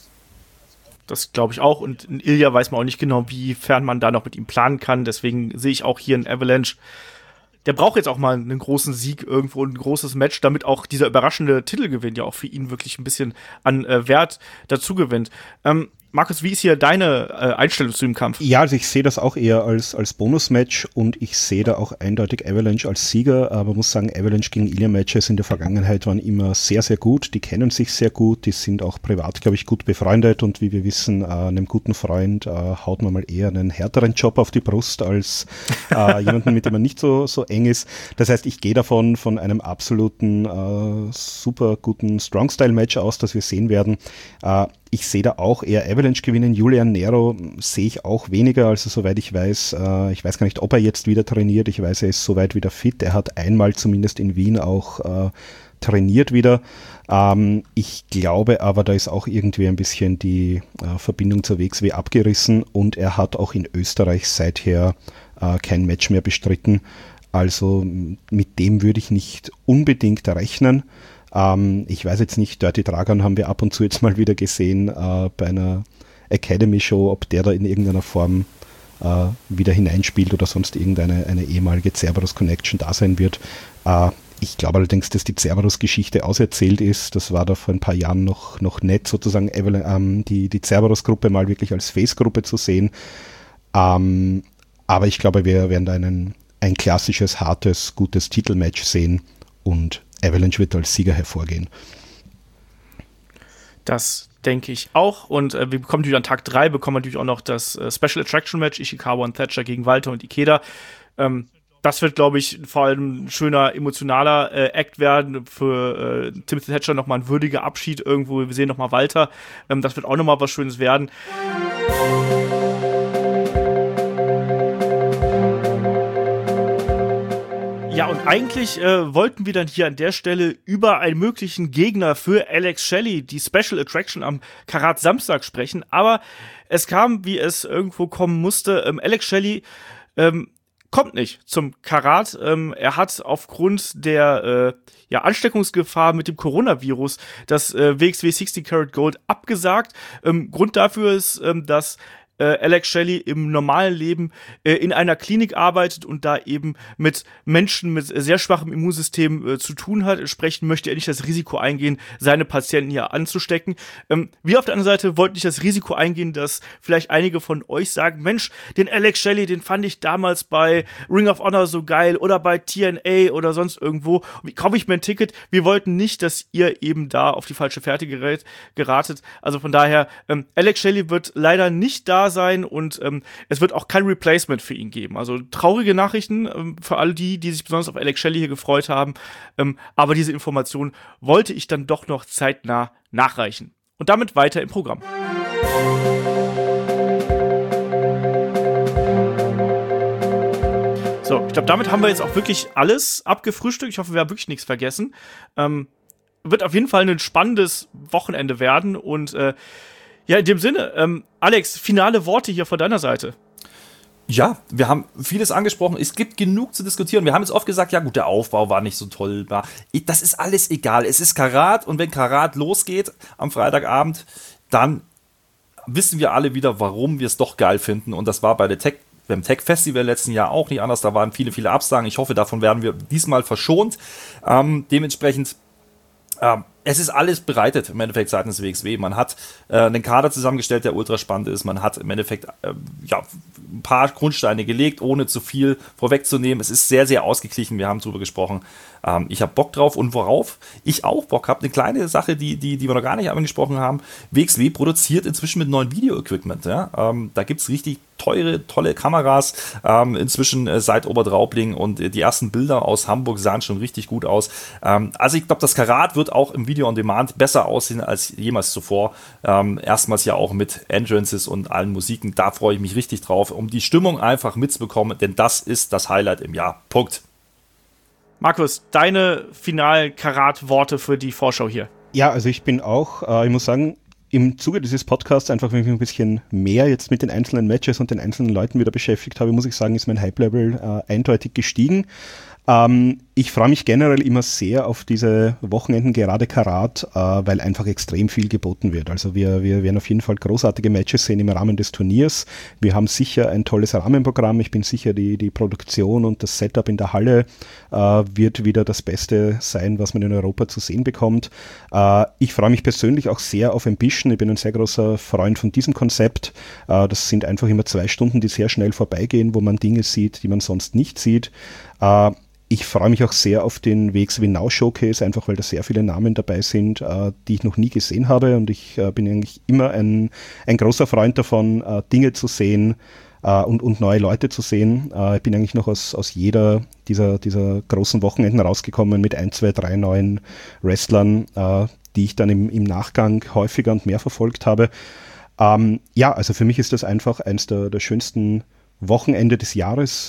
Das glaube ich auch. Und in Ilya weiß man auch nicht genau, wiefern man da noch mit ihm planen kann. Deswegen sehe ich auch hier einen Avalanche. Der braucht jetzt auch mal einen großen Sieg irgendwo, ein großes Match, damit auch dieser überraschende Titelgewinn ja auch für ihn wirklich ein bisschen an Wert dazu gewinnt. Markus, wie ist hier deine Einstellung zu dem Kampf? Ja, also ich sehe das auch eher als Bonusmatch und ich sehe da auch eindeutig Avalanche als Sieger, aber muss sagen, Avalanche gegen Ilya-Matches in der Vergangenheit waren immer sehr, sehr gut. Die kennen sich sehr gut, die sind auch privat, glaube ich, gut befreundet und wie wir wissen, einem guten Freund haut man mal eher einen härteren Job auf die Brust als jemanden, mit dem man nicht so eng ist. Das heißt, ich gehe davon von einem absoluten super guten Strong-Style-Match aus, das wir sehen werden. Ich sehe da auch eher Avalanche gewinnen. Julian Nero sehe ich auch weniger, also soweit ich weiß. Ich weiß gar nicht, ob er jetzt wieder trainiert. Ich weiß, er ist soweit wieder fit. Er hat einmal zumindest in Wien auch trainiert wieder. Ich glaube aber, da ist auch irgendwie ein bisschen die Verbindung zur WXW abgerissen und er hat auch in Österreich seither kein Match mehr bestritten. Also mit dem würde ich nicht unbedingt rechnen. Ich weiß jetzt nicht, Dirty Dragon haben wir ab und zu jetzt mal wieder gesehen bei einer Academy-Show, ob der da in irgendeiner Form wieder hineinspielt oder sonst eine ehemalige Cerberus-Connection da sein wird. Ich glaube allerdings, dass die Cerberus-Geschichte auserzählt ist. Das war da vor ein paar Jahren noch nett, sozusagen die Cerberus-Gruppe mal wirklich als Face-Gruppe zu sehen. Aber ich glaube, wir werden da ein klassisches, hartes, gutes Titelmatch sehen und Avalanche wird als Sieger hervorgehen. Das denke ich auch. Und wir bekommen natürlich an Tag 3 natürlich auch noch das Special Attraction Match Ishikawa und Thatcher gegen Walter und Ikeda. Das wird, glaube ich, vor allem ein schöner, emotionaler Act werden. Für Timothy Thatcher nochmal ein würdiger Abschied irgendwo. Wir sehen nochmal Walter. Das wird auch nochmal was Schönes werden. Ja, und eigentlich wollten wir dann hier an der Stelle über einen möglichen Gegner für Alex Shelley, die Special Attraction am Karat Samstag sprechen, aber es kam, wie es irgendwo kommen musste. Alex Shelley kommt nicht zum Karat. Er hat aufgrund der Ansteckungsgefahr mit dem Coronavirus das WXW 60 Karat Gold abgesagt. Grund dafür ist, dass Alex Shelley im normalen Leben in einer Klinik arbeitet und da eben mit Menschen mit sehr schwachem Immunsystem zu tun hat. Entsprechend möchte er nicht das Risiko eingehen, seine Patienten hier anzustecken. Wir auf der anderen Seite wollten nicht das Risiko eingehen, dass vielleicht einige von euch sagen, Mensch, den Alex Shelley, den fand ich damals bei Ring of Honor so geil oder bei TNA oder sonst irgendwo. Wie kaufe ich mir ein Ticket? Wir wollten nicht, dass ihr eben da auf die falsche Fährte geratet. Also von daher, Alex Shelley wird leider nicht da sein und es wird auch kein Replacement für ihn geben. Also traurige Nachrichten für alle die sich besonders auf Alex Shelley hier gefreut haben. Aber diese Information wollte ich dann doch noch zeitnah nachreichen. Und damit weiter im Programm. So, ich glaube, damit haben wir jetzt auch wirklich alles abgefrühstückt. Ich hoffe, wir haben wirklich nichts vergessen. Wird auf jeden Fall ein spannendes Wochenende werden und ja, in dem Sinne, Alex, finale Worte hier von deiner Seite. Ja, wir haben vieles angesprochen. Es gibt genug zu diskutieren. Wir haben jetzt oft gesagt, ja gut, der Aufbau war nicht so toll. Das ist alles egal. Es ist Karat und wenn Karat losgeht am Freitagabend, dann wissen wir alle wieder, warum wir es doch geil finden. Und das war beim Tech-Festival letzten Jahr auch nicht anders. Da waren viele, viele Absagen. Ich hoffe, davon werden wir diesmal verschont. Dementsprechend es ist alles bereitet im Endeffekt seitens WXW. Man hat einen Kader zusammengestellt, der ultra spannend ist. Man hat im Endeffekt ein paar Grundsteine gelegt, ohne zu viel vorwegzunehmen. Es ist sehr, sehr ausgeglichen. Wir haben drüber gesprochen. Ich habe Bock drauf und worauf ich auch Bock habe. Eine kleine Sache, die wir noch gar nicht angesprochen haben. WXW produziert inzwischen mit neuen Video-Equipment. Ja? Da gibt es richtig teure, tolle Kameras. Inzwischen seit Oberdraubling und die ersten Bilder aus Hamburg sahen schon richtig gut aus. Also ich glaube, das Karat wird auch im Video on Demand besser aussehen als jemals zuvor. Erstmals ja auch mit Entrances und allen Musiken. Da freue ich mich richtig drauf, um die Stimmung einfach mitzubekommen, denn das ist das Highlight im Jahr. Punkt. Markus, deine finalen Karat-Worte für die Vorschau hier. Ja, also ich bin auch, ich muss sagen, im Zuge dieses Podcasts, einfach wenn ich mich ein bisschen mehr jetzt mit den einzelnen Matches und den einzelnen Leuten wieder beschäftigt habe, muss ich sagen, ist mein Hype-Level eindeutig gestiegen. Ich freue mich generell immer sehr auf diese Wochenenden, gerade Karat, weil einfach extrem viel geboten wird. Also wir werden auf jeden Fall großartige Matches sehen im Rahmen des Turniers. Wir haben sicher ein tolles Rahmenprogramm. Ich bin sicher, die Produktion und das Setup in der Halle wird wieder das Beste sein, was man in Europa zu sehen bekommt. Ich freue mich persönlich auch sehr auf Ambition. Ich bin ein sehr großer Freund von diesem Konzept. Das sind einfach immer 2 Stunden, die sehr schnell vorbeigehen, wo man Dinge sieht, die man sonst nicht sieht. Ich freue mich auch sehr auf den WXW Now Showcase, einfach weil da sehr viele Namen dabei sind, die ich noch nie gesehen habe. Und ich bin eigentlich immer ein großer Freund davon, Dinge zu sehen und neue Leute zu sehen. Ich bin eigentlich noch aus jeder dieser großen Wochenenden rausgekommen mit 1, 2, 3 neuen Wrestlern, die ich dann im Nachgang häufiger und mehr verfolgt habe. Ja, also für mich ist das einfach eins der schönsten Wochenende des Jahres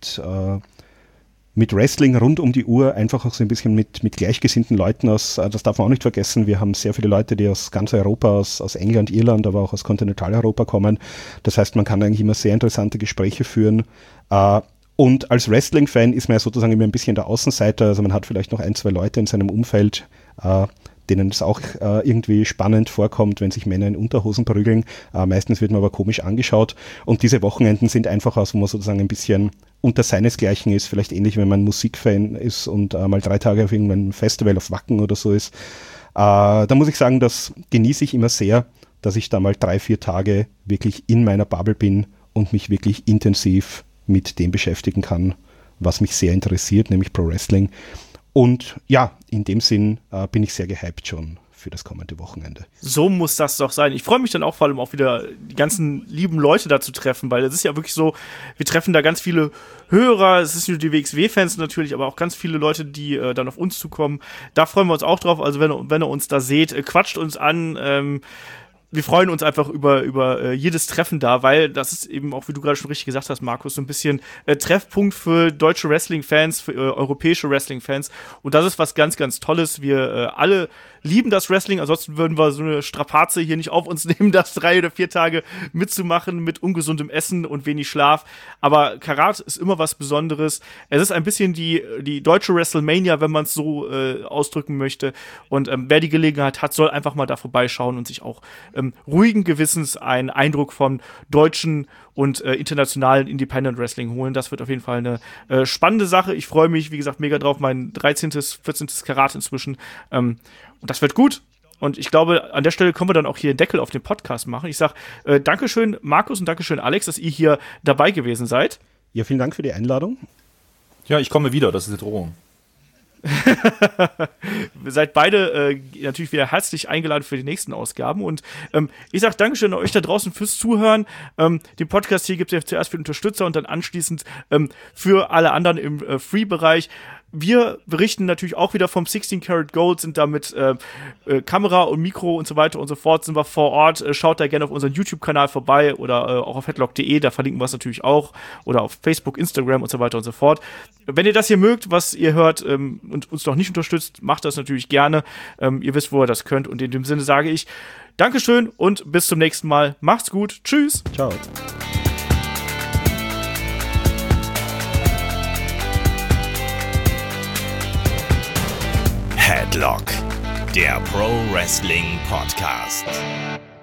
mit Wrestling rund um die Uhr, einfach auch so ein bisschen mit gleichgesinnten Leuten das darf man auch nicht vergessen. Wir haben sehr viele Leute, die aus ganz Europa, aus England, Irland, aber auch aus Kontinentaleuropa kommen. Das heißt, man kann eigentlich immer sehr interessante Gespräche führen. Und als Wrestling-Fan ist man ja sozusagen immer ein bisschen der Außenseiter. Also man hat vielleicht noch 1, 2 Leute in seinem Umfeld, denen es auch irgendwie spannend vorkommt, wenn sich Männer in Unterhosen prügeln. Meistens wird man aber komisch angeschaut. Und diese Wochenenden sind einfach aus, wo man sozusagen ein bisschen unter seinesgleichen ist, vielleicht ähnlich, wenn man Musikfan ist und mal 3 Tage auf irgendeinem Festival auf Wacken oder so ist. Da muss ich sagen, das genieße ich immer sehr, dass ich da mal 3, 4 Tage wirklich in meiner Bubble bin und mich wirklich intensiv mit dem beschäftigen kann, was mich sehr interessiert, nämlich Pro Wrestling. Und ja, in dem Sinn bin ich sehr gehypt schon für das kommende Wochenende. So muss das doch sein. Ich freue mich dann auch vor allem auch wieder die ganzen lieben Leute da zu treffen, weil es ist ja wirklich so, wir treffen da ganz viele Hörer, es ist nicht nur die WXW-Fans natürlich, aber auch ganz viele Leute, die dann auf uns zukommen. Da freuen wir uns auch drauf, also wenn ihr uns da seht, quatscht uns an, wir freuen uns einfach über jedes Treffen da, weil das ist eben auch, wie du gerade schon richtig gesagt hast, Markus, so ein bisschen Treffpunkt für deutsche Wrestling-Fans, für europäische Wrestling-Fans. Und das ist was ganz, ganz Tolles. Wir alle lieben das Wrestling, ansonsten würden wir so eine Strapaze hier nicht auf uns nehmen, das 3 oder 4 Tage mitzumachen mit ungesundem Essen und wenig Schlaf. Aber Karat ist immer was Besonderes. Es ist ein bisschen die deutsche WrestleMania, wenn man es so ausdrücken möchte. Und wer die Gelegenheit hat, soll einfach mal da vorbeischauen und sich auch ruhigen Gewissens einen Eindruck von deutschen und internationalen Independent Wrestling holen. Das wird auf jeden Fall eine spannende Sache. Ich freue mich, wie gesagt, mega drauf. Mein 13., 14. Karat inzwischen. Und das wird gut. Und ich glaube, an der Stelle können wir dann auch hier den Deckel auf den Podcast machen. Ich sage Dankeschön, Markus, und Dankeschön, Alex, dass ihr hier dabei gewesen seid. Ja, vielen Dank für die Einladung. Ja, ich komme wieder, das ist die Drohung. Seid beide natürlich wieder herzlich eingeladen für die nächsten Ausgaben. Und ich sage Dankeschön an euch da draußen fürs Zuhören. Den Podcast hier gibt es ja zuerst für Unterstützer und dann anschließend für alle anderen im Free-Bereich. Wir berichten natürlich auch wieder vom 16 Karat Gold, sind da mit Kamera und Mikro und so weiter und so fort, sind wir vor Ort. Schaut da gerne auf unseren YouTube-Kanal vorbei oder auch auf headlock.de, da verlinken wir es natürlich auch. Oder auf Facebook, Instagram und so weiter und so fort. Wenn ihr das hier mögt, was ihr hört und uns noch nicht unterstützt, macht das natürlich gerne. Ihr wisst, wo ihr das könnt. Und in dem Sinne sage ich Dankeschön und bis zum nächsten Mal. Macht's gut. Tschüss. Ciao. Headlock, der Pro Wrestling Podcast.